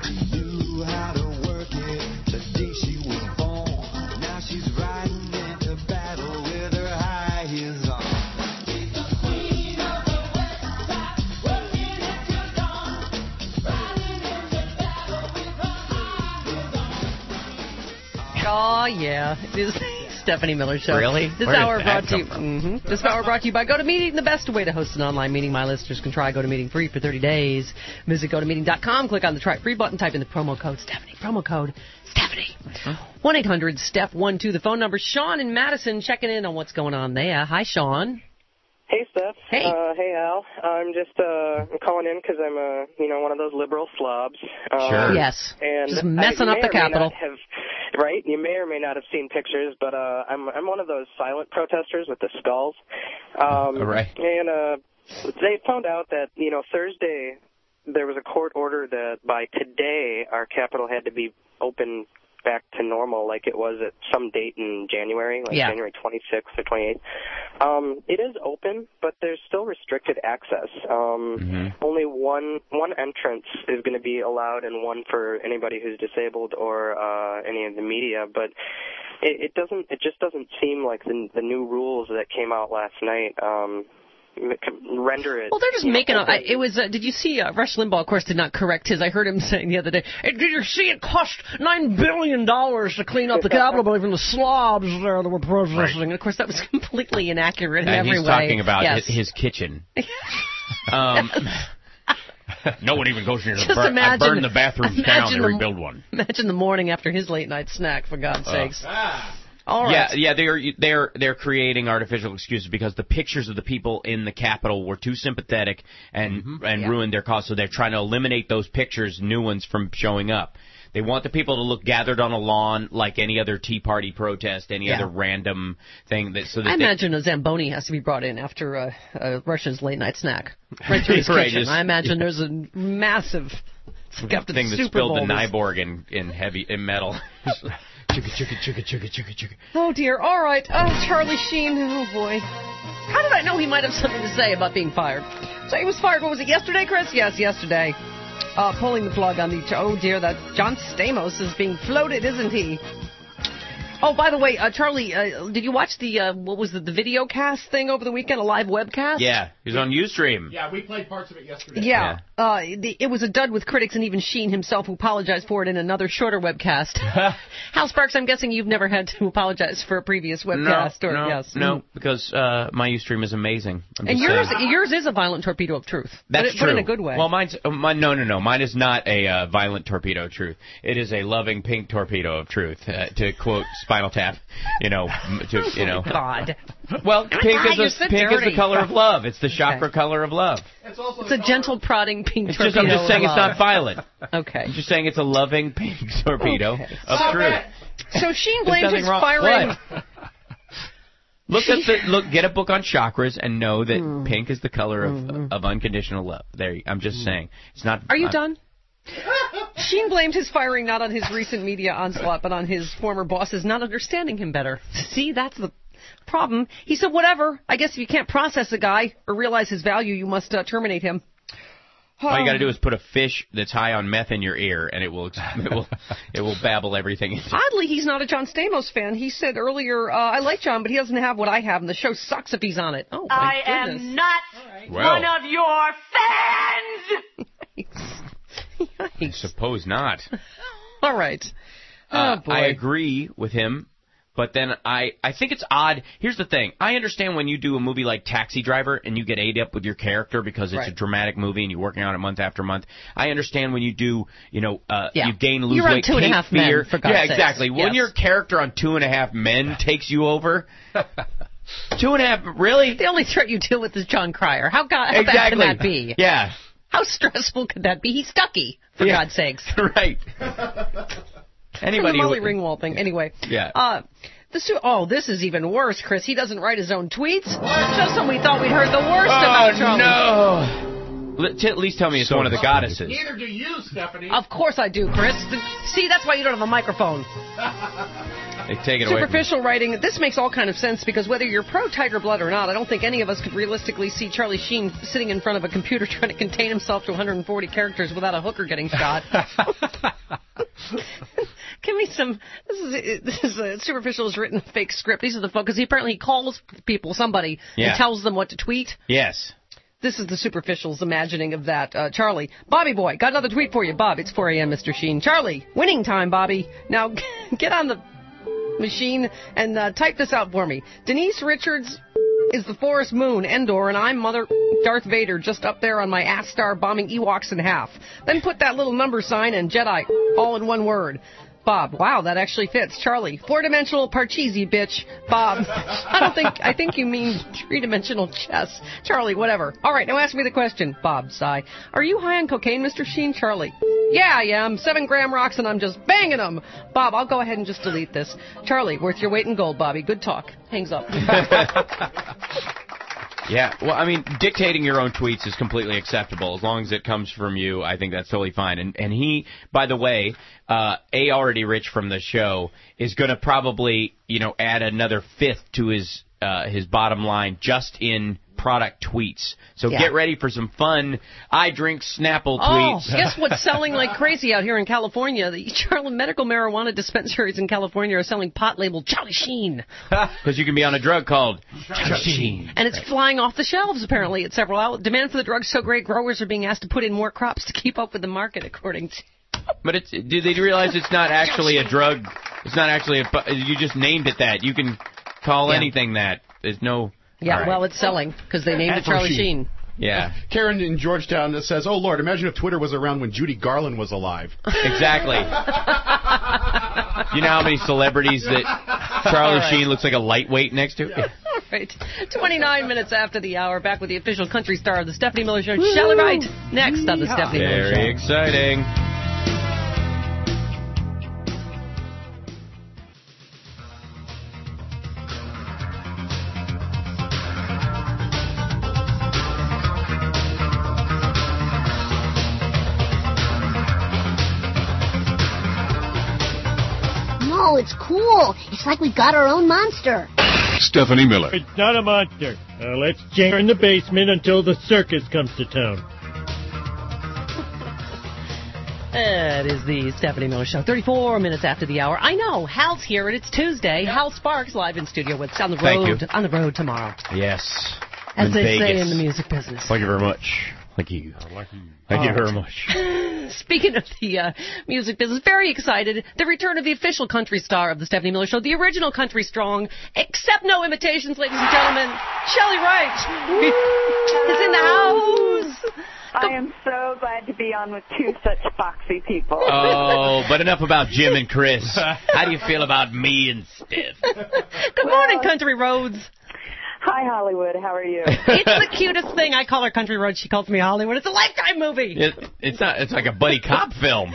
Oh, yeah. It is Stephanie Miller Show. Really? This Where did hour that brought to come you. from? Mm-hmm. This hour brought to you by GoToMeeting, the best way to host an online meeting. My listeners can try GoToMeeting free for thirty days. Visit go to meeting dot com, click on the Try Free button, type in the promo code Stephanie. Promo code Stephanie. one eight hundred Steph one two, the phone number. Sean in Madison checking in on what's going on there. Hi, Sean. Hey, Steph. Hey. Uh, hey, Al. I'm just uh, calling in because I'm a, you know, one of those liberal slobs. Um, Sure. Yes. And Just messing I up may the or may Capitol. not have, right? You may or may not have seen pictures, but uh, I'm I'm one of those silent protesters with the skulls. Um, All right. And uh, they found out that, you know, Thursday there was a court order that by today our Capitol had to be open back to normal like it was at some date in January, like yeah. January twenty-sixth or twenty-eighth. Um, it is open, but there's still restricted access. Um, mm-hmm. Only one one entrance is going to be allowed, and one for anybody who's disabled or uh, any of the media. But it, it doesn't. It just doesn't seem like the, the new rules that came out last night. Um, render it. Well, they're just you know, making. A, I, it was. Uh, did you see? Uh, Rush Limbaugh, of course, did not correct his. I heard him saying the other day. Hey, did you see it cost nine billion dollars to clean up the Capitol building from the slobs there that were protesting? Right. And of course, that was completely inaccurate in and every he's way. He's talking about yes. his, his kitchen. um, no one even goes near the Just burn. imagine, I burned the bathrooms down to rebuild one. Imagine the morning after his late night snack, for God's uh. sakes. Ah. All right. Yeah, yeah, they're they're they're creating artificial excuses because the pictures of the people in the Capitol were too sympathetic and mm-hmm. and yeah. ruined their cause. So they're trying to eliminate those pictures, new ones from showing up. They want the people to look gathered on a lawn like any other Tea Party protest, any yeah. other random thing. That so that I they, imagine a Zamboni has to be brought in after uh, uh, Russia's late night snack right to his right, kitchen. Just, I imagine yeah. there's a massive the thing that Super spilled Bowl the Nyborg in in heavy in metal. Chugga, chugga, chugga, chugga, chugga, chugga. Oh, dear. All right. Oh, Charlie Sheen. Oh, boy. How did I know he might have something to say about being fired? So he was fired, what was it, yesterday, Chris? Yes, yesterday. Uh, pulling the plug on the... Oh, dear, that John Stamos is being floated, isn't he? Oh, by the way, uh, Charlie, uh, did you watch the, uh, what was it, the video cast thing over the weekend, a live webcast? Yeah, it was on Ustream. Yeah, we played parts of it yesterday. Yeah, yeah. Uh, the, it was a dud with critics and even Sheen himself, who apologized for it in another shorter webcast. Hal Sparks, I'm guessing you've never had to apologize for a previous webcast. No, or, no, yes. no, mm. because uh, my Ustream is amazing. I'm and yours saying. yours is a violent torpedo of truth. That's but it, true. But in a good way. Well, mine's, uh, mine, no, no, no. Mine is not a uh, violent torpedo of truth. It is a loving pink torpedo of truth, uh, to quote Spinal Tap. You know, to you know. God. Well, pink God, is so a, pink dirty. is the color of love. It's the chakra okay. color of love. It's, also it's a gentle prodding pink it's torpedo. Just, I'm just saying it's not violent. Okay. I'm just saying it's a loving pink torpedo okay. of so, truth. So Sheen blamed his firing. Look at the look. Get a book on chakras and know that mm. pink is the color of mm. of unconditional love. There, I'm just mm. saying it's not. Are you uh, done? Sheen blamed his firing not on his recent media onslaught, but on his former bosses not understanding him better. See, that's the problem. He said, whatever. I guess if you can't process a guy or realize his value, you must uh, terminate him. All you got to do is put a fish that's high on meth in your ear, and it will it will it will babble everything into. Oddly, he's not a John Stamos fan. He said earlier, uh, "I like John, but he doesn't have what I have, and the show sucks if he's on it." Oh, my I goodness. am not right. well. one of your fans. I suppose not. All right. Oh, uh, boy. I agree with him. But then I, I think it's odd. Here's the thing. I understand when you do a movie like Taxi Driver and you get ate up with your character because it's right. a dramatic movie and you're working on it month after month. I understand when you do, you know, uh, yeah. you gain, lose you're weight, on Two and a Half fear. Men, for God's yeah, sakes. exactly. Yes. When your character on Two and a Half Men takes you over, Two and a Half, really? The only threat you deal with is John Cryer. How, God, how exactly. bad can that be? Yeah. How stressful could that be? He's Stucky, for yeah. God's sakes. Right. Anybody the Molly who, Ringwald thing. Anyway. Yeah. Uh, the su- oh, this is even worse, Chris. He doesn't write his own tweets. Just when we thought we'd heard the worst oh, about Charlie. no. Let, t- at least tell me it's so one of the goddesses. Neither do you, Stephanie. Of course I do, Chris. See, that's why you don't have a microphone. Hey, take it away. Superficial writing. This makes all kind of sense because whether you're pro Tiger Blood or not, I don't think any of us could realistically see Charlie Sheen sitting in front of a computer trying to contain himself to one hundred forty characters without a hooker getting shot. Give me some. This is this is a Superficial has written a fake script. These are the focus. He apparently calls people, somebody, yeah. and tells them what to tweet. Yes. This is the Superficial's imagining of that. Uh, Charlie, Bobby boy, got another tweet for you, Bob. It's four a.m., Mister Sheen. Charlie, winning time, Bobby. Now get on the machine and uh, type this out for me. Denise Richards is the Forest Moon, Endor, and I'm Mother Darth Vader just up there on my ass star bombing Ewoks in half. Then put that little number sign and Jedi all in one word. Bob, wow, that actually fits. Charlie, four-dimensional Parcheesi, bitch. Bob, I don't think, I think you mean three-dimensional chess. Charlie, whatever. All right, now ask me the question. Bob, sigh. Are you high on cocaine, Mister Sheen? Charlie, yeah, I am. Seven gram rocks and I'm just banging them. Bob, I'll go ahead and just delete this. Charlie, worth your weight in gold, Bobby. Good talk. Hangs up. Yeah, well, I mean, dictating your own tweets is completely acceptable as long as it comes from you. I think that's totally fine. And and he, by the way, uh, A Already Rich from the show is going to probably, you know, add another fifth to his uh, his bottom line just in product tweets. So Yeah. get ready for some fun I drink Snapple Oh, tweets. guess what's selling like crazy out here in California? The Charlotte medical marijuana dispensaries in California are selling pot labeled Charlie Sheen. Because you can be on a drug called Charlie Sheen. And it's flying off the shelves, apparently, at several outlets. Demand for the drug's so great, growers are being asked to put in more crops to keep up with the market, according to... But it's, do they realize it's not actually a drug? It's not actually a... You just named it that. You can call Yeah. anything that. There's no... Yeah, All right. well, it's selling, because they named it Afro Charlie Sheen. Sheen. Yeah. Karen in Georgetown says, "Oh Lord, imagine if Twitter was around when Judy Garland was alive." Exactly. You know how many celebrities that Charlie All right. Sheen looks like a lightweight next to? All right. twenty-nine minutes after the hour, back with the official country star of the Stephanie Miller Show, Shelley Wright, next on the Stephanie Miller Show. Very exciting. No, it's cool. It's like we got our own monster. Stephanie Miller. It's not a monster. Uh, let's jam her in the basement until the circus comes to town. It is the Stephanie Miller Show. thirty-four minutes after the hour. I know, Hal's here, and it's Tuesday. Hal Sparks live in studio with us on the Thank road. you. On the road tomorrow, Yes. as In they Vegas. say in the music business. Thank you very much. Thank you. Thank you very much. Speaking of the uh, music business, very excited. The return of the official country star of the Stephanie Miller Show, the original country strong, accept no imitations, ladies and gentlemen. Shelley Wright is in the house. I am so glad to be on with two such foxy people. Oh, but enough about Jim and Chris. How do you feel about me and Steph? Good morning, Country Roads. Hi, Hollywood. How are you? It's the cutest thing. I call her Country Roads. She calls me Hollywood. It's a Lifetime movie. It, it's not. It's like a buddy cop film.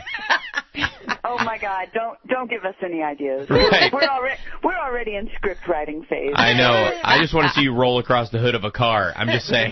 Oh my God! Don't don't give us any ideas. Right. We're already we're already in script writing phase. I know. I just want to see you roll across the hood of a car. I'm just saying.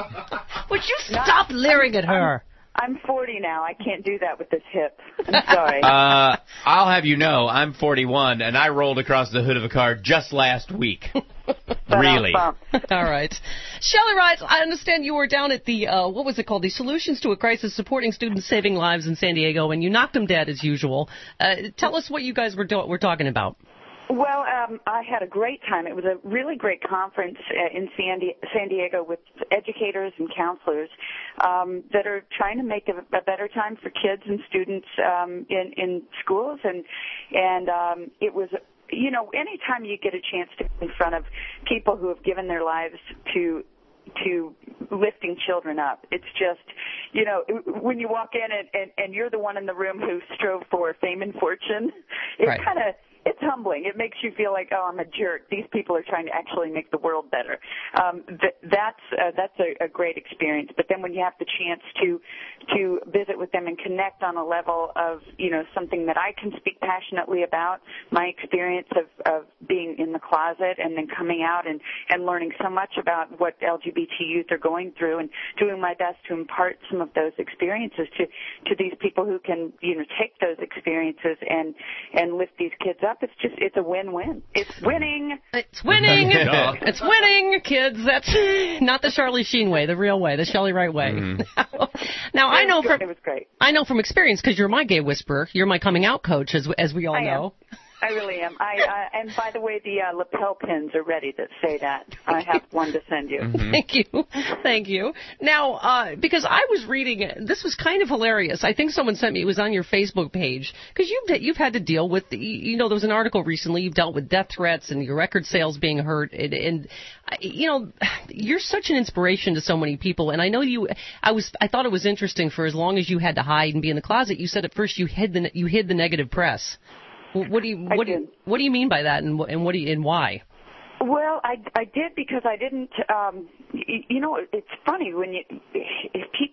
Would you stop leering at her? I'm forty now. I can't do that with this hip. I'm sorry. Uh, I'll have you know, I'm forty-one, and I rolled across the hood of a car just last week. Really? All right. Shelley Wright, I understand you were down at the, uh, what was it called, the Solutions to a Crisis Supporting Students Saving Lives in San Diego, and you knocked them dead as usual. Uh, tell us what you guys were, do- were talking about. Well, um, I had a great time. It was a really great conference uh, in San, Di- San Diego with educators and counselors um, that are trying to make a, a better time for kids and students um, in, in schools. And and um, it was, you know, anytime you get a chance to be in front of people who have given their lives to to lifting children up. It's just, you know, when you walk in and, and, and you're the one in the room who strove for fame and fortune, it Right. kind of, it's humbling. It makes you feel like, oh, I'm a jerk. These people are trying to actually make the world better. Um, th- that's uh, that's a, a great experience. But then when you have the chance to to visit with them and connect on a level of, you know, something that I can speak passionately about, my experience of, of being in the closet and then coming out and, and learning so much about what L G B T youth are going through and doing my best to impart some of those experiences to, to these people who can, you know, take those experiences and, and lift these kids up. It's just, it's a win-win. It's winning. It's winning. It's winning, kids. That's not the Charlie Sheen way, the real way, the Shelley Wright way. Mm. Now, I know It was from great. It was great. I know from experience, because you're my gay whisperer. You're my coming out coach, as as we all I am. know. I really am. I, I and by the way, the uh, lapel pins are ready that say that. I have one to send you. Mm-hmm. Thank you. Thank you. Now, uh, because I was reading, this was kind of hilarious. I think someone sent me, it was on your Facebook page, because you've, you've had to deal with, the, you know, there was an article recently, you've dealt with death threats and your record sales being hurt, and, and you know, you're such an inspiration to so many people, and I know you, I was, I thought it was interesting for as long as you had to hide and be in the closet, you said at first you hid the, you hid the negative press. What do you, what do you, what do you mean by that, and, and what do you, and why? Well, I, I did because I didn't. Um, you, you know, it's funny when you if people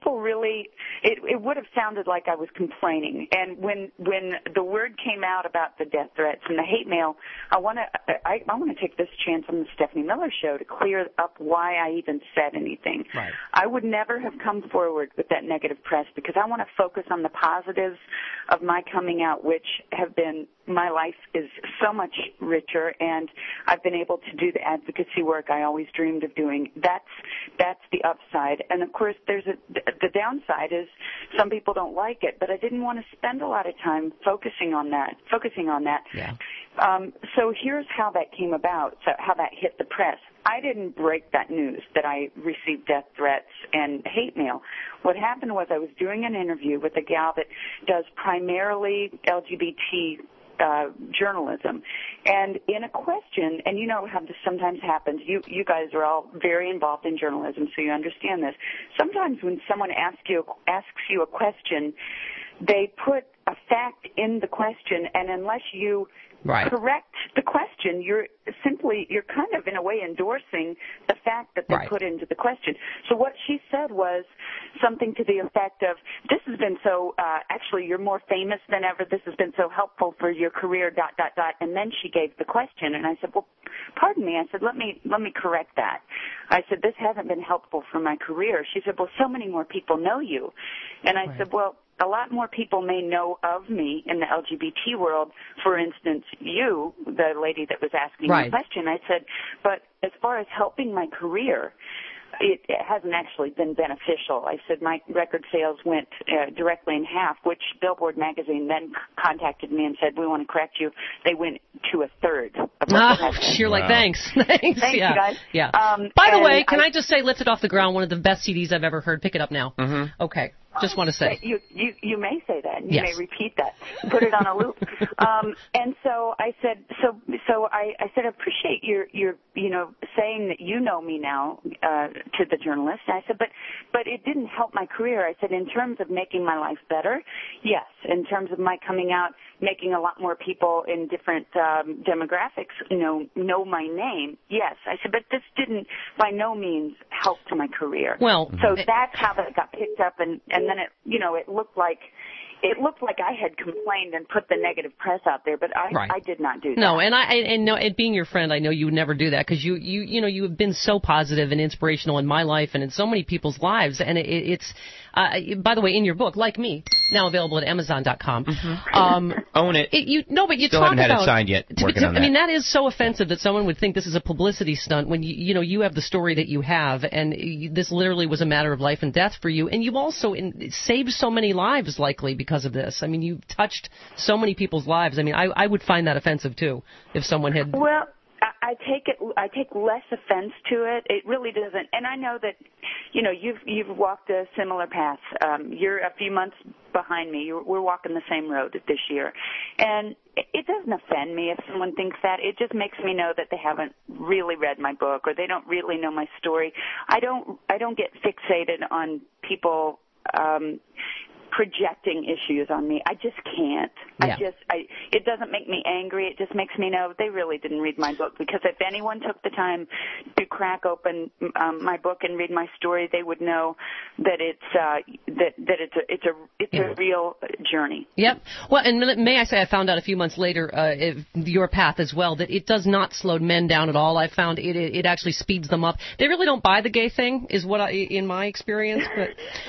people really, it, it would have sounded like I was complaining. And when when the word came out about the death threats and the hate mail, I want to I, I want to take this chance on the Stephanie Miller Show to clear up why I even said anything. Right. I would never have come forward with that negative press because I want to focus on the positives of my coming out, which have been, my life is so much richer, and I've been able to do the advocacy work I always dreamed of doing. That's that's the upside. And of course, there's a, the downside is some people don't like it, but I didn't want to spend a lot of time focusing on that, focusing on that. Yeah. Um, so here's how that came about, so how that hit the press. I didn't break that news that I received death threats and hate mail. What happened was I was doing an interview with a gal that does primarily L G B T uh, journalism. And in a question, and you know how this sometimes happens, you, you guys are all very involved in journalism, so you understand this. Sometimes when someone asks you, asks you a question, they put a fact in the question, and unless you Right. correct the question, you're simply, you're kind of in a way endorsing the fact that they Right. put into the question. So what she said was something to the effect of, this has been so, uh, actually you're more famous than ever, this has been so helpful for your career, dot, dot, dot, and then she gave the question, and I said, well, pardon me, I said, let me, let me correct that. I said, this hasn't been helpful for my career. She said, well, so many more people know you. And I Right. said, well, a lot more people may know of me in the L G B T world. For instance, you, the lady that was asking Right. the question, I said, but as far as helping my career, it, it hasn't actually been beneficial. I said my record sales went uh, directly in half, which Billboard magazine then c- contacted me and said, we want to correct you. They went to a third. Of what Oh, they had. you're like, Wow. thanks. thanks. Thank yeah. you, guys. Yeah. Um, By the and way, can I, I just say, Lift It Off the Ground, one of the best C Ds I've ever heard. Pick it up now. Mm-hmm. Okay. Just want to say. You, you, you may say that. You Yes. may repeat that. Put it on a loop. um, and so I said, so, so I, I said, I appreciate your, your, you know, saying that you know me now, uh, to the journalist. I said, but, but it didn't help my career. I said, in terms of making my life better, yes. In terms of my coming out, making a lot more people in different, um, demographics know, know my name, yes. I said, but this didn't by no means help to my career. Well, so that's how that got picked up, and, and then it, you know, it looked like it looked like I had complained and put the negative press out there, but I, Right. I did not do that. No, and I and no, and being your friend, I know you would never do that because you you you know you have been so positive and inspirational in my life and in so many people's lives, and it, it's uh, by the way, in your book, Like Me, now available at Amazon dot com. Mm-hmm. Um, Own it. it. You no, but you Still talk haven't had about it signed yet. To, Working to, on I mean, that. that is so offensive that someone would think this is a publicity stunt when you you know you have the story that you have, and you, this literally was a matter of life and death for you, and you've also in, saved so many lives likely because of this. I mean, you've touched so many people's lives. I mean, I I would find that offensive too if someone had. Well, I, I take it. I take less offense to it. It really doesn't. And I know that, you know, you've you've walked a similar path. Um, you're a few months behind me. You're, we're walking the same road this year, and it, it doesn't offend me if someone thinks that. It just makes me know that they haven't really read my book or they don't really know my story. I don't. I don't get fixated on people. Um, projecting issues on me. I just can't. Yeah. I just, I, it doesn't make me angry. It just makes me know they really didn't read my book, because if anyone took the time to crack open um, my book and read my story, they would know that it's, uh, that, that it's a, it's a, it's Yeah. a real journey. Yep. Well, and may I say, I found out a few months later, uh, if, your path as well, that it does not slow men down at all. I found it, it, it actually speeds them up. They really don't buy the gay thing, is what I, in my experience, but.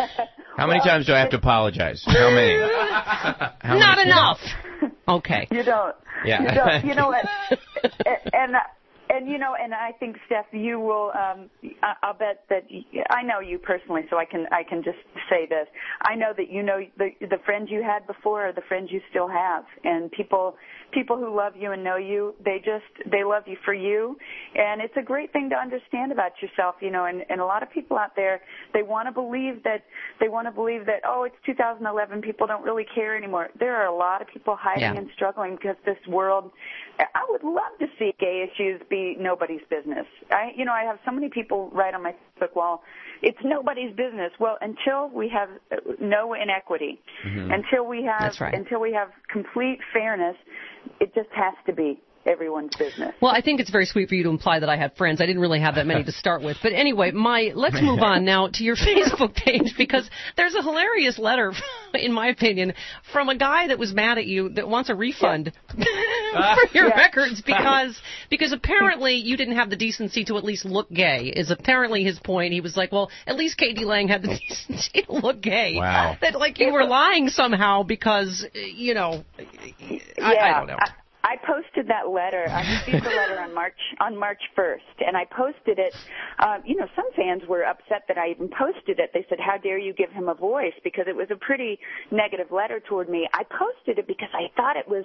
How many times do I have to apologize? How many? How Not many? enough. Okay. You don't. Yeah. You don't. You know what? and and you know, and I think, Steph, you will. Um, I, I'll bet that I know you personally, so I can I can just say this. I know that you know the the friends you had before are the friends you still have, and people people who love you and know you, they just they love you for you, and it's a great thing to understand about yourself, you know. And, and a lot of people out there, they want to believe that they want to believe that oh, it's two thousand eleven, people don't really care anymore. There are a lot of people hiding Yeah. and struggling because this world. I would love to see gay issues be nobody's business. I, you know, I have so many people write on my Facebook wall, it's nobody's business. Well, until we have no inequity, Mm-hmm. until we have, That's right. until we have complete fairness, it just has to be. everyone's business. Well, I think it's very sweet for you to imply that I have friends. I didn't really have that many to start with. But anyway, my let's move on now to your Facebook page, because there's a hilarious letter, in my opinion, from a guy that was mad at you that wants a refund for your Yeah. records because because apparently you didn't have the decency to at least look gay, is apparently his point. He was like, well, at least Katie Lang had the decency to look gay. Wow. That, like, you were lying somehow because, you know, I, yeah, I don't know. I, I posted that letter. I received the letter on March on March first, and I posted it. Um, you know, some fans were upset that I even posted it. They said, "How dare you give him a voice?" Because it was a pretty negative letter toward me. I posted it because I thought it was.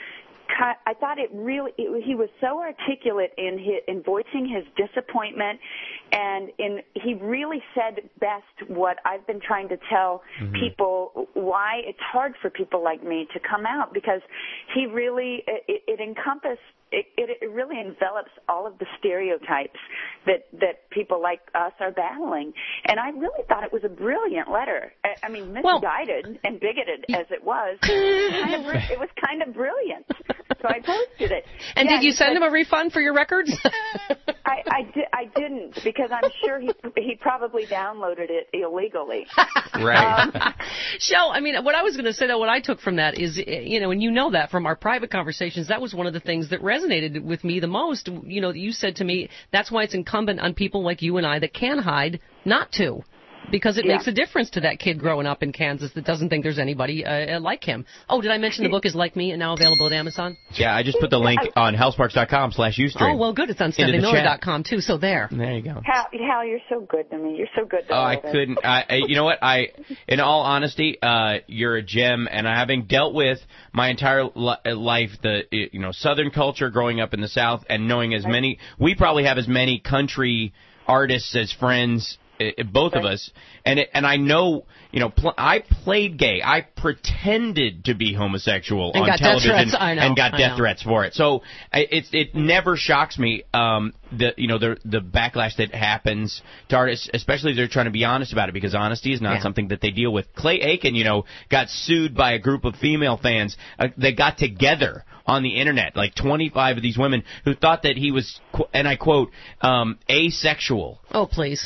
I thought it really, it, he was so articulate in his, in voicing his disappointment, and in he really said best what I've been trying to tell mm-hmm. people, why it's hard for people like me to come out, because he really, it, it encompassed, it, it, it really envelops all of the stereotypes that, that people like us are battling. And I really thought it was a brilliant letter. I, I mean, misguided well, and bigoted as it was, it was, kind of, it was kind of brilliant. So I posted it. And yeah, did you send said, him a refund for your records? I, I, di- I didn't, because I'm sure he he probably downloaded it illegally. Right. Um, Shell, I mean, what I was going to say, though, what I took from that is, you know, and you know that from our private conversations, that was one of the things that resonated with me the most. You know, you said to me, that's why it's incumbent on people like you and I that can hide not to. Because it yeah. makes a difference to that kid growing up in Kansas that doesn't think there's anybody uh, like him. Oh, did I mention the book is Like Me and now available at Amazon? Yeah, I just put the link on hellsparks.com slash Ustream. Oh, well, good. It's on Stephanie Miller dot com, too, so there. There you go. Hal, Hal, you're so good to me. You're so good to Oh, I us. couldn't. I, I, you know what? I, in all honesty, uh, you're a gem, and having dealt with my entire li- life, the you know Southern culture, growing up in the South, and knowing as many, we probably have as many country artists as friends. Both of us, and it, and I know, you know, pl- I played gay. I pretended to be homosexual and on got television death threats. I know, and got I death know. threats for it. So I- it it never shocks me, um, the you know the the backlash that happens to artists, especially if they're trying to be honest about it, because honesty is not Yeah. something that they deal with. Clay Aiken, you know, got sued by a group of female fans. Uh, they got together on the internet, like twenty-five of these women who thought that he was, qu- and I quote, um, asexual. Oh, please.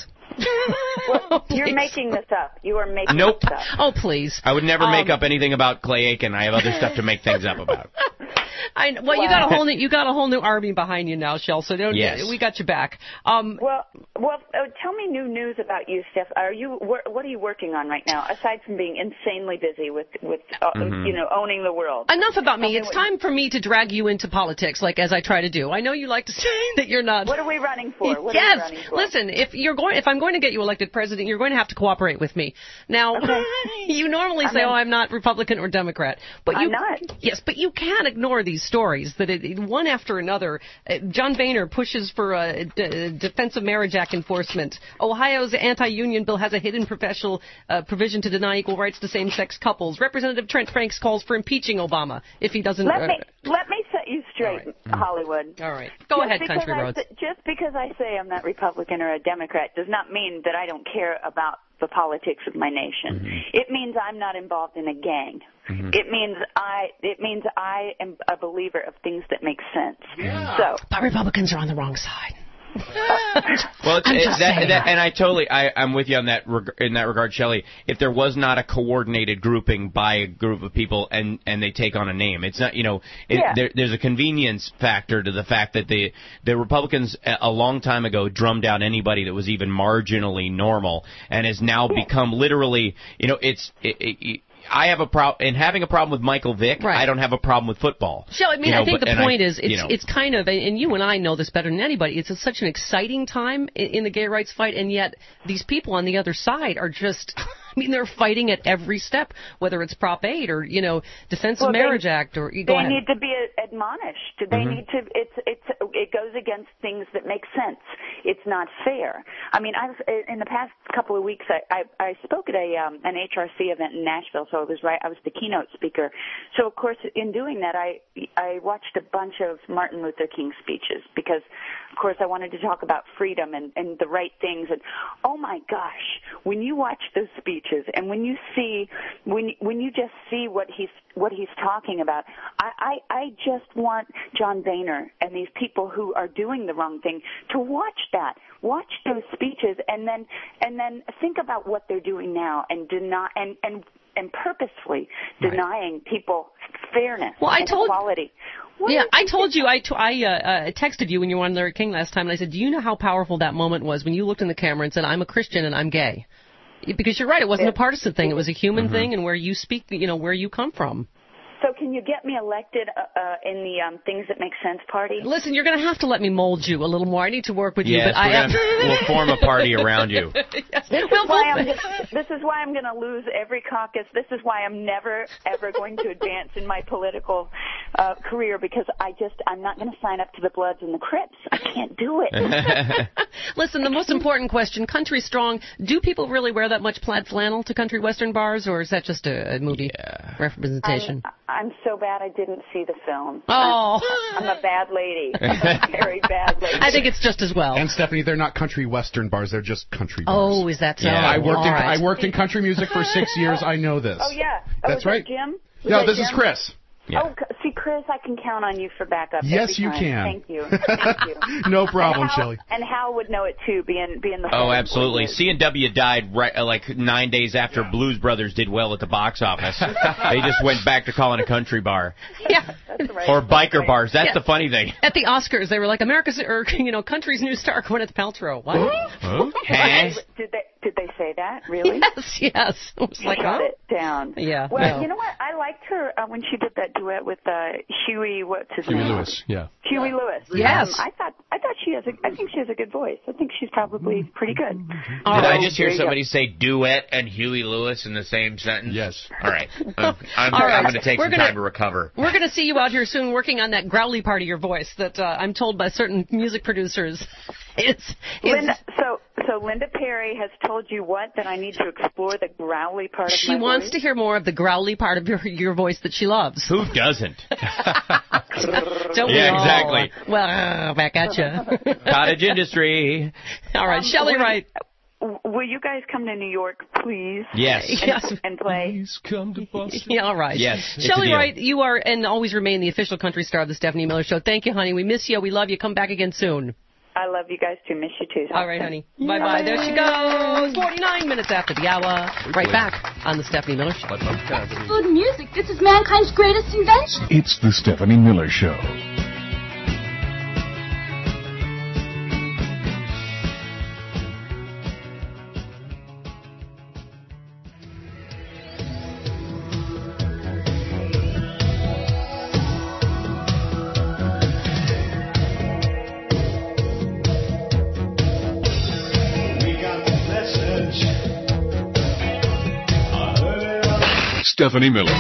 Well, you're making this up. You are making Nope. this up. Oh, please. I would never Um, make up anything about Clay Aiken. I have other stuff to make things up about. I, well, you got a whole new you got a whole new army behind you now, Shell. So don't Yes. we got you back. Um, Well, well, uh, tell me new news about you, Steph. Are you wor- what are you working on right now, aside from being insanely busy with with uh, Mhm. you know owning the world? enough about me. Tell me It's what- time for me to drag you into politics, like as I try to do. I know you like to say that you're not. What are we running for? What yes. are we running for? Listen, if you're going, if I'm going to get you elected president, you're going to have to cooperate with me. Now, Okay. you normally I'm say, in. "Oh, I'm not Republican or Democrat," but you, I'm not. yes, but you can't ignore these stories that it, one after another. Uh, John Boehner pushes for a d- Defense of Marriage Act enforcement. Ohio's anti-union bill has a hidden professional uh, provision to deny equal rights to same-sex couples. Representative Trent Franks calls for impeaching Obama if he doesn't. Let uh, me let me set you straight, Hollywood. All right, go Just ahead, because Country I Roads. s- just because I say I'm not Republican or a Democrat does not mean that I don't care about the politics of my nation. Mm-hmm. It means I'm not involved in a gang. Mhm. It means I it means I am a believer of things that make sense. Yeah. So, But Republicans are on the wrong side. Well, it's, I'm it, just that, saying that, that. and I totally, I, I'm with you on that reg- in that regard, Shelley. If there was not a coordinated grouping by a group of people, and and they take on a name, it's not, you know, it, Yeah. there, there's a convenience factor to the fact that the the Republicans a a long time ago drummed out anybody that was even marginally normal, and has now become literally, you know, it's. It, it, I have a problem, and having a problem with Michael Vick, Right. I don't have a problem with football. So, I mean, You know, I think but- the and I- point is, it's you know. it's kind of, and you and I know this better than anybody. It's a, such an exciting time in, in the gay rights fight, and yet these people on the other side are just. I mean, they're fighting at every step, whether it's Prop eight or, you know, Defense Well, of they- Marriage Act or. Go they ahead. need to be admonished. They Mhm. need to. It's it's it goes against things that make sense. It's not fair. I mean, I've in the past couple of weeks, I I, I spoke at a um, an H R C event in Nashville, so I was right. I was the keynote speaker. So of course, in doing that, I I watched a bunch of Martin Luther King speeches because, of course, I wanted to talk about freedom and and the right things. And oh my gosh, when you watch those speeches. speeches, and when you see when when you just see what he's what he's talking about, I, I I just want John Boehner and these people who are doing the wrong thing to watch that, watch those speeches, and then and then think about what they're doing now, and deny and and and purposefully denying people fairness Well, I and told- equality. What Yeah, is I it told you, I, t- I uh, uh, texted you when you were on Larry King last time, and I said, do you know how powerful that moment was when you looked in the camera and said, I'm a Christian and I'm gay? Because you're right, it wasn't a partisan thing, it was a human Mm-hmm. thing and where you speak, you know, where you come from. So can you get me elected uh, uh, in the um, Things That Make Sense party? Listen, you're going to have to let me mold you a little more. I need to work with you. Yes, but I we're gonna, we'll form a party around you. This is why I'm just, this is why I'm going to lose every caucus. This is why I'm never ever going to advance in my political uh, career, because I just I'm not going to sign up to the Bloods and the Crips. I can't do it. Listen, the most important question, Country Strong, do people really wear that much plaid flannel to country western bars, or is that just a, a movie representation? I'm, I'm so bad I didn't see the film. Oh. I'm, I'm a bad lady. I'm a very bad lady. I think it's just as well. And Stephanie, they're not country western bars; they're just country bars. Oh, is that so? Yeah, I worked All in right. I worked in country music for six years. I know this. Oh yeah, oh, That's is right. That Jim? Was No, that this is Jim? Chris. Yeah. Oh, c- see, Chris, I can count on you for backup. Yes, every you time. can. Thank you. Thank you. No problem, and Hal, Shelley. And Hal would know it too, being being the. Oh, friend absolutely. he is. C and W died right uh, like nine days after Blues Brothers did well at the box office. They just went back to calling a country bar. Yeah. That's right. Or biker bars. That's Yeah. the funny thing. At the Oscars, they were like, America's, or, you know, country's new star, Gwyneth Paltrow. What? Huh? Did they did they say that really? Yes, yes. It was like, Shut huh? it down. Yeah. Well, no. you know what? I liked her uh, when she did that duet with uh, Huey. What's his Huey name? Lewis, yeah. Huey Lewis. Yes. Um, I thought I thought she has a I think she has a good voice. I think she's probably pretty good. Did Oh, I just hear there you somebody say duet and Huey Lewis in the same sentence? Yes. All right. I'm, I'm, All right. I'm going to take We're some gonna- time to recover. We're going to see you out here soon working on that growly part of your voice that uh, I'm told by certain music producers. It's, it's Linda, so so Linda Perry has told you what, that I need to explore the growly part of she my wants voice? to hear more of the growly part of your your voice that she loves. Who doesn't? Don't we Yeah, all? exactly. Well, uh, back at you. Cottage industry. All right, Um, Shelley will- Wright. Will you guys come to New York, please? Yes. And, Yes. and play? Please come to Boston. Yeah, all right. Yes, it's a Shelley deal. Wright, you are and always remain the official country star of the Stephanie Miller Show. Thank you, honey. We miss you. We love you. Come back again soon. I love you guys too. Miss you too. All right, honey. Bye-bye. There she goes. forty-nine minutes after the hour. Right back on the Stephanie Miller Show. Good music. This is mankind's greatest invention. It's the Stephanie Miller Show. Stephanie Miller.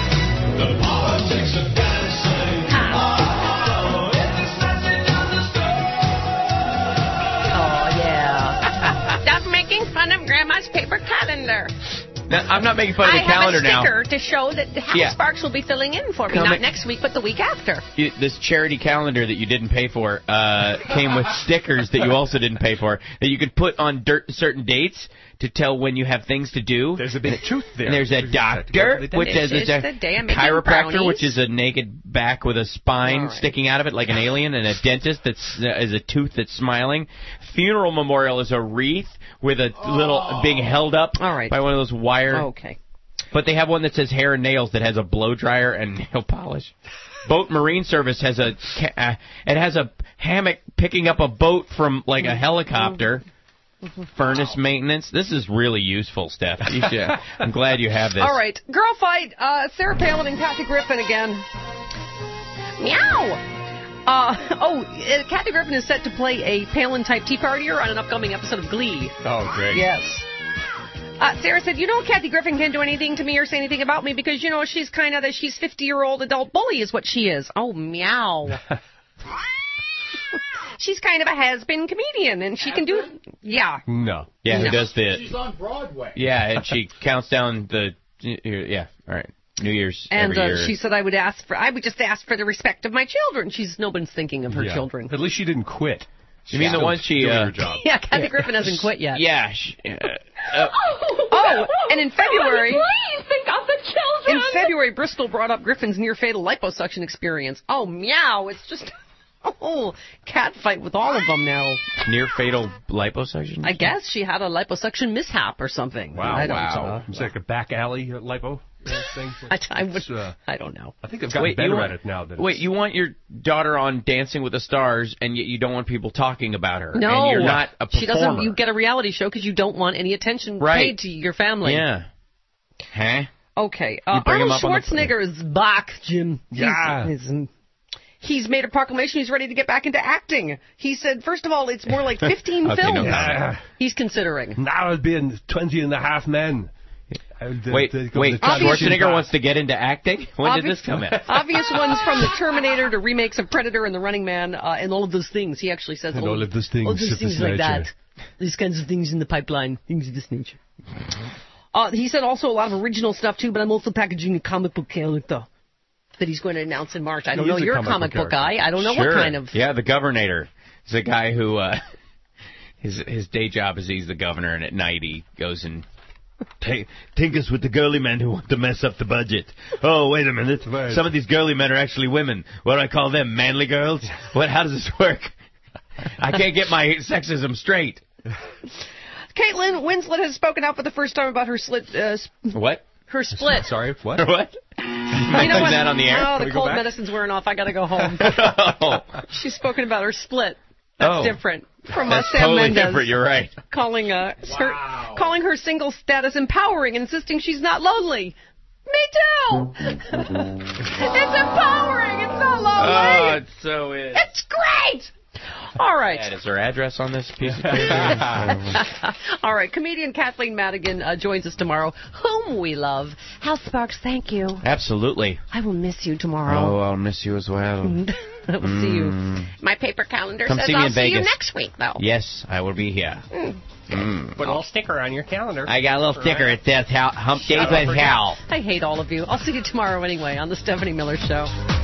Oh, yeah. Stop making fun of Grandma's paper calendar. Now, I'm not making fun of the I calendar have a now. sticker to show that Hal Yeah. Sparks will be filling in for me, Come not in- next week, but the week after. You- This charity calendar that you didn't pay for uh, came with stickers that you also didn't pay for that you could put on dirt, certain dates to tell when you have things to do. There's a bit of truth there. And there's a doctor, which This is is a the day I'm making chiropractor, brownies. which is a naked back with a spine All right. sticking out of it like an alien, and a dentist that's uh, is a tooth that's smiling. Funeral memorial is a wreath with a little being held up All right. by one of those wire. Okay. But they have one that says hair and nails that has a blow dryer and nail polish. Boat Marine Service has a ca- uh, it has a hammock picking up a boat from like a helicopter. Furnace maintenance. This is really useful, Steph. You should, I'm glad you have this. All right. Girl fight. Uh, Sarah Palin and Kathy Griffin again. Meow. Uh, oh, uh, Kathy Griffin is set to play a Palin-type tea partier on an upcoming episode of Glee. Oh, great. Yes. Uh, Sarah said, you know, Kathy Griffin can't do anything to me or say anything about me because, you know, she's kind of the, she's fifty-year-old adult bully is what she is. Oh, meow. She's kind of a has-been comedian, and she can do it. Yeah. No. Yeah, who No. does the... She's on Broadway. Yeah, and she counts down the... Yeah, all right. New Year's And every uh, year. she said I would ask for, I would just ask for the respect of my children. She's, no one's thinking of her Yeah. children. At least she didn't quit. You mean the Still one she... doing Uh, her job. Yeah, Kathy Griffin hasn't quit yet. Yeah. She, uh, uh, Oh, Oh, and in February, Please think of the children. in February, Bristol brought up Griffin's near-fatal liposuction experience. Oh, meow! It's just a whole cat fight with all of them now. Near fatal liposuction? I guess she had a liposuction mishap or something. Wow, I don't wow. know. It's like a back alley uh, lipo uh, thing. I, I, would, uh, I don't know. I think they've gotten Wait, better you at want, it now. Than wait, you want your daughter on Dancing with the Stars, and yet you don't want people talking about her. No, and you're not a performer. She doesn't. You get a reality show because you don't want any attention Right. paid to your family. Yeah. Huh? Okay. Uh, You bring him Arnold up on the- Schwarzenegger is back, Jim. He's- Yeah. He's, he's made a proclamation he's ready to get back into acting. He said, first of all, it's more like fifteen Okay, films no comment. he's considering. Now I'll be in twenty and a half men. I'll, uh, Wait, uh, go wait. to the tradition Schwarzenegger back. wants to get into acting? When did Obvious- this come in? Obvious ones from The Terminator to remakes of Predator and The Running Man uh, and all of those things. He actually says And all of those things all those of things this like nature. that. These kinds of things in the pipeline. Things of this nature. Uh, he said also a lot of original stuff too, but I'm also packaging a comic book character that he's going to announce in March. I don't He know. is a You're a comic comic book book guy. I don't know Sure. what kind of. Yeah, the Governator. He's a guy who, uh, his his day job is he's the governor, and at night he goes and t- tinkers with the girly men who want to mess up the budget. Oh, wait a minute. Right. Some of these girly men are actually women. What do I call them? Manly girls? What? How does this work? I can't get my sexism straight. Caitlin Winslet has spoken out for the first time about her slit. Uh, sp- What? her split. Sorry, what? What? You Can know I what? do that on the air? Oh, Can we the go cold back? medicine's wearing off. I got to go home. Oh. She's spoken about her split. That's Oh. different from uh, That's Sam totally Mendes. different. You're right. Calling uh, her calling her single status empowering and insisting she's not lonely. Me too. It's empowering. It's not Oh, lonely. it so is. It's great. All right. Dad, is there address on this piece of paper? All right. Comedian Kathleen Madigan uh, joins us tomorrow, whom we love. Hal Sparks, thank you. Absolutely. I will miss you tomorrow. Oh, I'll miss you as well. I will see you. My paper calendar Come says see me I'll in see you Vegas. next week, though. Yes, I will be here. Mm. Mm. Put a little sticker on your calendar. I got a little sticker. It says Hal, Hump Days Shut up, with forget. Hal. I hate all of you. I'll see you tomorrow anyway on the Stephanie Miller Show.